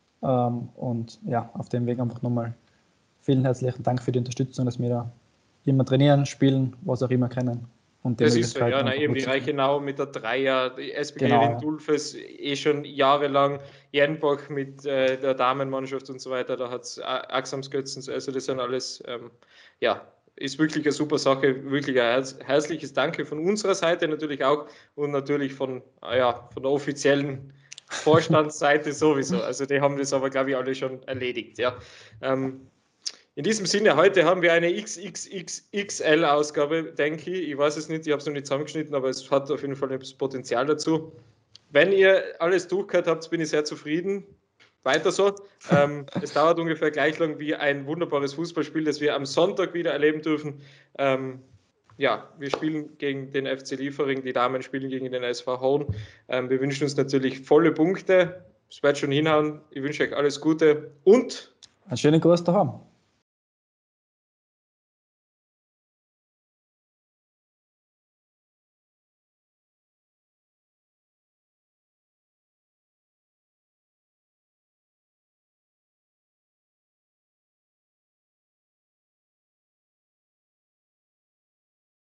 ähm, und ja, auf dem Weg einfach nochmal vielen herzlichen Dank für die Unterstützung, dass wir da immer trainieren, spielen, was auch immer können.
Und das ist so, ja, na, eben die Reichenau mit der Dreier, die S B G genau, Wien-Dulfes eh schon jahrelang, Jernbach mit äh, der Damenmannschaft und so weiter, da hat es Axams Götzens, also das sind alles, ähm, ja, ist wirklich eine super Sache, wirklich ein herz herzliches Danke von unserer Seite natürlich auch und natürlich von, ja, von der offiziellen Vorstandsseite sowieso, also die haben das aber, glaube ich, alle schon erledigt, ja. Ähm, In diesem Sinne, heute haben wir eine X X X L-Ausgabe, denke ich. Ich weiß es nicht, ich habe es noch nicht zusammengeschnitten, aber es hat auf jeden Fall das Potenzial dazu. Wenn ihr alles durchgehört habt, bin ich sehr zufrieden. Weiter so. Ähm, es dauert ungefähr gleich lang wie ein wunderbares Fußballspiel, das wir am Sonntag wieder erleben dürfen. Ähm, ja, wir spielen gegen den F C Liefering, die Damen spielen gegen den S V Horn. Ähm, wir wünschen uns natürlich volle Punkte. Es wird schon hinhauen. Ich wünsche euch alles Gute und
einen schönen Gruß daheim.